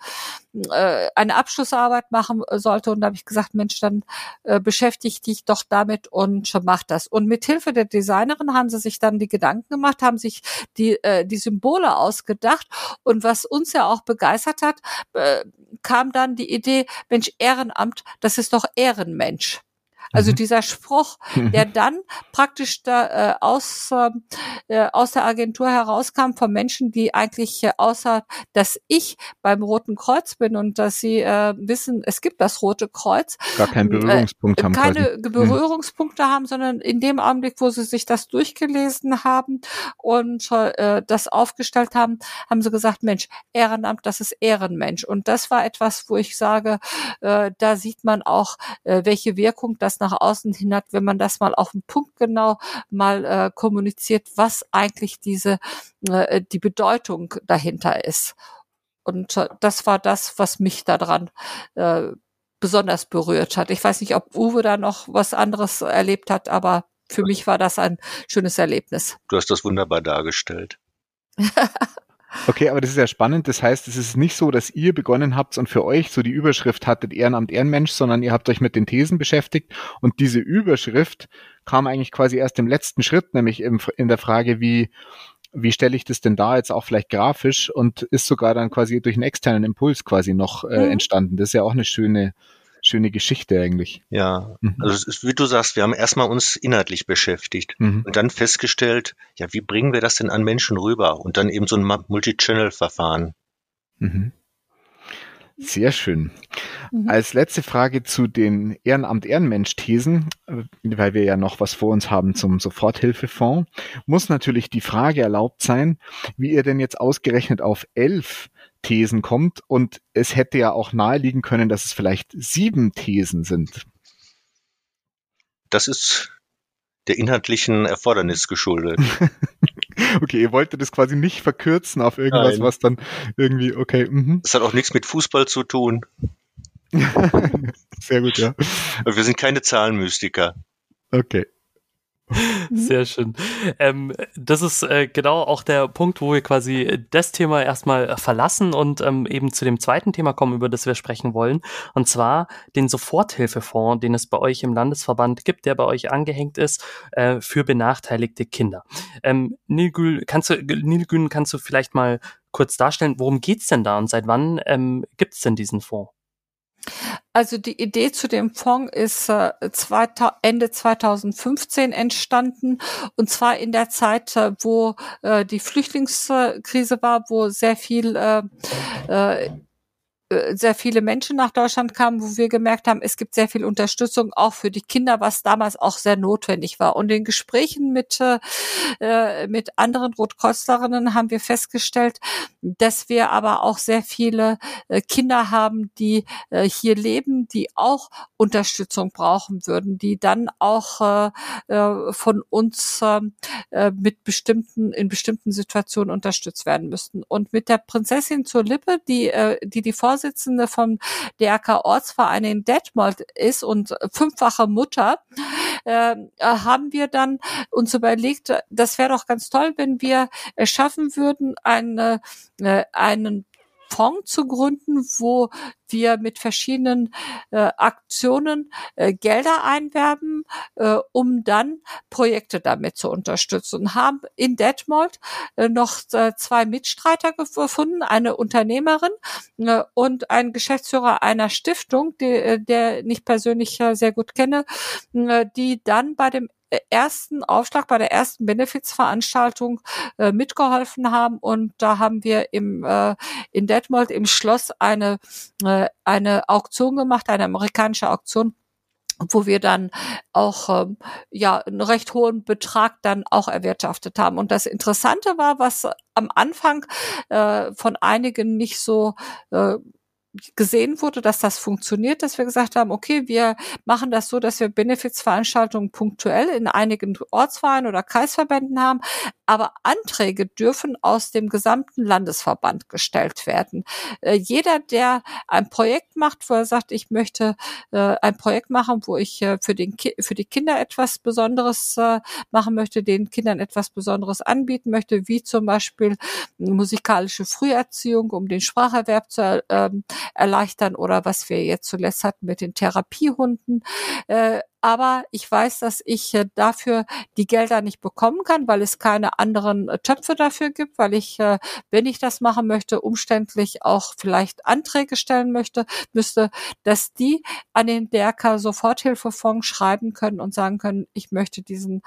eine Abschlussarbeit machen sollte und da habe ich gesagt, Mensch, dann äh, beschäftige dich doch damit und mach das. Und mit Hilfe der Designerin haben sie sich dann die Gedanken gemacht, haben sich die äh, die Symbole ausgedacht und was uns ja auch begeistert hat, äh, kam dann die Idee, Mensch, Ehrenamt, das ist doch Ehrenmensch. Also mhm. dieser Spruch, der dann praktisch da äh, aus äh, aus der Agentur herauskam von Menschen, die eigentlich äh, außer, dass ich beim Roten Kreuz bin und dass sie äh, wissen, es gibt das Rote Kreuz, gar keinen Berührungspunkt äh, haben, keine quasi. Berührungspunkte mhm. haben, sondern in dem Augenblick, wo sie sich das durchgelesen haben und äh, das aufgestellt haben, haben sie gesagt, Mensch, Ehrenamt, das ist Ehrenmensch. Und das war etwas, wo ich sage, äh, da sieht man auch, äh, welche Wirkung das nach außen hin hat, wenn man das mal auf den Punkt genau mal äh, kommuniziert, was eigentlich diese äh, die Bedeutung dahinter ist. Und äh, das war das, was mich daran äh, besonders berührt hat. Ich weiß nicht, ob Uwe da noch was anderes erlebt hat, aber für mich war das ein schönes Erlebnis. Du hast das wunderbar dargestellt. Okay, aber das ist ja spannend. Das heißt, es ist nicht so, dass ihr begonnen habt und für euch so die Überschrift hattet Ehrenamt, Ehrenmensch, sondern ihr habt euch mit den Thesen beschäftigt und diese Überschrift kam eigentlich quasi erst im letzten Schritt, nämlich im, in der Frage, wie wie stelle ich das denn da jetzt auch vielleicht grafisch und ist sogar dann quasi durch einen externen Impuls quasi noch äh, mhm. entstanden. Das ist ja auch eine schöne schöne Geschichte eigentlich. Ja, mhm. also es ist, wie du sagst, wir haben erstmal uns inhaltlich beschäftigt mhm. und dann festgestellt, ja, wie bringen wir das denn an Menschen rüber? Und dann eben so ein Multi-Channel-Verfahren. Mhm. Sehr schön. Mhm. Als letzte Frage zu den Ehrenamt-Ehrenmensch-Thesen, weil wir ja noch was vor uns haben zum Soforthilfefonds, muss natürlich die Frage erlaubt sein, wie ihr denn jetzt ausgerechnet auf elf Thesen kommt und es hätte ja auch naheliegen können, dass es vielleicht sieben Thesen sind. Das ist der inhaltlichen Erfordernis geschuldet. Okay, ihr wolltet das quasi nicht verkürzen auf irgendwas, Nein. was dann irgendwie, okay. Mhm. Das hat auch nichts mit Fußball zu tun. Sehr gut, ja. Wir sind keine Zahlenmystiker. Okay. Sehr schön. Ähm, das ist äh, genau auch der Punkt, wo wir quasi das Thema erstmal verlassen und ähm, eben zu dem zweiten Thema kommen, über das wir sprechen wollen. Und zwar den Soforthilfefonds, den es bei euch im Landesverband gibt, der bei euch angehängt ist, äh, für benachteiligte Kinder. Ähm, Nilgün, kannst du, Nilgün, kannst du vielleicht mal kurz darstellen, worum geht's denn da und seit wann ähm, gibt's denn diesen Fonds? Also die Idee zu dem Fonds ist äh, Ende zweitausendfünfzehn entstanden und zwar in der Zeit, äh, wo äh, die Flüchtlingskrise war, wo sehr viel äh, äh, sehr viele Menschen nach Deutschland kamen, wo wir gemerkt haben, es gibt sehr viel Unterstützung auch für die Kinder, was damals auch sehr notwendig war. Und in Gesprächen mit äh, mit anderen Rotkreuzlerinnen haben wir festgestellt, dass wir aber auch sehr viele äh, Kinder haben, die äh, hier leben, die auch Unterstützung brauchen würden, die dann auch äh, von uns äh, mit bestimmten in bestimmten Situationen unterstützt werden müssten. Und mit der Prinzessin zur Lippe, die äh, die die Vorsitzende vom D R K-Ortsverein in Detmold ist und fünffache Mutter, äh, haben wir dann uns überlegt, das wäre doch ganz toll, wenn wir es schaffen würden, eine, äh, einen Fonds zu gründen, wo wir mit verschiedenen äh, Aktionen äh, Gelder einwerben, äh, um dann Projekte damit zu unterstützen. Und haben in Detmold äh, noch äh, zwei Mitstreiter gefunden, eine Unternehmerin äh, und ein Geschäftsführer einer Stiftung, die, der ich persönlich äh, sehr gut kenne, äh, die dann bei dem ersten Aufschlag, bei der ersten Benefizveranstaltung äh, mitgeholfen haben und da haben wir im äh, in Detmold im Schloss eine äh, eine Auktion gemacht, eine amerikanische Auktion, wo wir dann auch ähm, ja einen recht hohen Betrag dann auch erwirtschaftet haben. Und das Interessante war, was am Anfang äh, von einigen nicht so äh, gesehen wurde, dass das funktioniert, dass wir gesagt haben, okay, wir machen das so, dass wir Benefizveranstaltungen punktuell in einigen Ortsvereinen oder Kreisverbänden haben, aber Anträge dürfen aus dem gesamten Landesverband gestellt werden. Äh, jeder, der ein Projekt macht, wo er sagt, ich möchte äh, ein Projekt machen, wo ich äh, für den Ki- für die Kinder etwas Besonderes äh, machen möchte, den Kindern etwas Besonderes anbieten möchte, wie zum Beispiel musikalische Früherziehung, um den Spracherwerb zu äh, erleichtern oder was wir jetzt zuletzt hatten mit den Therapiehunden. Äh, aber ich weiß, dass ich äh, dafür die Gelder nicht bekommen kann, weil es keine anderen äh, Töpfe dafür gibt, weil ich, äh, wenn ich das machen möchte, umständlich auch vielleicht Anträge stellen möchte, müsste, dass die an den D R K-Soforthilfefonds schreiben können und sagen können, ich möchte diesen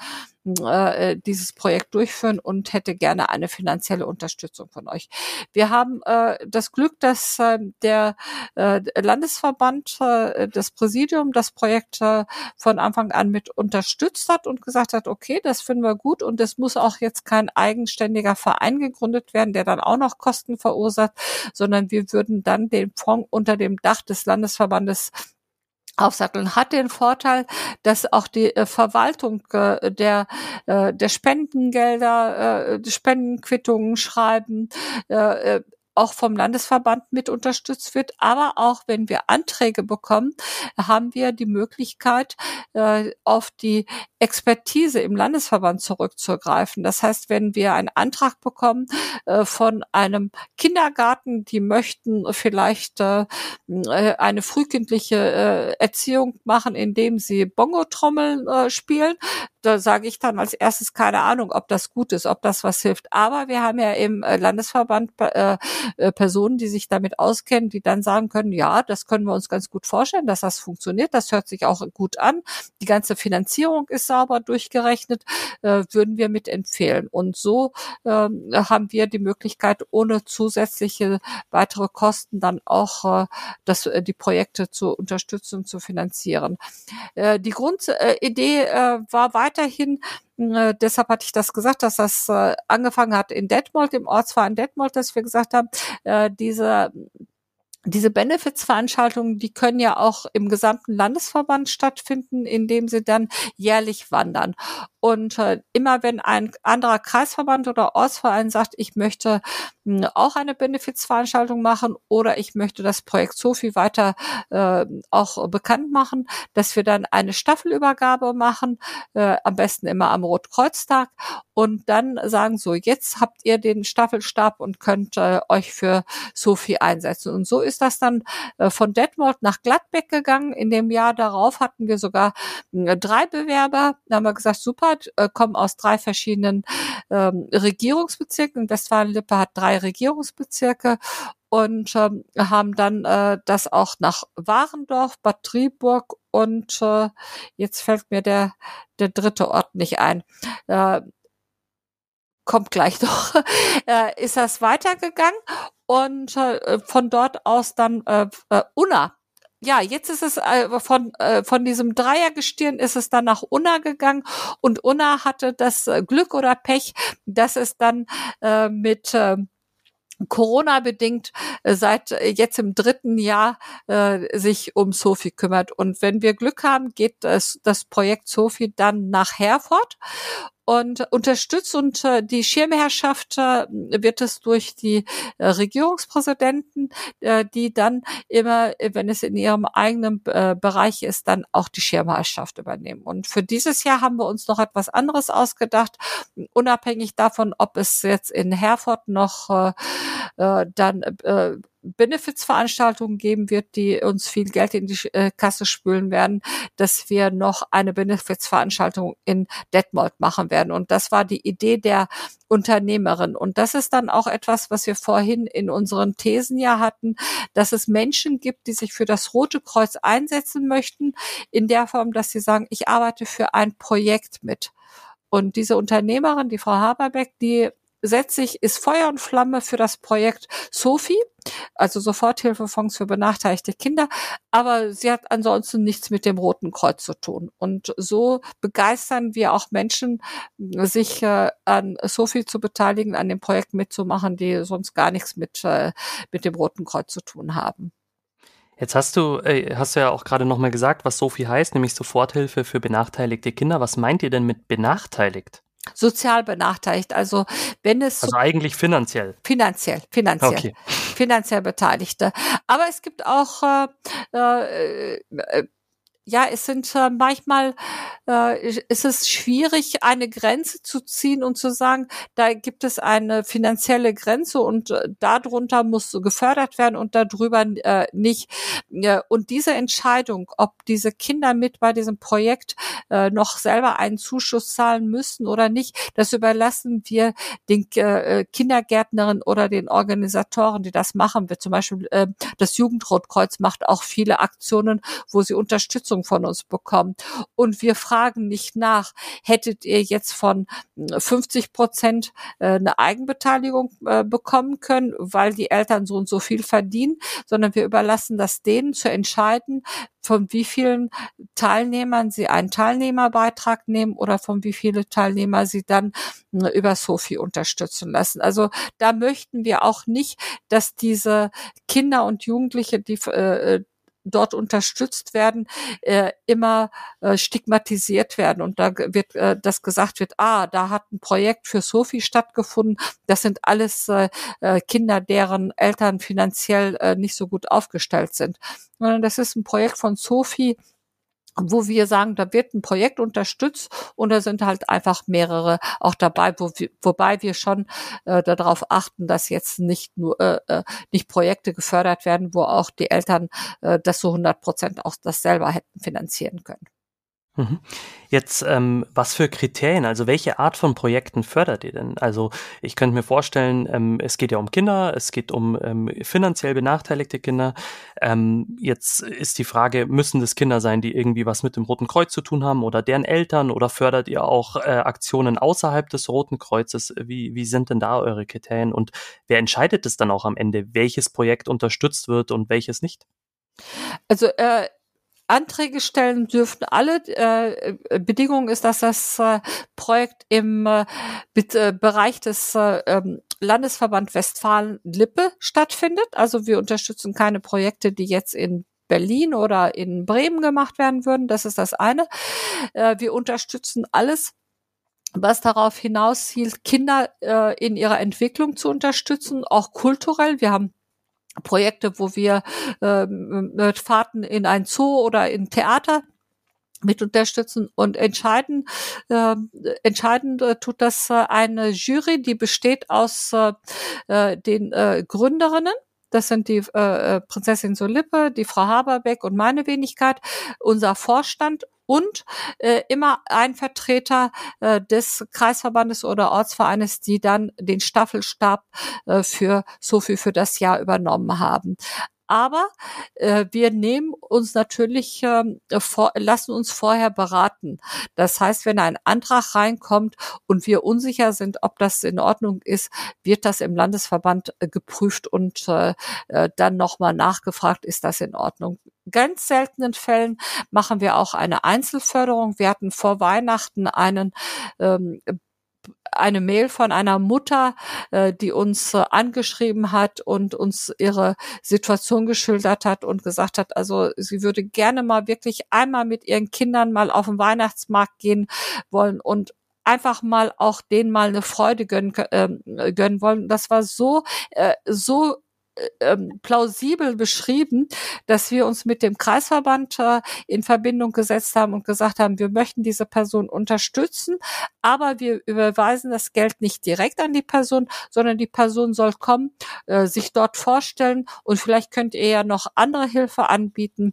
äh, dieses Projekt durchführen und hätte gerne eine finanzielle Unterstützung von euch. Wir haben äh, das Glück, dass äh, der äh, Landesverband, äh, das Präsidium, das Projekt äh, von Anfang an mit unterstützt hat und gesagt hat, okay, das finden wir gut und es muss auch jetzt kein eigenständiger Verein gegründet werden, der dann auch noch Kosten verursacht, sondern wir würden dann den Fonds unter dem Dach des Landesverbandes aufsatteln. Hat den Vorteil, dass auch die äh, Verwaltung äh, der äh, der Spendengelder, äh, die Spendenquittungen schreiben, äh, auch vom Landesverband mit unterstützt wird. Aber auch wenn wir Anträge bekommen, haben wir die Möglichkeit, äh, auf die Expertise im Landesverband zurückzugreifen. Das heißt, wenn wir einen Antrag bekommen äh, von einem Kindergarten, die möchten vielleicht äh, eine frühkindliche äh, Erziehung machen, indem sie Bongo-Trommeln äh, spielen, da sage ich dann als erstes keine Ahnung, ob das gut ist, ob das was hilft. Aber wir haben ja im Landesverband äh, äh, Personen, die sich damit auskennen, die dann sagen können, ja, das können wir uns ganz gut vorstellen, dass das funktioniert. Das hört sich auch gut an. Die ganze Finanzierung ist sauber durchgerechnet, äh, würden wir mitempfehlen. Und so äh, haben wir die Möglichkeit, ohne zusätzliche weitere Kosten dann auch äh, das, äh, die Projekte zu unterstützen und zu finanzieren. Äh, die Grundidee äh, war weiterhin, äh, deshalb hatte ich das gesagt, dass das äh, angefangen hat in Detmold, im Ortsverein Detmold, dass wir gesagt haben, äh, diese Diese Benefits-Veranstaltungen, die können ja auch im gesamten Landesverband stattfinden, indem sie dann jährlich wandern. Und äh, immer wenn ein anderer Kreisverband oder Ortsverein sagt, ich möchte mh, auch eine Benefits-Veranstaltung machen oder ich möchte das Projekt Sophie weiter äh, auch bekannt machen, dass wir dann eine Staffelübergabe machen, äh, am besten immer am Rotkreuztag und dann sagen so, jetzt habt ihr den Staffelstab und könnt äh, euch für Sophie einsetzen. Und so ist das dann äh, von Detmold nach Gladbeck gegangen. In dem Jahr darauf hatten wir sogar äh, drei Bewerber. Da haben wir gesagt, super, äh, kommen aus drei verschiedenen ähm, Regierungsbezirken. Westfalen-Lippe hat drei Regierungsbezirke und ähm, haben dann äh, das auch nach Warendorf, Bad Triburg und äh, jetzt fällt mir der der dritte Ort nicht ein. Äh, kommt gleich noch, äh, ist das weitergegangen und äh, von dort aus dann äh, äh, Unna. Ja, jetzt ist es äh, von äh, von diesem Dreiergestirn ist es dann nach Unna gegangen und Unna hatte das äh, Glück oder Pech, dass es dann äh, mit äh, Corona-bedingt äh, seit äh, jetzt im dritten Jahr äh, sich um Sophie kümmert. Und wenn wir Glück haben, geht das, das Projekt Sophie dann nach Herford und unterstützt und äh, die Schirmherrschaft äh, wird es durch die äh, Regierungspräsidenten, äh, die dann immer, wenn es in ihrem eigenen äh, Bereich ist, dann auch die Schirmherrschaft übernehmen. Und für dieses Jahr haben wir uns noch etwas anderes ausgedacht, unabhängig davon, ob es jetzt in Herford noch äh, äh, dann äh, Benefits-Veranstaltungen geben wird, die uns viel Geld in die äh, Kasse spülen werden, dass wir noch eine Benefits-Veranstaltung in Detmold machen werden. Und das war die Idee der Unternehmerin. Und das ist dann auch etwas, was wir vorhin in unseren Thesen ja hatten, dass es Menschen gibt, die sich für das Rote Kreuz einsetzen möchten, in der Form, dass sie sagen, ich arbeite für ein Projekt mit. Und diese Unternehmerin, die Frau Haberbeck, die setzt sich, ist Feuer und Flamme für das Projekt Sophie, also Soforthilfefonds für benachteiligte Kinder, aber sie hat ansonsten nichts mit dem Roten Kreuz zu tun. Und so begeistern wir auch Menschen, sich äh, an Sophie zu beteiligen, an dem Projekt mitzumachen, die sonst gar nichts mit, äh, mit dem Roten Kreuz zu tun haben. Jetzt hast du, äh, hast du ja auch gerade nochmal gesagt, was Sophie heißt, nämlich Soforthilfe für benachteiligte Kinder. Was meint ihr denn mit benachteiligt? Sozial benachteiligt, also wenn es... Also eigentlich finanziell. Finanziell, finanziell. Okay. Finanziell Beteiligte. Aber es gibt auch äh, äh, ja, es sind äh, manchmal äh, ist es schwierig, eine Grenze zu ziehen und zu sagen, da gibt es eine finanzielle Grenze und äh, darunter muss gefördert werden und darüber äh, nicht. Äh, und diese Entscheidung, ob diese Kinder mit bei diesem Projekt äh, noch selber einen Zuschuss zahlen müssen oder nicht, das überlassen wir den äh, Kindergärtnerinnen oder den Organisatoren, die das machen. Wie zum Beispiel äh, das Jugendrotkreuz macht auch viele Aktionen, wo sie Unterstützung von uns bekommen. Und wir fragen nicht nach, hättet ihr jetzt von fünfzig Prozent eine Eigenbeteiligung bekommen können, weil die Eltern so und so viel verdienen, sondern wir überlassen das denen zu entscheiden, von wie vielen Teilnehmern sie einen Teilnehmerbeitrag nehmen oder von wie viele Teilnehmer sie dann über Sophie unterstützen lassen. Also da möchten wir auch nicht, dass diese Kinder und Jugendliche, die äh, dort unterstützt werden, äh, immer äh, stigmatisiert werden. Und da wird äh, das gesagt wird, ah, da hat ein Projekt für Sophie stattgefunden. Das sind alles äh, Kinder, deren Eltern finanziell äh, nicht so gut aufgestellt sind. Sondern das ist ein Projekt von Sophie, wo wir sagen, da wird ein Projekt unterstützt und da sind halt einfach mehrere auch dabei, wo wir, wobei wir schon äh, darauf achten, dass jetzt nicht nur äh, äh, nicht Projekte gefördert werden, wo auch die Eltern äh, das so hundert Prozent auch das selber hätten finanzieren können. Jetzt, ähm, was für Kriterien, also welche Art von Projekten fördert ihr denn? Also ich könnte mir vorstellen, ähm, es geht ja um Kinder, es geht um ähm, finanziell benachteiligte Kinder. Ähm, jetzt ist die Frage, müssen das Kinder sein, die irgendwie was mit dem Roten Kreuz zu tun haben oder deren Eltern, oder fördert ihr auch äh, Aktionen außerhalb des Roten Kreuzes? Wie, wie sind denn da eure Kriterien und wer entscheidet es dann auch am Ende, welches Projekt unterstützt wird und welches nicht? Also äh, Anträge stellen dürfen alle. Äh, Bedingung ist, dass das äh, Projekt im äh, äh, Bereich des äh, Landesverband Westfalen-Lippe stattfindet. Also wir unterstützen keine Projekte, die jetzt in Berlin oder in Bremen gemacht werden würden. Das ist das eine. Äh, wir unterstützen alles, was darauf hinauszielt, Kinder äh, in ihrer Entwicklung zu unterstützen, auch kulturell. Wir haben Projekte, wo wir äh, mit Fahrten in ein Zoo oder in Theater mit unterstützen und entscheiden, äh, entscheidend äh, tut das äh, eine Jury, die besteht aus äh, den äh, Gründerinnen. Das sind die äh, Prinzessin Solippe, die Frau Haberbeck und meine Wenigkeit, unser Vorstand und äh, immer ein Vertreter äh, des Kreisverbandes oder Ortsvereines, die dann den Staffelstab äh, für Sophie für das Jahr übernommen haben. Aber äh, wir nehmen uns natürlich, äh, vor, lassen uns vorher beraten. Das heißt, wenn ein Antrag reinkommt und wir unsicher sind, ob das in Ordnung ist, wird das im Landesverband äh, geprüft und äh, dann nochmal nachgefragt, ist das in Ordnung. Ganz seltenen Fällen machen wir auch eine Einzelförderung. Wir hatten vor Weihnachten einen ähm, eine Mail von einer Mutter, äh, die uns äh, angeschrieben hat und uns ihre Situation geschildert hat und gesagt hat, also sie würde gerne mal wirklich einmal mit ihren Kindern mal auf den Weihnachtsmarkt gehen wollen und einfach mal auch denen mal eine Freude gönnen, äh, gönnen wollen. Das war so, äh, so Ähm, plausibel beschrieben, dass wir uns mit dem Kreisverband äh, in Verbindung gesetzt haben und gesagt haben, wir möchten diese Person unterstützen, aber wir überweisen das Geld nicht direkt an die Person, sondern die Person soll kommen, äh, sich dort vorstellen und vielleicht könnt ihr ja noch andere Hilfe anbieten.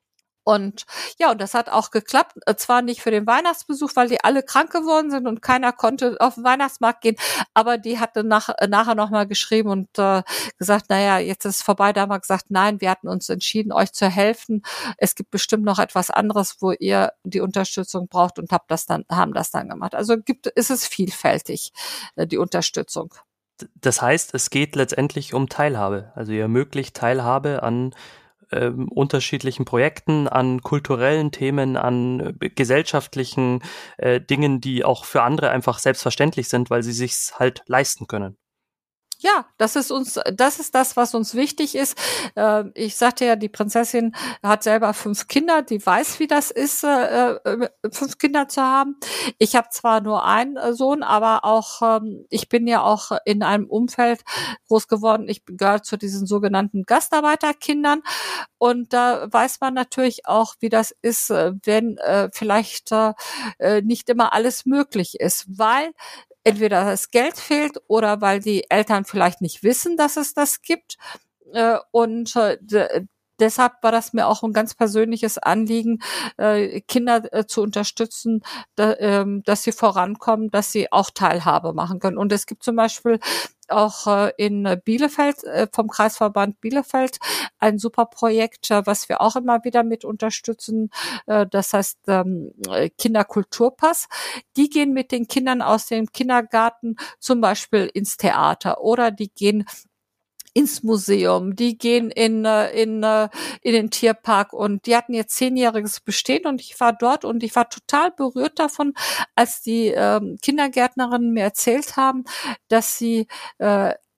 Und ja, und das hat auch geklappt. Zwar nicht für den Weihnachtsbesuch, weil die alle krank geworden sind und keiner konnte auf den Weihnachtsmarkt gehen, aber die hatte nach, nachher nochmal geschrieben und äh, gesagt, naja, jetzt ist es vorbei. Da haben wir gesagt, nein, wir hatten uns entschieden, euch zu helfen. Es gibt bestimmt noch etwas anderes, wo ihr die Unterstützung braucht und habt das dann, haben das dann gemacht. Also gibt, ist es vielfältig, die Unterstützung. Das heißt, es geht letztendlich um Teilhabe. Also ihr ermöglicht Teilhabe an Ähm, unterschiedlichen Projekten, an kulturellen Themen, an äh, gesellschaftlichen äh, Dingen, die auch für andere einfach selbstverständlich sind, weil sie sich's halt leisten können. Ja, das ist uns, das ist das, was uns wichtig ist. Äh, ich sagte ja, die Prinzessin hat selber fünf Kinder, die weiß, wie das ist, äh, fünf Kinder zu haben. Ich habe zwar nur einen Sohn, aber auch ähm, ich bin ja auch in einem Umfeld groß geworden. Ich gehöre zu diesen sogenannten Gastarbeiterkindern und da weiß man natürlich auch, wie das ist, wenn äh, vielleicht äh, nicht immer alles möglich ist, weil entweder das Geld fehlt oder weil die Eltern vielleicht nicht wissen, dass es das gibt. Äh, und äh, d- deshalb war das mir auch ein ganz persönliches Anliegen, äh, Kinder äh, zu unterstützen, da, ähm, dass sie vorankommen, dass sie auch Teilhabe machen können. Und es gibt zum Beispiel auch äh, in Bielefeld, äh, vom Kreisverband Bielefeld, ein super Projekt, äh, was wir auch immer wieder mit unterstützen. Äh, das heißt ähm, Kinderkulturpass. Die gehen mit den Kindern aus dem Kindergarten zum Beispiel ins Theater oder die gehen ins Museum, die gehen in in in den Tierpark und die hatten jetzt zehnjähriges Bestehen und ich war dort und ich war total berührt davon, als die ähm, Kindergärtnerinnen mir erzählt haben, dass sie äh,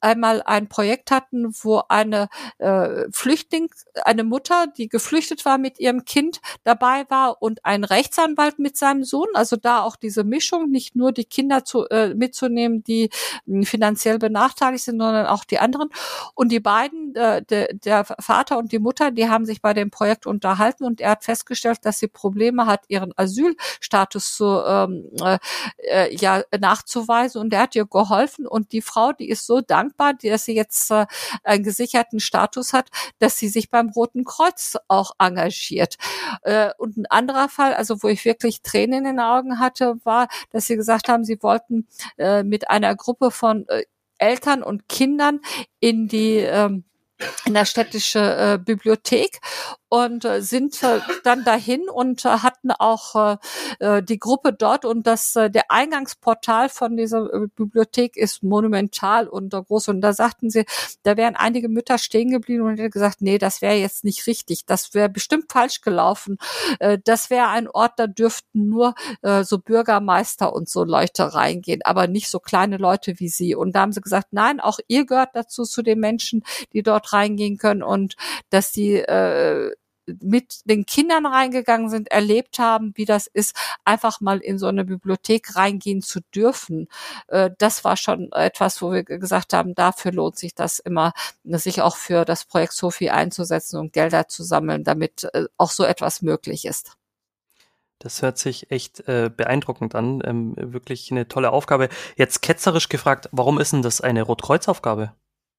einmal ein Projekt hatten, wo eine äh, Flüchtling, eine Mutter, die geflüchtet war mit ihrem Kind, dabei war und ein Rechtsanwalt mit seinem Sohn. Also da auch diese Mischung, nicht nur die Kinder zu, äh, mitzunehmen, die äh, finanziell benachteiligt sind, sondern auch die anderen. Und die beiden, äh, de, der Vater und die Mutter, die haben sich bei dem Projekt unterhalten und er hat festgestellt, dass sie Probleme hat, ihren Asylstatus zu ähm, äh, ja nachzuweisen und er hat ihr geholfen und die Frau, die ist so dankbar, dass sie jetzt äh, einen gesicherten Status hat, dass sie sich beim Roten Kreuz auch engagiert. Äh, und ein anderer Fall, also wo ich wirklich Tränen in den Augen hatte, war, dass sie gesagt haben, sie wollten äh, mit einer Gruppe von äh, Eltern und Kindern in die ähm, in der städtische äh, Bibliothek und äh, sind äh, dann dahin und äh, hatten auch äh, die Gruppe dort und das äh, der Eingangsportal von dieser äh, Bibliothek ist monumental und äh, groß und da sagten sie, da wären einige Mütter stehen geblieben und hätten gesagt, nee, das wäre jetzt nicht richtig, das wäre bestimmt falsch gelaufen, äh, das wäre ein Ort, da dürften nur äh, so Bürgermeister und so Leute reingehen, aber nicht so kleine Leute wie sie und da haben sie gesagt, nein, auch ihr gehört dazu, zu den Menschen, die dort reingehen können und dass die äh, mit den Kindern reingegangen sind, erlebt haben, wie das ist, einfach mal in so eine Bibliothek reingehen zu dürfen. Äh, das war schon etwas, wo wir gesagt haben, dafür lohnt sich das immer, sich auch für das Projekt Sophie einzusetzen und Gelder zu sammeln, damit äh, auch so etwas möglich ist. Das hört sich echt äh, beeindruckend an. Ähm, wirklich eine tolle Aufgabe. Jetzt ketzerisch gefragt, warum ist denn das eine Rotkreuz-Aufgabe?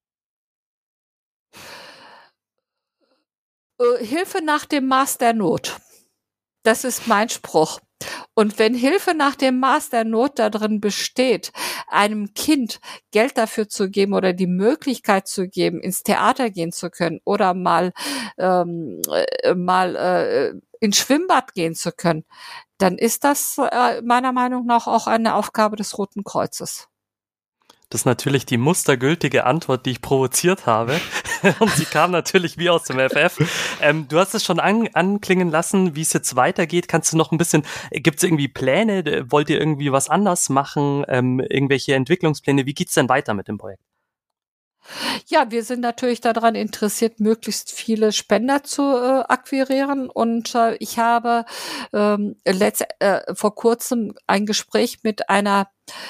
Hilfe nach dem Maß der Not. Das ist mein Spruch. Und wenn Hilfe nach dem Maß der Not darin besteht, einem Kind Geld dafür zu geben oder die Möglichkeit zu geben, ins Theater gehen zu können oder mal ähm, äh, mal äh, ins Schwimmbad gehen zu können, dann ist das äh, meiner Meinung nach auch eine Aufgabe des Roten Kreuzes. Das ist natürlich die mustergültige Antwort, die ich provoziert habe. Und sie kam natürlich wie aus dem F F. Ähm, du hast es schon an, anklingen lassen, wie es jetzt weitergeht. Kannst du noch ein bisschen, gibt es irgendwie Pläne? Wollt ihr irgendwie was anders machen? Ähm, irgendwelche Entwicklungspläne? Wie geht's denn weiter mit dem Projekt? Ja, wir sind natürlich daran interessiert, möglichst viele Spender zu äh, akquirieren. Und äh, ich habe ähm, letzt, äh, vor kurzem ein Gespräch mit einer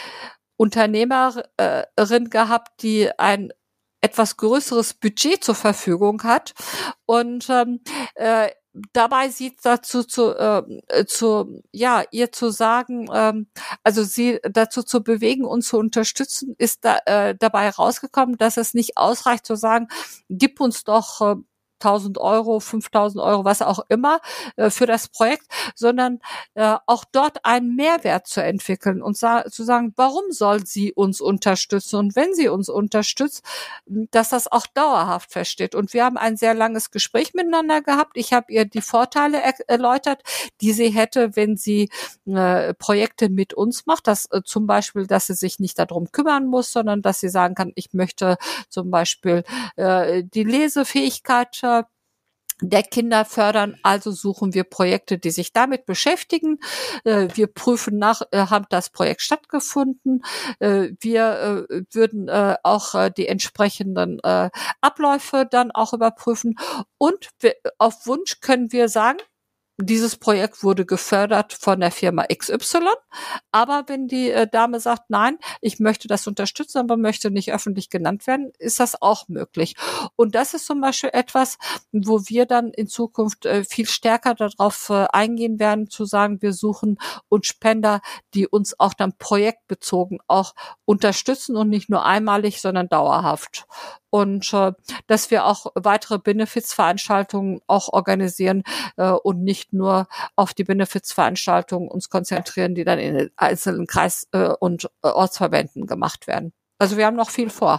Unternehmerin gehabt, die ein etwas größeres Budget zur Verfügung hat und ähm, äh, dabei sieht dazu zu, äh, zu ja ihr zu sagen, ähm, also sie dazu zu bewegen und zu unterstützen, ist da äh, dabei rausgekommen, dass es nicht ausreicht zu sagen, gib uns doch äh, tausend Euro, fünftausend Euro, was auch immer äh, für das Projekt, sondern äh, auch dort einen Mehrwert zu entwickeln und sa- zu sagen, warum soll sie uns unterstützen und wenn sie uns unterstützt, dass das auch dauerhaft feststeht. Und wir haben ein sehr langes Gespräch miteinander gehabt. Ich habe ihr die Vorteile er- erläutert, die sie hätte, wenn sie äh, Projekte mit uns macht, dass äh, zum Beispiel, dass sie sich nicht darum kümmern muss, sondern dass sie sagen kann, ich möchte zum Beispiel äh, die Lesefähigkeit äh, der Kinder fördern, also suchen wir Projekte, die sich damit beschäftigen. Wir prüfen nach, hat das Projekt stattgefunden. Wir würden auch die entsprechenden Abläufe dann auch überprüfen. Und auf Wunsch können wir sagen, dieses Projekt wurde gefördert von der Firma X Y, aber wenn die äh, Dame sagt, nein, ich möchte das unterstützen, aber möchte nicht öffentlich genannt werden, ist das auch möglich. Und das ist zum Beispiel etwas, wo wir dann in Zukunft äh, viel stärker darauf äh, eingehen werden, zu sagen, wir suchen uns Spender, die uns auch dann projektbezogen auch unterstützen und nicht nur einmalig, sondern dauerhaft. Und äh, dass wir auch weitere Benefizveranstaltungen auch organisieren äh, und nicht nur auf die Benefizveranstaltungen uns konzentrieren, die dann in den einzelnen Kreis- äh, und äh, Ortsverbänden gemacht werden. Also wir haben noch viel vor.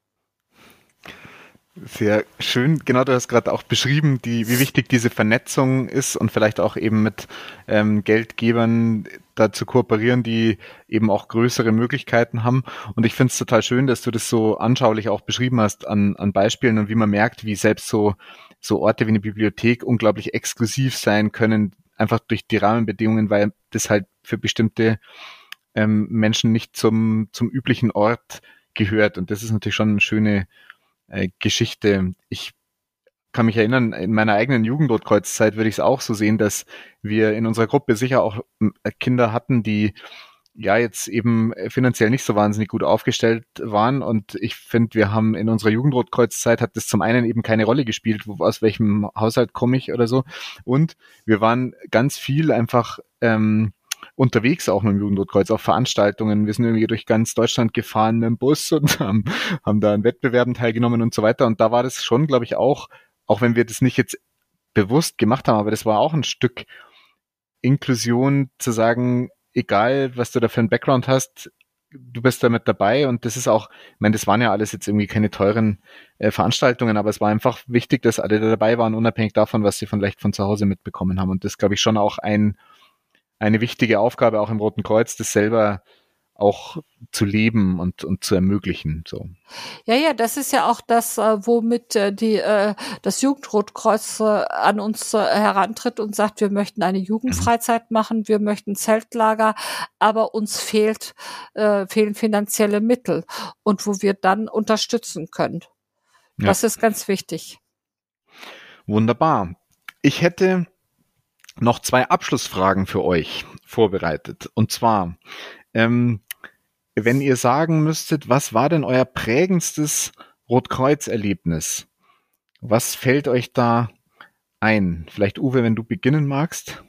Sehr schön. Genau, du hast gerade auch beschrieben, die, wie wichtig diese Vernetzung ist und vielleicht auch eben mit ähm, Geldgebern da zu kooperieren, die eben auch größere Möglichkeiten haben. Und ich finde es total schön, dass du das so anschaulich auch beschrieben hast an, an Beispielen und wie man merkt, wie selbst so, so Orte wie eine Bibliothek unglaublich exklusiv sein können, einfach durch die Rahmenbedingungen, weil das halt für bestimmte ähm, Menschen nicht zum, zum üblichen Ort gehört. Und das ist natürlich schon eine schöne äh, Geschichte. Ich kann mich erinnern, in meiner eigenen Jugendrotkreuzzeit würde ich es auch so sehen, dass wir in unserer Gruppe sicher auch Kinder hatten, die ja jetzt eben finanziell nicht so wahnsinnig gut aufgestellt waren. Und ich finde, wir haben in unserer Jugendrotkreuzzeit hat das zum einen eben keine Rolle gespielt, wo, aus welchem Haushalt komme ich oder so. Und wir waren ganz viel einfach ähm, unterwegs auch mit dem Jugendrotkreuz, auf Veranstaltungen. Wir sind irgendwie durch ganz Deutschland gefahren mit dem Bus und haben, haben da an Wettbewerben teilgenommen und so weiter. Und da war das schon, glaube ich, auch, auch wenn wir das nicht jetzt bewusst gemacht haben, aber das war auch ein Stück Inklusion, zu sagen, egal, was du da für einen Background hast, du bist da mit dabei. Und das ist auch, ich meine, das waren ja alles jetzt irgendwie keine teuren äh, Veranstaltungen, aber es war einfach wichtig, dass alle da dabei waren, unabhängig davon, was sie vielleicht von zu Hause mitbekommen haben. Und das, glaube ich, schon auch ein eine wichtige Aufgabe auch im Roten Kreuz, das selber auch zu leben und, und zu ermöglichen. So. Ja, ja, das ist ja auch das, äh, womit äh, die, äh, das Jugendrotkreuz äh, an uns äh, herantritt und sagt, wir möchten eine Jugendfreizeit machen, wir möchten Zeltlager, aber uns fehlt, äh, fehlen finanzielle Mittel und wo wir dann unterstützen können. Ja. Das ist ganz wichtig. Wunderbar. Ich hätte noch zwei Abschlussfragen für euch vorbereitet. Und zwar, ähm, wenn ihr sagen müsstet, was war denn euer prägendstes Rotkreuz-Erlebnis? Was fällt euch da ein? Vielleicht, Uwe, wenn du beginnen magst.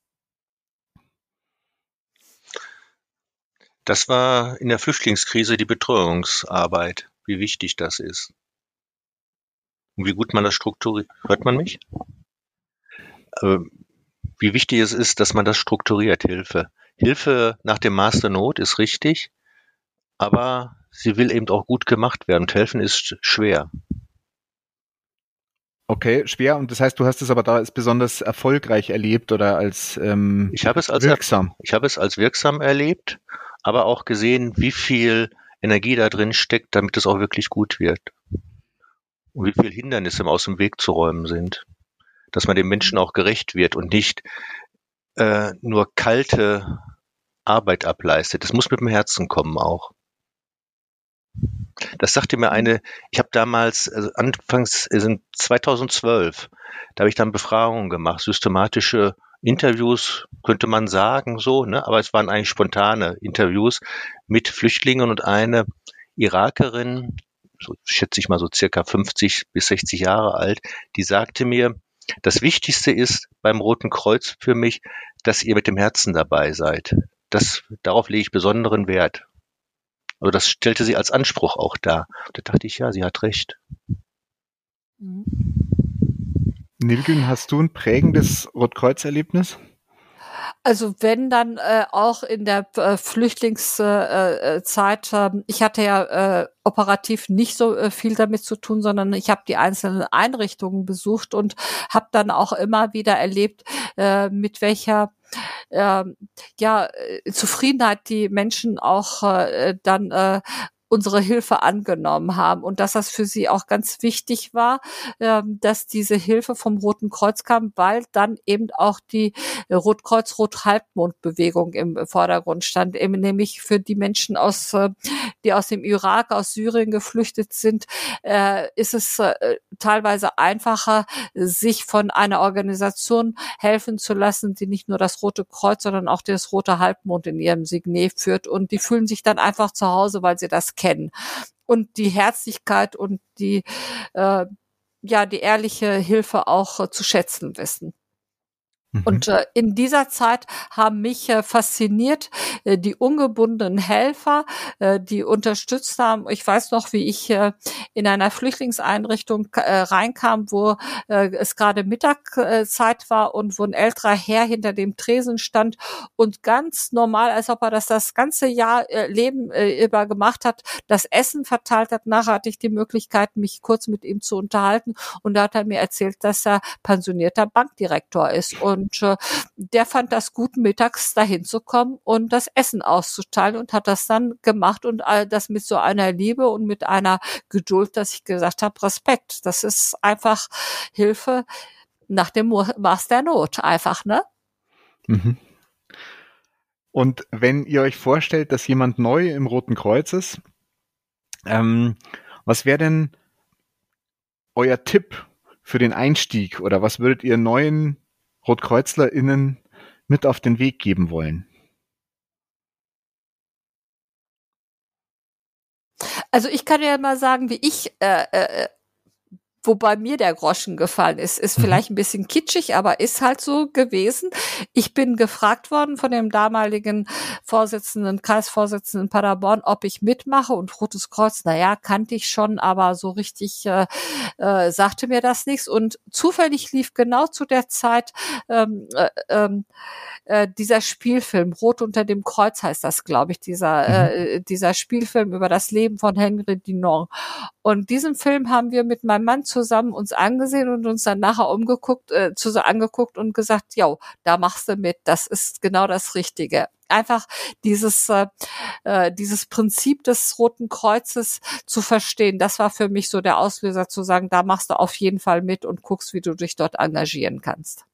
Das war in der Flüchtlingskrise die Betreuungsarbeit, wie wichtig das ist. Und wie gut man das strukturiert. Hört man mich? Äh, wie wichtig es ist, dass man das strukturiert, Hilfe. Hilfe nach dem Maß der Not ist richtig, aber sie will eben auch gut gemacht werden. Und helfen ist schwer. Okay, schwer. Und das heißt, du hast es aber da als besonders erfolgreich erlebt oder als ähm, ich habe es als wirksam? Ich habe es als wirksam erlebt, aber auch gesehen, wie viel Energie da drin steckt, damit es auch wirklich gut wird. Und wie viele Hindernisse aus dem Weg zu räumen sind. Dass man den Menschen auch gerecht wird und nicht äh, nur kalte Arbeit ableistet. Das muss mit dem Herzen kommen auch. Das sagte mir eine, ich habe damals, also anfangs in zweitausendzwölf, da habe ich dann Befragungen gemacht, systematische Interviews, könnte man sagen, so, ne? Aber es waren eigentlich spontane Interviews mit Flüchtlingen und eine Irakerin, so schätze ich mal so circa fünfzig bis sechzig Jahre alt, die sagte mir, das Wichtigste ist beim Roten Kreuz für mich, dass ihr mit dem Herzen dabei seid. Das, darauf lege ich besonderen Wert. Also das stellte sie als Anspruch auch dar. Da dachte ich, ja, sie hat recht. Mhm. Nilgün, hast du ein prägendes Rotkreuz-Erlebnis? Also wenn dann äh, auch in der äh, Flüchtlingszeit, äh, ich hatte ja äh, operativ nicht so äh, viel damit zu tun, sondern ich habe die einzelnen Einrichtungen besucht und habe dann auch immer wieder erlebt, äh, mit welcher äh, ja Zufriedenheit die Menschen auch äh, dann äh, unsere Hilfe angenommen haben und dass das für sie auch ganz wichtig war, ähm, dass diese Hilfe vom Roten Kreuz kam, weil dann eben auch die Rotkreuz-Rot-Halbmond-Bewegung im Vordergrund stand, eben nämlich für die Menschen aus, äh, die aus dem Irak, aus Syrien geflüchtet sind, äh, ist es äh, teilweise einfacher, sich von einer Organisation helfen zu lassen, die nicht nur das Rote Kreuz, sondern auch das Rote Halbmond in ihrem Signet führt und die fühlen sich dann einfach zu Hause, weil sie das kennen. Und die Herzlichkeit und die, äh, ja, die ehrliche Hilfe auch äh, zu schätzen wissen. Mhm. Und äh, in dieser Zeit haben mich äh, fasziniert äh, die ungebundenen Helfer, äh, die unterstützt haben. Ich weiß noch, wie ich äh, in einer Flüchtlingseinrichtung äh, reinkam, wo äh, es gerade Mittagszeit war und wo ein älterer Herr hinter dem Tresen stand und ganz normal, als ob er das das ganze Jahr äh, Leben äh, über gemacht hat, das Essen verteilt hat. Nachher hatte ich die Möglichkeit, mich kurz mit ihm zu unterhalten und da hat er mir erzählt, dass er pensionierter Bankdirektor ist und Und äh, der fand das gut, mittags dahin zu kommen und das Essen auszuteilen und hat das dann gemacht und all das mit so einer Liebe und mit einer Geduld, dass ich gesagt habe, Respekt. Das ist einfach Hilfe nach dem Maß der Not, einfach, ne? Mhm. Und wenn ihr euch vorstellt, dass jemand neu im Roten Kreuz ist, Ähm, was wäre denn euer Tipp für den Einstieg oder was würdet ihr neuen RotkreuzlerInnen mit auf den Weg geben wollen? Also ich kann ja mal sagen, wie ich, äh, äh, wobei mir der Groschen gefallen ist, ist Mhm. vielleicht ein bisschen kitschig, aber ist halt so gewesen. Ich bin gefragt worden von dem damaligen Vorsitzenden, Kreisvorsitzenden Paderborn, ob ich mitmache, und Rotes Kreuz, naja, kannte ich schon, aber so richtig äh, äh, sagte mir das nichts. Und zufällig lief genau zu der Zeit ähm, äh, ähm, äh, dieser Spielfilm, Rot unter dem Kreuz heißt das, glaube ich, dieser, Mhm. äh, dieser Spielfilm über das Leben von Henry Dunant. Und diesen Film haben wir mit meinem Mann zusammen uns angesehen und uns dann nachher umgeguckt, äh, zu, angeguckt und gesagt, ja, da machst du mit, das ist genau das Richtige. Einfach dieses, äh, äh, dieses Prinzip des Roten Kreuzes zu verstehen, das war für mich so der Auslöser zu sagen, da machst du auf jeden Fall mit und guckst, wie du dich dort engagieren kannst.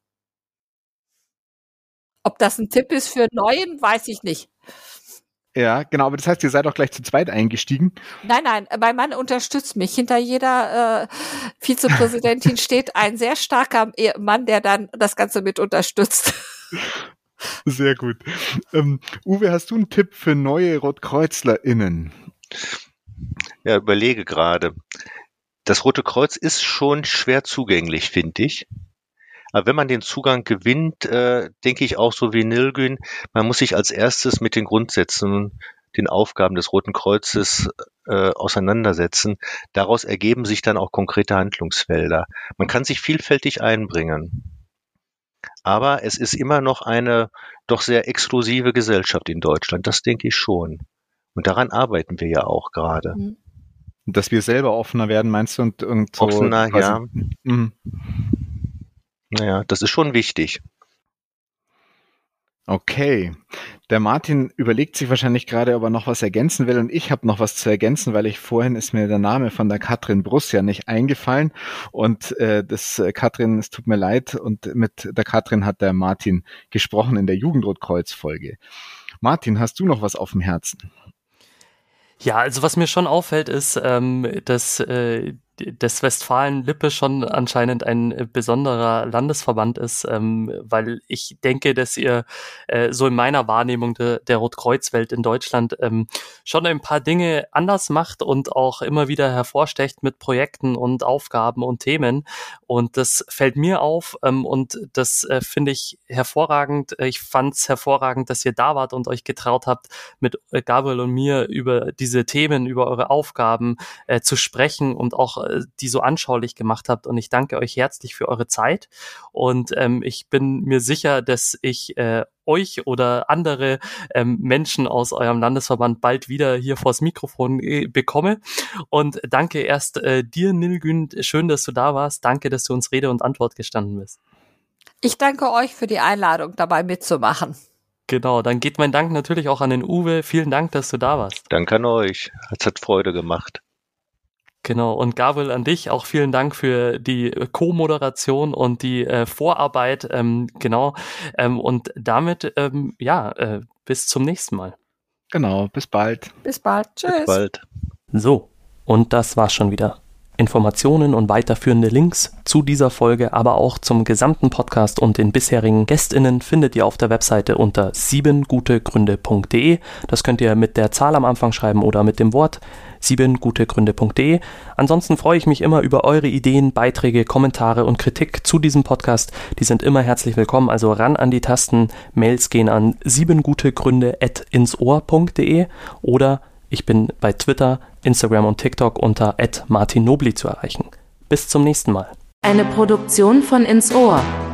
Ob das ein Tipp ist für Neuen, weiß ich nicht. Ja, genau, aber das heißt, ihr seid auch gleich zu zweit eingestiegen. Nein, nein, mein Mann unterstützt mich. Hinter jeder äh, Vizepräsidentin steht ein sehr starker Mann, der dann das Ganze mit unterstützt. Sehr gut. Ähm, Uwe, hast du einen Tipp für neue RotkreuzlerInnen? Ja, überlege gerade. Das Rote Kreuz ist schon schwer zugänglich, finde ich. Aber wenn man den Zugang gewinnt, äh, denke ich auch so wie Nilgün, man muss sich als erstes mit den Grundsätzen, den Aufgaben des Roten Kreuzes äh, auseinandersetzen. Daraus ergeben sich dann auch konkrete Handlungsfelder. Man kann sich vielfältig einbringen. Aber es ist immer noch eine doch sehr exklusive Gesellschaft in Deutschland. Das denke ich schon. Und daran arbeiten wir ja auch gerade. Mhm. Dass wir selber offener werden, meinst du? Und, und so Offener, quasi, ja. Mhm. Naja, das ist schon wichtig. Okay. Der Martin überlegt sich wahrscheinlich gerade, ob er noch was ergänzen will, und ich habe noch was zu ergänzen, weil ich vorhin ist mir der Name von der Katrin Bruss ja nicht eingefallen, und äh, das äh, Katrin, es tut mir leid, und mit der Katrin hat der Martin gesprochen in der Jugendrotkreuz-Folge. Martin, hast du noch was auf dem Herzen? Ja, also was mir schon auffällt, ist, ähm, dass äh, das Westfalen-Lippe schon anscheinend ein besonderer Landesverband ist, ähm, weil ich denke, dass ihr äh, so in meiner Wahrnehmung de, der Rotkreuz-Welt in Deutschland ähm, schon ein paar Dinge anders macht und auch immer wieder hervorstecht mit Projekten und Aufgaben und Themen, und das fällt mir auf, ähm, und das äh, finde ich hervorragend. Ich fand es hervorragend, dass ihr da wart und euch getraut habt, mit äh, Gabriel und mir über diese Themen, über eure Aufgaben äh, zu sprechen und auch äh, die so anschaulich gemacht habt, und ich danke euch herzlich für eure Zeit, und ähm, ich bin mir sicher, dass ich äh, euch oder andere ähm, Menschen aus eurem Landesverband bald wieder hier vors Mikrofon äh, bekomme, und danke erst äh, dir, Nilgün, schön, dass du da warst, danke, dass du uns Rede und Antwort gestanden bist. Ich danke euch für die Einladung, dabei mitzumachen. Genau, dann geht mein Dank natürlich auch an den Uwe. Vielen Dank, dass du da warst. Danke an euch. Es hat Freude gemacht. Genau, und Gabriel, an dich auch vielen Dank für die Co-Moderation und die äh, Vorarbeit. Ähm, genau, ähm, und damit, ähm, ja, äh, bis zum nächsten Mal. Genau, bis bald. Bis bald. Tschüss. Bis bald. So, und das war's schon wieder. Informationen und weiterführende Links zu dieser Folge, aber auch zum gesamten Podcast und den bisherigen GästInnen findet ihr auf der Webseite unter sieben gute gründe punkt de. Das könnt ihr mit der Zahl am Anfang schreiben oder mit dem Wort sieben gute gründe punkt de. Ansonsten freue ich mich immer über eure Ideen, Beiträge, Kommentare und Kritik zu diesem Podcast. Die sind immer herzlich willkommen, also ran an die Tasten. Mails gehen an siebengutegründe at insohr punkt de oder ich bin bei Twitter, Instagram und TikTok unter at martin nobli zu erreichen. Bis zum nächsten Mal. Eine Produktion von Ins Ohr.